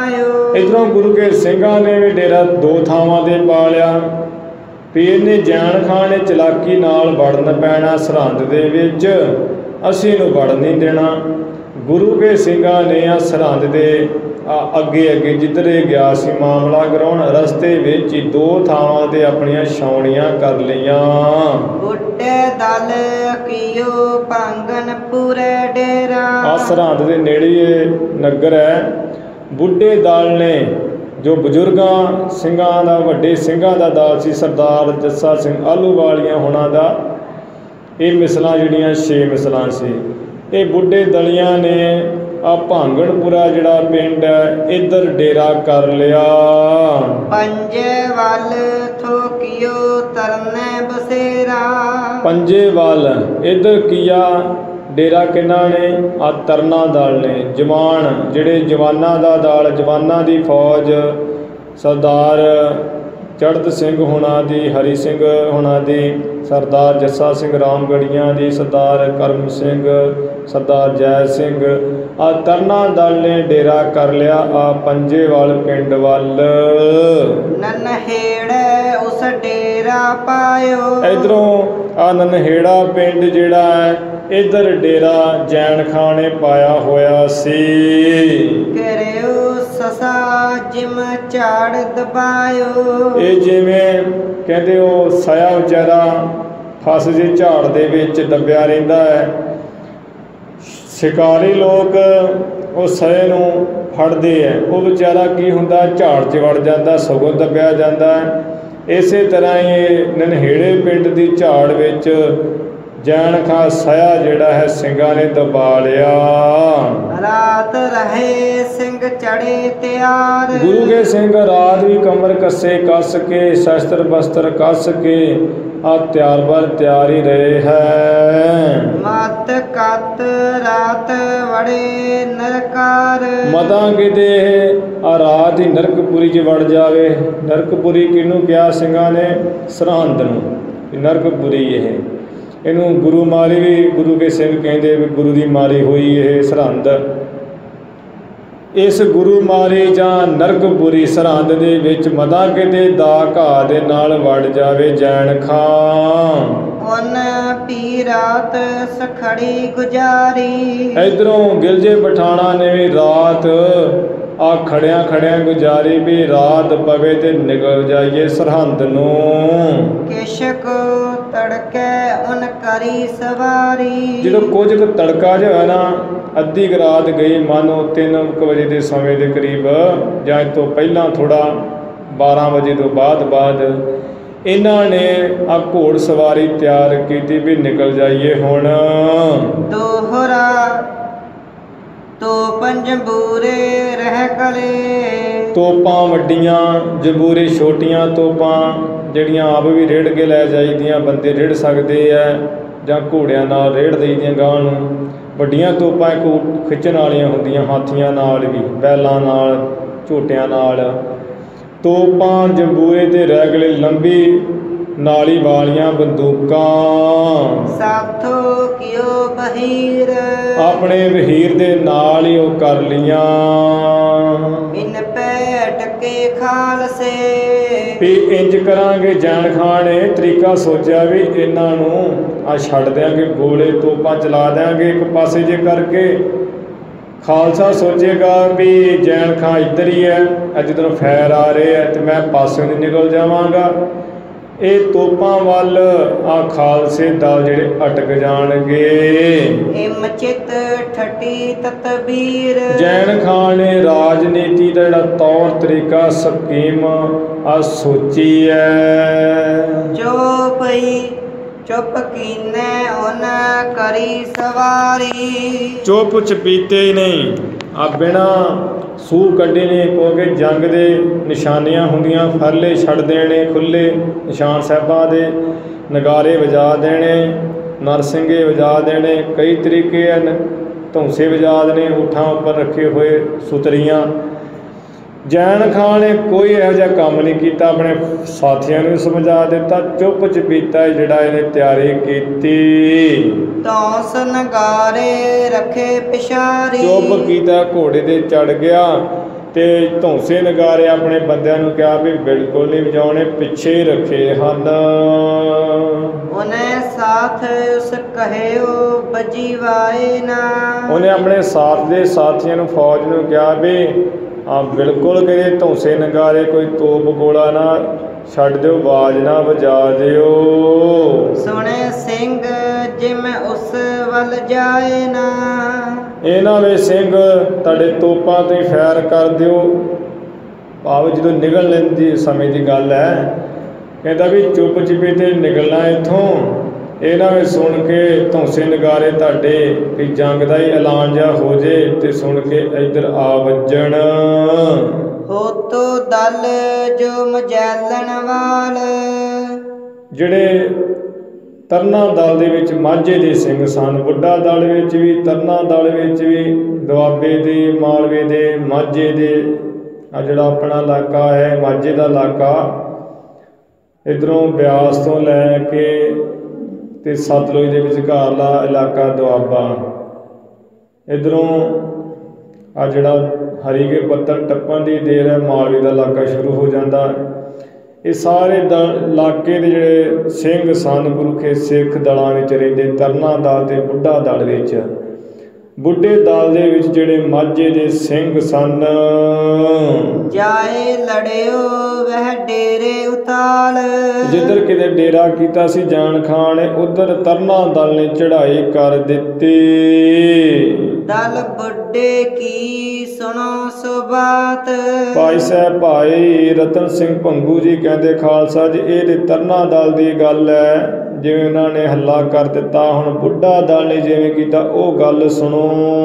S1: ਇੱਧਰੋਂ ਗੁਰੂ ਕੇ ਸਿੰਘਾਂ ਨੇ ਵੀ ਡੇਰਾ ਦੋ ਥਾਵਾਂ 'ਤੇ ਪਾ ਲਿਆ ਵੀ ਇਹਨੇ ਜੈਨ ਖਾਨ ਨੇ ਚਲਾਕੀ ਨਾਲ ਵੜਨ ਪੈਣਾ ਸਰਹੰਦ ਦੇ ਵਿੱਚ, ਅਸੀਂ ਇਹਨੂੰ ਵੜਨ ਨਹੀਂ ਦੇਣਾ। ਗੁਰੂ ਕੇ ਸਿੰਘਾਂ ਨੇ ਆ ਸਰਹੰਦ ਦੇ ਅੱਗੇ ਅੱਗੇ ਜਿੱਧਰ ਇਹ ਗਿਆ ਸੀ ਮਾਮਲਾ ਕਰਾਉਣ, ਰਸਤੇ ਵਿੱਚ ਹੀ ਦੋ ਥਾਵਾਂ 'ਤੇ ਆਪਣੀਆਂ ਛਾਉਣੀਆਂ ਕਰ ਲਈਆਂ।
S2: ਬੁੱਢੇ ਦਲ ਕੀਓ ਭਾਂਗਨ ਪੂਰੇ ਡੇਰਾ।
S1: ਆ ਸਰਹੰਦ ਦੇ ਨੇੜੇ ਇਹ ਨਗਰ ਹੈ। ਬੁੱਢੇ ਦਲ ਨੇ ਜੋ ਬਜ਼ੁਰਗਾਂ ਸਿੰਘਾਂ ਦਾ, ਵੱਡੇ ਸਿੰਘਾਂ ਦਾ ਦਲ ਸੀ, ਸਰਦਾਰ ਜੱਸਾ ਸਿੰਘ ਆਹਲੂਵਾਲੀਆ ਹੋਣਾ ਦਾ, ਇਹ ਮਿਸਲਾਂ ਜਿਹੜੀਆਂ ਛੇ ਮਿਸਲਾਂ ਸੀ। ਇਹ ਬੁੱਢੇ ਦਲੀਆਂ ਨੇ ਆ ਭਾਂਗਣਪੁਰਾ ਜਿਹੜਾ ਪਿੰਡ ਹੈ ਇੱਧਰ ਡੇਰਾ ਕਰ ਲਿਆ।
S2: ਪੰਜੇ ਵੱਲ ਥੋਕਿਓ ਤਰਨੇ ਬਸੇਰਾ।
S1: ਪੰਜੇ ਵੱਲ ਇੱਧਰ ਕੀਆ ਡੇਰਾ ਕਿਹਨਾਂ ਨੇ? ਆ ਤਰਨਾ ਦਲ ਨੇ, ਜਵਾਨ ਜਿਹੜੇ ਜਵਾਨਾਂ ਦਾ ਦਲ, ਜਵਾਨਾਂ ਦੀ ਫੌਜ, ਸਰਦਾਰ ਚੜ੍ਹਤ ਸਿੰਘ ਹੋਣਾ ਦੀ, ਹਰੀ ਸਿੰਘ ਹੋਣਾ ਦੀ, ਸਰਦਾਰ ਜੱਸਾ ਸਿੰਘ ਰਾਮਗੜੀਆਂ ਦੀ, ਸਰਦਾਰ ਕਰਮ ਸਿੰਘ, ਸਰਦਾਰ ਜੈ ਸਿੰਘ, ਆ ਤਰਨਾ ਦਲ ਨੇ ਡੇਰਾ ਕਰ ਲਿਆ ਆ ਪੰਜੇਵਾਲ ਪਿੰਡ ਵੱਲ।
S2: ਨਨਹੇੜੇ ਉਸ ਡੇਰਾ ਪਾਇਓ।
S1: ਇਧਰੋਂ ਆ ਨਨਹੇੜਾ ਪਿੰਡ ਜਿਹੜਾ ਹੈ ਇੱਧਰ ਡੇਰਾ ਜੈਨ ਖਾਨ ਨੇ ਪਾਇਆ ਹੋਇਆ ਸੀ।
S2: ਕਰਿਓ ਸਸਾ ਜਿਮ ਝਾੜ ਦਬਾਇਓ।
S1: ਇਹ ਜਿਵੇਂ ਕਹਿੰਦੇ ਉਹ ਸਾਇਆ ਵਿਚਾਰਾ ਫਸ ਜੇ ਝਾੜ ਦੇ ਵਿੱਚ ਦੱਬਿਆ ਰਹਿੰਦਾ ਹੈ। ਸ਼ਿਕਾਰੀ ਲੋਕ ਉਹ ਸਾਏ ਨੂੰ ਫੜਦੇ ਹੈ, ਉਹ ਵਿਚਾਰਾ ਕੀ ਹੁੰਦਾ ਝਾੜ 'ਚ ਵੜ ਜਾਂਦਾ, ਸਗੋਂ ਦੱਬਿਆ ਜਾਂਦਾ ਹੈ। ਇਸੇ ਤਰ੍ਹਾਂ ਹੀ ਇਹ ਨਨਹੇੜੇ ਪਿੰਡ ਦੀ ਝਾੜ ਵਿੱਚ ਜੈਨ ਖਾਂ ਸਾਇਆ ਜਿਹੜਾ ਹੈ ਸਿੰਘਾਂ ਨੇ ਦਬਾ ਲਿਆ।
S2: ਰਾਤ ਰਹੇ ਸਿੰਘ ਚੜੇ ਤਿਆਰ।
S1: ਗੁਰੂ ਕੇ ਸਿੰਘ ਰਾਤ ਵੀ ਕਮਰ ਕੱਸੇ ਕੱਸ ਕੇ, ਸ਼ਸਤਰ ਬਸਤਰ ਕੱਸ ਕੇ ਆ ਤਿਆਰ ਬਰ ਤਿਆਰ ਹੀ ਰਹੇ ਹੈ।
S2: ਮਤ ਕਤ ਰਾਤ ਵੜੇ ਨਰਕਾਰ। ਮਤਾਂ
S1: ਕਿਤੇ ਆ ਰਾਤ ਹੀ ਨਰਕਪੁਰੀ 'ਚ ਵੜ ਜਾਵੇ। ਨਰਕਪੁਰੀ ਕਿਹਨੂੰ ਕਿਹਾ ਸਿੰਘਾਂ ਨੇ? ਸਰਹੰਦ ਨੂੰ ਨਰਕਪੁਰੀ। ਇਹ ਇਹਨੂੰ ਗੁਰੂ ਮਾਰੀ ਵੀ ਗੁਰੂ ਕੇ ਸਿੰਘ ਕਹਿੰਦੇ ਵੀ ਗੁਰੂ ਦੀ ਮਾਰੀ ਹੋਈ ਇਹ ਸਰਹੰਦ। ਇਸ ਗੁਰੂ ਮਾਰੀ ਜਾਂ ਨਰਕਪੁਰੀ ਸਰਹੰਦ ਦੇ ਵਿੱਚ ਮਦਾਂ ਕਿਤੇ ਦਾ ਘਾਹ ਦੇ ਨਾਲ ਵੜ ਜਾਵੇ ਜੈਨ ਖਾਂ।
S2: ਉਨ ਪੀ ਰਾਤ ਸਖੜੀ ਗੁਜ਼ਾਰੀ।
S1: ਇਧਰੋਂ ਗਿਲਜੇ ਪਠਾਣਾ ਨੇ ਵੀ ਰਾਤ ਆ ਖੜਿਆਂ ਖੜਿਆਂ ਗੁਜ਼ਾਰੀ ਵੀ ਰਾਤ ਪਵੇ ਤੇ ਨਿਕਲ ਜਾਈਏ ਸਰਹੰਦ ਨੂੰ।
S2: ਕਿਸ਼ਕ ਤੜਕੇ ਉਨ ਕਰੀ ਸਵਾਰੀ।
S1: ਜਦੋਂ ਕੁਝ ਕੁ ਤੜਕਾ ਜਿਹਾ ਹੋਇਆ ਨਾ, ਅੱਧੀ ਕੁ ਰਾਤ ਗਈ, ਮਾਨੋ ਤਿੰਨ ਕੁ ਵਜੇ ਦੇ ਸਮੇਂ ਦੇ ਕਰੀਬ ਜਾਂ ਇਸ ਤੋਂ ਪਹਿਲਾਂ ਥੋੜ੍ਹਾ ਬਾਰਾਂ ਵਜੇ ਤੋਂ ਬਾਅਦ ਬਾਅਦ ਇਹਨਾਂ ਨੇ ਆ ਘੋੜ ਸਵਾਰੀ ਤਿਆਰ ਕੀਤੀ ਵੀ ਨਿਕਲ ਜਾਈਏ ਹੁਣ।
S2: ਦੋਹਰਾ ਤੋ ਪੰਜਬੂਰੇ ਰਹਿ ਕਲੇ।
S1: ਤੋਪਾਂ ਵੱਡੀਆਂ, ਜੰਬੂਰੇ ਛੋਟੀਆਂ ਤੋਪਾਂ ਜਿਹੜੀਆਂ ਆਪ ਵੀ ਰੇੜ ਕੇ ਲੈ ਜਾਈਦੀਆਂ, ਬੰਦੇ ਰੇੜ ਸਕਦੇ ਆ ਜਾਂ ਘੋੜਿਆਂ ਨਾਲ ਰੇੜ ਦਈਦੀਆਂ ਗਾਂ ਨੂੰ। ਵੱਡੀਆਂ ਤੋਪਾਂ ਇੱਕ ਖਿੱਚਣ ਵਾਲੀਆਂ ਹੁੰਦੀਆਂ, ਹਾਥੀਆਂ ਨਾਲ ਵੀ, ਬੈਲਾਂ ਨਾਲ, ਝੋਟਿਆਂ ਨਾਲ। ਤੋਪਾਂ ਜੰਬੂਰੇ ਤੇ ਰੈਗਲੇ ਲੰਬੀ ਨਾਲੀ ਵਾਲੀਆਂ ਬੰਦੂਕਾਂ।
S2: ਸਾਥੋ ਕਿਉ ਬਹੀਰ।
S1: ਆਪਣੇ ਵਹੀਰ ਦੇ ਨਾਲ ਹੀ ਉਹ ਕਰ ਲੀਆਂ।
S2: ਇਨ ਪੈਟ ਕੇ ਖਾਲਸੇ।
S1: ਵੀ ਇੰਜ ਕਰਾਂਗੇ, ਜੈਨ ਖਾਨ ਨੇ ਤਰੀਕਾ ਸੋਚਿਆ ਵੀ ਇਹਨਾਂ ਨੂੰ ਆ ਛੱਡ ਦਿਆਂਗੇ, ਗੋਲੇ ਤੋਪਾਂ ਚਲਾ ਦਿਆਂਗੇ ਇੱਕ ਪਾਸੇ ਜੇ ਕਰਕੇ। ਖਾਲਸਾ ਸੋਚੇਗਾ ਵੀ ਜੈਨ ਖਾਨ ਇੱਧਰ ਹੀ ਹੈ, ਅੱਜ ਜਦੋਂ ਫੈਰ ਆ ਰਹੇ ਹੈ ਤੇ ਮੈਂ ਪਾਸੇ ਨੂੰ ਨਿਕਲ ਜਾਵਾਂਗਾ। ਇਹ ਤੋਪਾਂ ਵੱਲ ਆ ਖਾਲਸੇ ਦਲ ਜਿਹੜੇ ਅਟਕ ਜਾਣਗੇ।
S2: ਇਮ ਚਿਤ ਠਟੀ ਤਤਬੀਰ।
S1: ਜੈਨ ਖਾਨ ਨੇ ਰਾਜਨੀਤੀ ਦਾ ਜਿਹੜਾ ਤੌਰ ਤਰੀਕਾ ਸਕੀਮ ਆ ਸੋਚੀ ਹੈ।
S2: ਜੋ ਪਈ ਚੁੱਪ ਕੀਨੇ ਉਨ ਕਰੀ ਸਵਾਰੀ।
S1: ਚੁੱਪ ਚਪੀਤੇ ਹੀ ਨਹੀਂ, ਆ ਬਿਨਾ ਸੂਹ ਕੱਢੇ ਨੇ, ਕਿਉਂਕਿ ਜੰਗ ਦੇ ਨਿਸ਼ਾਨੀਆਂ ਹੁੰਦੀਆਂ, ਫਰਲੇ ਛੱਡ ਦੇਣੇ ਖੁੱਲ੍ਹੇ ਨਿਸ਼ਾਨ ਸਾਹਿਬਾਂ ਦੇ, ਨਗਾਰੇ ਵਜਾ ਦੇਣੇ, ਨਰਸਿੰਗੇ ਵਜਾ ਦੇਣੇ, ਕਈ ਤਰੀਕੇ ਹਨ, ਧੌਂਸੇ ਵਜਾ ਦੇਣੇ, ਊਠਾਂ ਉੱਪਰ ਰੱਖੇ ਹੋਏ ਸੁਤਰੀਆਂ। ਜੈਨ ਖਾਨ ਨੇ ਕੋਈ ਇਹੋ ਜਿਹਾ ਕੰਮ ਨਹੀਂ ਕੀਤਾ, ਆਪਣੇ ਸਾਥੀਆਂ ਨੂੰ ਸਮਝਾ ਦਿੱਤਾ, ਚੁੱਪ ਚਪੀਤਾ ਜਿਹੜਾ ਇਹਨੇ ਤਿਆਰੀ ਕੀਤੀ।
S2: ਧੌਂਸ ਨਗਾਰੇ ਰੱਖੇ ਪਿਸ਼ਾਰੀ।
S1: ਚੁੱਪ ਕੀਤਾ, ਘੋੜੇ 'ਤੇ ਚੜ੍ਹ ਗਿਆ, ਤੇ ਧੌਂਸੇ ਨਗਾਰੇ ਆਪਣੇ ਬੰਦਿਆਂ ਨੂੰ ਕਿਹਾ ਵੀ ਬਿਲਕੁਲ ਨਹੀਂ ਵਜਾਉਣੇ, ਪਿੱਛੇ ਹੀ ਰੱਖੇ ਹਨ।
S2: ਉਹਨੇ ਸਾਥ ਉਸ ਕਹਿਓ ਬਜੀ ਵਾਏ ਨਾ।
S1: ਉਹਨੇ ਆਪਣੇ ਸਾਥ ਦੇ ਸਾਥੀਆਂ ਨੂੰ, ਫੌਜ ਨੂੰ ਕਿਹਾ ਵੀ ਆ ਬਿਲਕੁਲ ਕਿਤੇ ਧੌਂਸੇ ਨਗਾਰੇ ਕੋਈ ਤੋਪ ਗੋਲਾ ਨਾ ਛੱਡ ਦਿਓ, ਆਵਾਜ਼ ਨਾ ਵਜਾ ਦਿਓ।
S2: ਸੁਣੇ ਸਿੰਘ ਜਿਵੇਂ ਉਸ ਵੱਲ ਜਾਏ ਨਾ।
S1: ਇਹਨਾਂ ਵੇ ਸਿੰਘ ਤੁਹਾਡੇ ਤੋਪਾਂ ਤੋਂ ਹੀ ਫੈਰ ਕਰ ਦਿਓ। ਭਾਵ ਜਦੋਂ ਨਿਕਲ ਲੈਂਦੀ ਸਮੇਂ ਦੀ ਗੱਲ ਹੈ, ਕਹਿੰਦਾ ਵੀ ਚੁੱਪ ਚਿਪੇ ਤੇ ਨਿਕਲਣਾ ਇੱਥੋਂ। ਇਹਨਾਂ ਵੇ ਸੁਣ ਕੇ ਧੌਂਸੇ ਨਗਾਰੇ ਤੁਹਾਡੇ ਵੀ ਜੰਗ ਦਾ ਹੀ ਐਲਾਨ ਜਿਹਾ ਹੋ ਜੇ ਤੇ ਸੁਣ ਕੇ ਇੱਧਰ ਆ ਵੱਜਣ।
S2: ਹੋਤੋ ਦਲ ਜੋ ਮਜੈਲਣ ਵਾਲ।
S1: ਜਿਹੜੇ ਤਰਨਾ ਦਲ ਦੇ ਵਿੱਚ ਮਾਝੇ ਦੇ ਸਿੰਘ ਸਨ, ਬੁੱਢਾ ਦਲ ਵਿੱਚ ਵੀ, ਤਰਨਾ ਦਲ ਵਿੱਚ ਵੀ, ਦੁਆਬੇ ਦੇ, ਮਾਲਵੇ ਦੇ, ਮਾਝੇ ਦੇ, ਆ ਜਿਹੜਾ ਆਪਣਾ ਇਲਾਕਾ ਹੈ ਮਾਝੇ ਦਾ ਇਲਾਕਾ, ਇੱਧਰੋਂ ਬਿਆਸ ਤੋਂ ਲੈ ਕੇ ਤੇ ਸਤਲੁਜ ਦੇ ਵਿਚਕਾਰਲਾ ਇਲਾਕਾ ਦੁਆਬਾ, ਇੱਧਰੋਂ ਆ ਜਿਹੜਾ ਹਰੀਕੇ ਪੱਤਣ ਟੱਪਣ ਦੀ ਦੇਰ ਹੈ ਮਾਲਵੇ ਦਾ ਇਲਾਕਾ ਸ਼ੁਰੂ ਹੋ ਜਾਂਦਾ। ਇਹ ਸਾਰੇ ਦਲ ਇਲਾਕੇ ਦੇ ਜਿਹੜੇ ਸਿੰਘ ਸਨ ਗੁਰੂ ਕੇ ਸਿੱਖ ਦਲਾਂ ਵਿੱਚ ਰਹਿੰਦੇ, ਤਰਨਾ ਦਲ ਤੇ ਬੁੱਢਾ ਦਲ ਵਿੱਚ। ਬੁੱਢੇ ਦਲ ਦੇ ਵਿੱਚ ਜਿਹੜੇ ਮਾਝੇ ਦੇ ਸਿੰਘ ਸਨ,
S2: ਜਾਏ ਲੜਿਓ ਵਹਿ ਡੇਰੇ ਉਤਾਲ।
S1: ਜਿੱਧਰ ਕਿਤੇ ਡੇਰਾ ਕੀਤਾ ਸੀ ਜਾਨ ਖਾਨ ਨੇ, ਉਧਰ ਤਰਨਾ ਦਲ ਨੇ ਚੜ੍ਹਾਈ ਕਰ ਦਿੱਤੀ।
S2: ਦਲ ਬੁੱਢੇ ਕੀ ਸੁਣੋ ਸੋ ਬਾਤ।
S1: ਭਾਈ ਸਾਹਿਬ ਭਾਈ ਰਤਨ ਸਿੰਘ ਭੰਗੂ ਜੀ ਕਹਿੰਦੇ ਖਾਲਸਾ ਜੀ ਇਹ ਤੇ ਤਰਨਾ ਦਲ ਦੀ ਗੱਲ ਹੈ, ਜਿਵੇਂ ਉਹਨਾਂ ਨੇ ਹੱਲਾ ਕਰ ਦਿੱਤਾ। ਹੁਣ ਬੁੱਢਾ ਦਲ ਨੇ ਜਿਵੇਂ ਕੀਤਾ ਉਹ ਗੱਲ ਸੁਣੋ।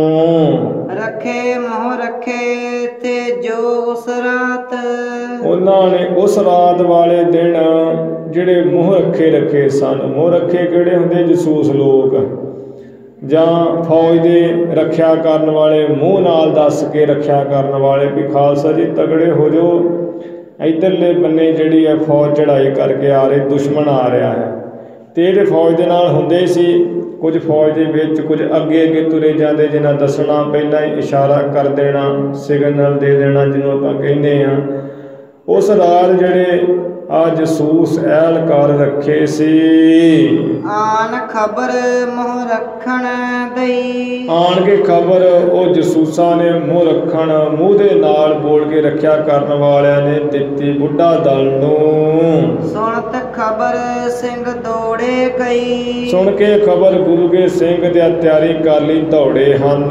S2: ਰੱਖੇ ਮੋਹ ਰੱਖੇ ਤੇ ਜੋ ਉਸ ਰਾਤ।
S1: ਉਹਨਾਂ ਨੇ ਉਸ ਰਾਤ ਵਾਲੇ ਦਿਨ ਜਿਹੜੇ ਮੋਹ ਰੱਖੇ ਰੱਖੇ ਸਨ। ਮੋਹ ਰੱਖੇ ਕਿਹੜੇ ਹੁੰਦੇ? ਜਸੂਸ ਲੋਕ ਜਾਂ ਫੌਜ ਦੇ ਰੱਖਿਆ ਕਰਨ ਵਾਲੇ, ਮੂੰਹ ਨਾਲ ਦੱਸ ਕੇ ਰੱਖਿਆ ਕਰਨ ਵਾਲੇ ਵੀ ਖਾਲਸਾ ਜੀ ਤਗੜੇ ਹੋ ਜਾਓ, ਇੱਧਰਲੇ ਬੰਨੇ ਜਿਹੜੀ ਹੈ ਫੌਜ ਚੜ੍ਹਾਈ ਕਰਕੇ ਆ ਰਹੀ, ਦੁਸ਼ਮਣ ਆ ਰਿਹਾ ਹੈ। ਤੇ ਇਹਦੇ ਫੌਜ ਦੇ ਨਾਲ ਹੁੰਦੇ ਸੀ ਕੁਝ ਫੌਜ ਦੇ ਵਿੱਚ, ਕੁਝ ਅੱਗੇ ਅੱਗੇ ਤੁਰੇ ਜਾਂਦੇ, ਜਿਹਨਾਂ ਦੱਸਣਾ ਪਹਿਲਾਂ ਹੀ ਇਸ਼ਾਰਾ ਕਰ ਦੇਣਾ, ਸਿਗਨਲ ਦੇ ਦੇਣਾ ਜਿਹਨੂੰ ਆਪਾਂ ਕਹਿੰਦੇ ਹਾਂ। ਉਸ ਰਾਤ ਜਿਹੜੇ ਆ ਜਸੂਸ ਐਲਕਾਰ ਰੱਖੇ ਸੀ,
S2: ਆਨ ਖਬਰ ਮੋਹ ਰੱਖਣ ਦਈ। ਆਣ
S1: ਕੇ ਖਬਰ ਉਹ ਜਸੂਸਾਂ ਨੇ ਮੂੰਹ ਰੱਖਣ, ਮੂੰਹ ਦੇ ਨਾਲ ਬੋਲ ਕੇ ਰੱਖਿਆ ਕਰਨ ਵਾਲਿਆਂ ਨੇ ਦਿੱਤੀ ਬੁੱਢਾ ਦਲ ਨੂੰ।
S2: ਸੁਣਤ ਖਬਰ ਸਿੰਘ ਦੌੜੇ ਕਈ।
S1: ਸੁਣ ਕੇ ਖਬਰ ਗੁਰੂ ਕੇ ਸਿੰਘ ਦੇ ਤਿਆਰੀ ਕਰ ਲਈ, ਦੌੜੇ ਹਨ।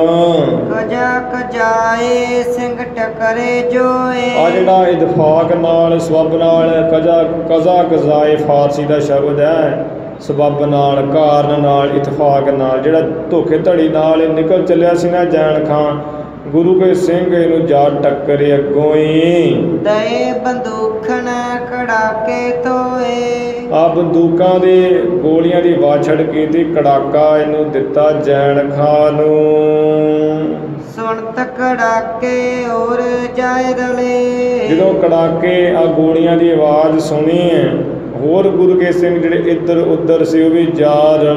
S2: ਕਜਾ ਕਜਾਏ ਸਿੰਘ ਟਕਰੇ ਜੋਏ।
S1: ਆ ਜਿਹੜਾ ਇਤਫਾਕ ਨਾਲ ਸਬੱਬ ਨਾਲ ਕਜਾ ਕਜ਼ਾ ਕਜ਼ਾਏ ਫਾਰਸੀ ਦਾ ਸ਼ਬਦ ਹੈ, ਸਬੱਬ ਨਾਲ, ਕਾਰਨ ਨਾਲ, ਇਤਫਾਕ ਨਾਲ, ਜਿਹੜਾ ਧੋਖੇ ਧੜੀ ਨਾਲ ਨਿਕਲ ਚੱਲਿਆ ਸੀ ਨਾ ਜਾਨ ਖਾਨ, ਗੁਰੂ ਕੇ ਸਿੰਘ ਇਹਨੂੰ ਜਾ ਟੱਕਰੇ ਅੱਗੋਂ ਹੀ।
S2: ਦਏ ਬੰਦੂਖਣ ਕੜਾਕੇ ਤੋਏ।
S1: ਆ ਬੰਦੂਕਾਂ ਦੇ ਗੋਲੀਆਂ ਦੀ ਵਾਛੜ ਕੀਤੀ, ਕੜਾਕਾ ਇਹਨੂੰ ਦਿੱਤਾ ਜੈਨ ਖਾਨ ਨੂੰ।
S2: ਸੁਣਤ ਕੜਾਕੇ ਔਰ ਜਾਏ ਰਲੇ। ਜਦੋਂ
S1: ਕੜਾਕੇ ਆ ਗੋਲੀਆਂ ਦੀ ਆਵਾਜ਼ ਸੁਣੀ ਹੈ, ਹੋਰ ਗੁਰੂ ਕੇ ਸਿੰਘ ਜਿਹੜੇ ਇੱਧਰ ਉੱਧਰ ਸੀ ਉਹ ਵੀ ਜਾ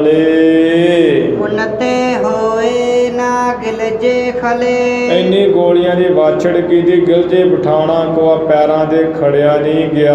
S1: ਰਲੇ।
S2: ਉਨਤੇ ਹੋਏ ਨਾ ਗਿਲਜੇ ਖਲੇ।
S1: ਇੰਨੀ ਗੋਲੀਆਂ ਦੀ ਵਾਛੜ ਕੀਤੀ, ਗਿਲਜੇ ਬਿਠਾਣਾ ਕੋਆ ਪੈਰਾਂ ਦੇ ਖੜਿਆ ਨਹੀਂ ਗਿਆ।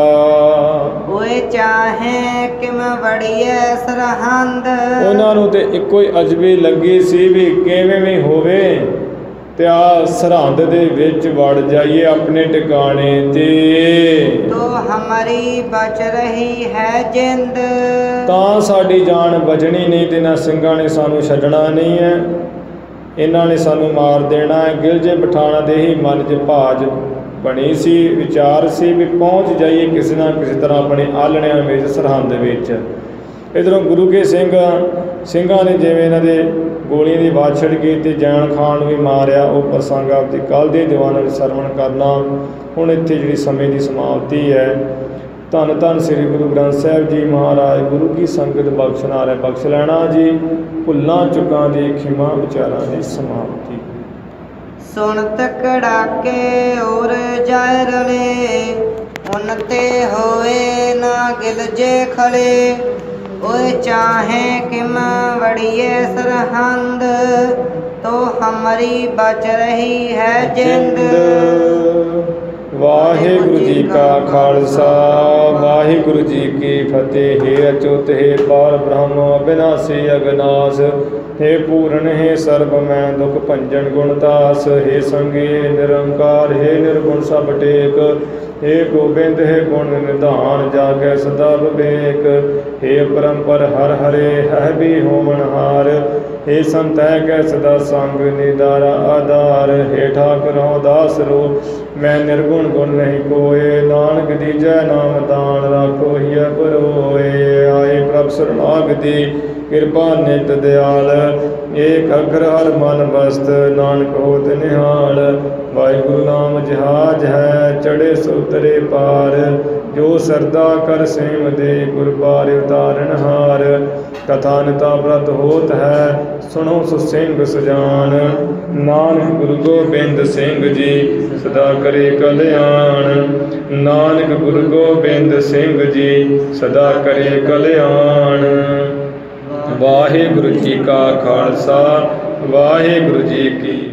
S2: ਓਏ ਚਾਹੇ ਕਿਮ ਵੜੀਏ ਸਰਹੰਦ।
S1: ਉਹਨਾਂ ਨੂੰ ਤੇ ਇੱਕੋ ਹੀ ਅਜਬੀ ਲੱਗੀ ਸੀ ਵੀ ਕਿਵੇਂ ਵੀ ਹੋਵੇ ਤੇ ਆ ਸਰਹੰਦ ਦੇ ਵਿੱਚ ਵੜ ਜਾਈਏ ਆਪਣੇ ਟਿਕਾਣੇ ਤੇ।
S2: ਤੋ ਹਮਾਰੀ ਬਚ ਰਹੀ ਹੈ ਜਿੰਦ।
S1: ਤਾਂ ਸਾਡੀ ਜਾਨ ਬਚਣੀ ਨਹੀਂ, ਤੇ ਨਾ ਸਿੰਘਾਂ ਨੇ ਸਾਨੂੰ ਛੱਡਣਾ ਨਹੀਂ ਹੈ, ਇਹਨਾਂ ਨੇ ਸਾਨੂੰ ਮਾਰ ਦੇਣਾ ਹੈ। ਗਿਲਜੇ ਬਿਠਾਣਾ ਦੇ ਹੀ ਮਨ 'ਚ ਭਾਜ ਬਣੀ ਸੀ, ਵਿਚਾਰ ਸੀ ਵੀ ਪਹੁੰਚ ਜਾਈਏ ਕਿਸੇ ਨਾ ਕਿਸੇ ਤਰ੍ਹਾਂ ਆਪਣੇ ਆਲਣਿਆਂ ਵਿੱਚ, ਸਰਹੰਦ ਵਿੱਚ। ਇੱਧਰੋਂ ਗੁਰੂ ਕੇ ਸਿੰਘ ਸਿੰਘਾਂ ਨੇ ਜਿਵੇਂ ਇਹਨਾਂ ਦੇ ਗੋਲੀਆਂ ਦੀ ਵਾਛੜ ਕੀਤੀ, ਜਾਨ ਖਾਨ ਨੂੰ ਵੀ ਮਾਰਿਆ। ਉਹ ਪ੍ਰਸੰਗ ਆਪਦੀ ਕੱਲ੍ਹ ਦੇ ਦੀਵਾਨਾਂ ਵਿੱਚ ਸਰਵਣ ਕਰਨਾ। ਹੁਣ ਇੱਥੇ ਜਿਹੜੀ ਸਮੇਂ ਦੀ ਸਮਾਪਤੀ ਹੈ। ਧੰਨ ਧੰਨ ਸ੍ਰੀ ਗੁਰੂ ਗ੍ਰੰਥ ਸਾਹਿਬ ਜੀ ਮਹਾਰਾਜ ਗੁਰੂ ਕੀ ਸੰਗਤ ਬਖਸ਼ਨਾਰ ਹੈ, ਬਖਸ਼ ਲੈਣਾ ਜੀ। ਭੁੱਲਾਂ ਚੁੱਕਾਂ ਦੀ ਖਿਮਾ ਵਿਚਾਰਾਂ ਦੀ ਸਮਾਪਤੀ।
S2: ਸੁਣਤ ਕੜਾਕੇ ਔਰ ਜਾਏ ਰਲੇ। ਉਨ ਤੇ ਹੋਏ ਨਾ ਗਿਲਜੇ ਖਲੇ। ਓਏ ਚਾਹੇ ਕਿਮ ਵੜੀਏ ਸਰਹੰਦ। तो हमारी बच रही है जिंद।
S1: वाहिगुरु जी का खालसा वाहिगुरु जी की फतेह। हे अच्युत हे पार ब्रह्म अविनाशी अगनाश, हे पूर्ण हे सर्व मैं दुख भंजन गुणतास। हे संगी निरंकार हे निर्गुण सब टेक, हे गोबिंद हे गुण निधान जागै सदा विवेक। हे परम्पर हर हरे है भी होमन हार, हे संत है कै सदा संग निदारा आधार। हे ठाकुर हूँ दास रो मैं निर्गुण गुण नहीं कोय, नानक दीजै नाम दान राखो हिय परोए। आए प्रभ शरणागति कृपा नित दयाल, एक अखर हर मन बस्त नानक होत निहाल। वाहिगुरु नाम जहाज है चढ़े सो उतरे पार, जो सरदा कर सेम दे गुर बार उतारन हार। कथा निता व्रत होत है सुनो सो सिंह सजान, नानक गुरु गोबिंद सिंह जी सदा करे कल्याण। नानक गुरु गोबिंद सिंह जी सदा करे कल्याण। वाहिगुरु जी का खालसा वाहिगुरु जी की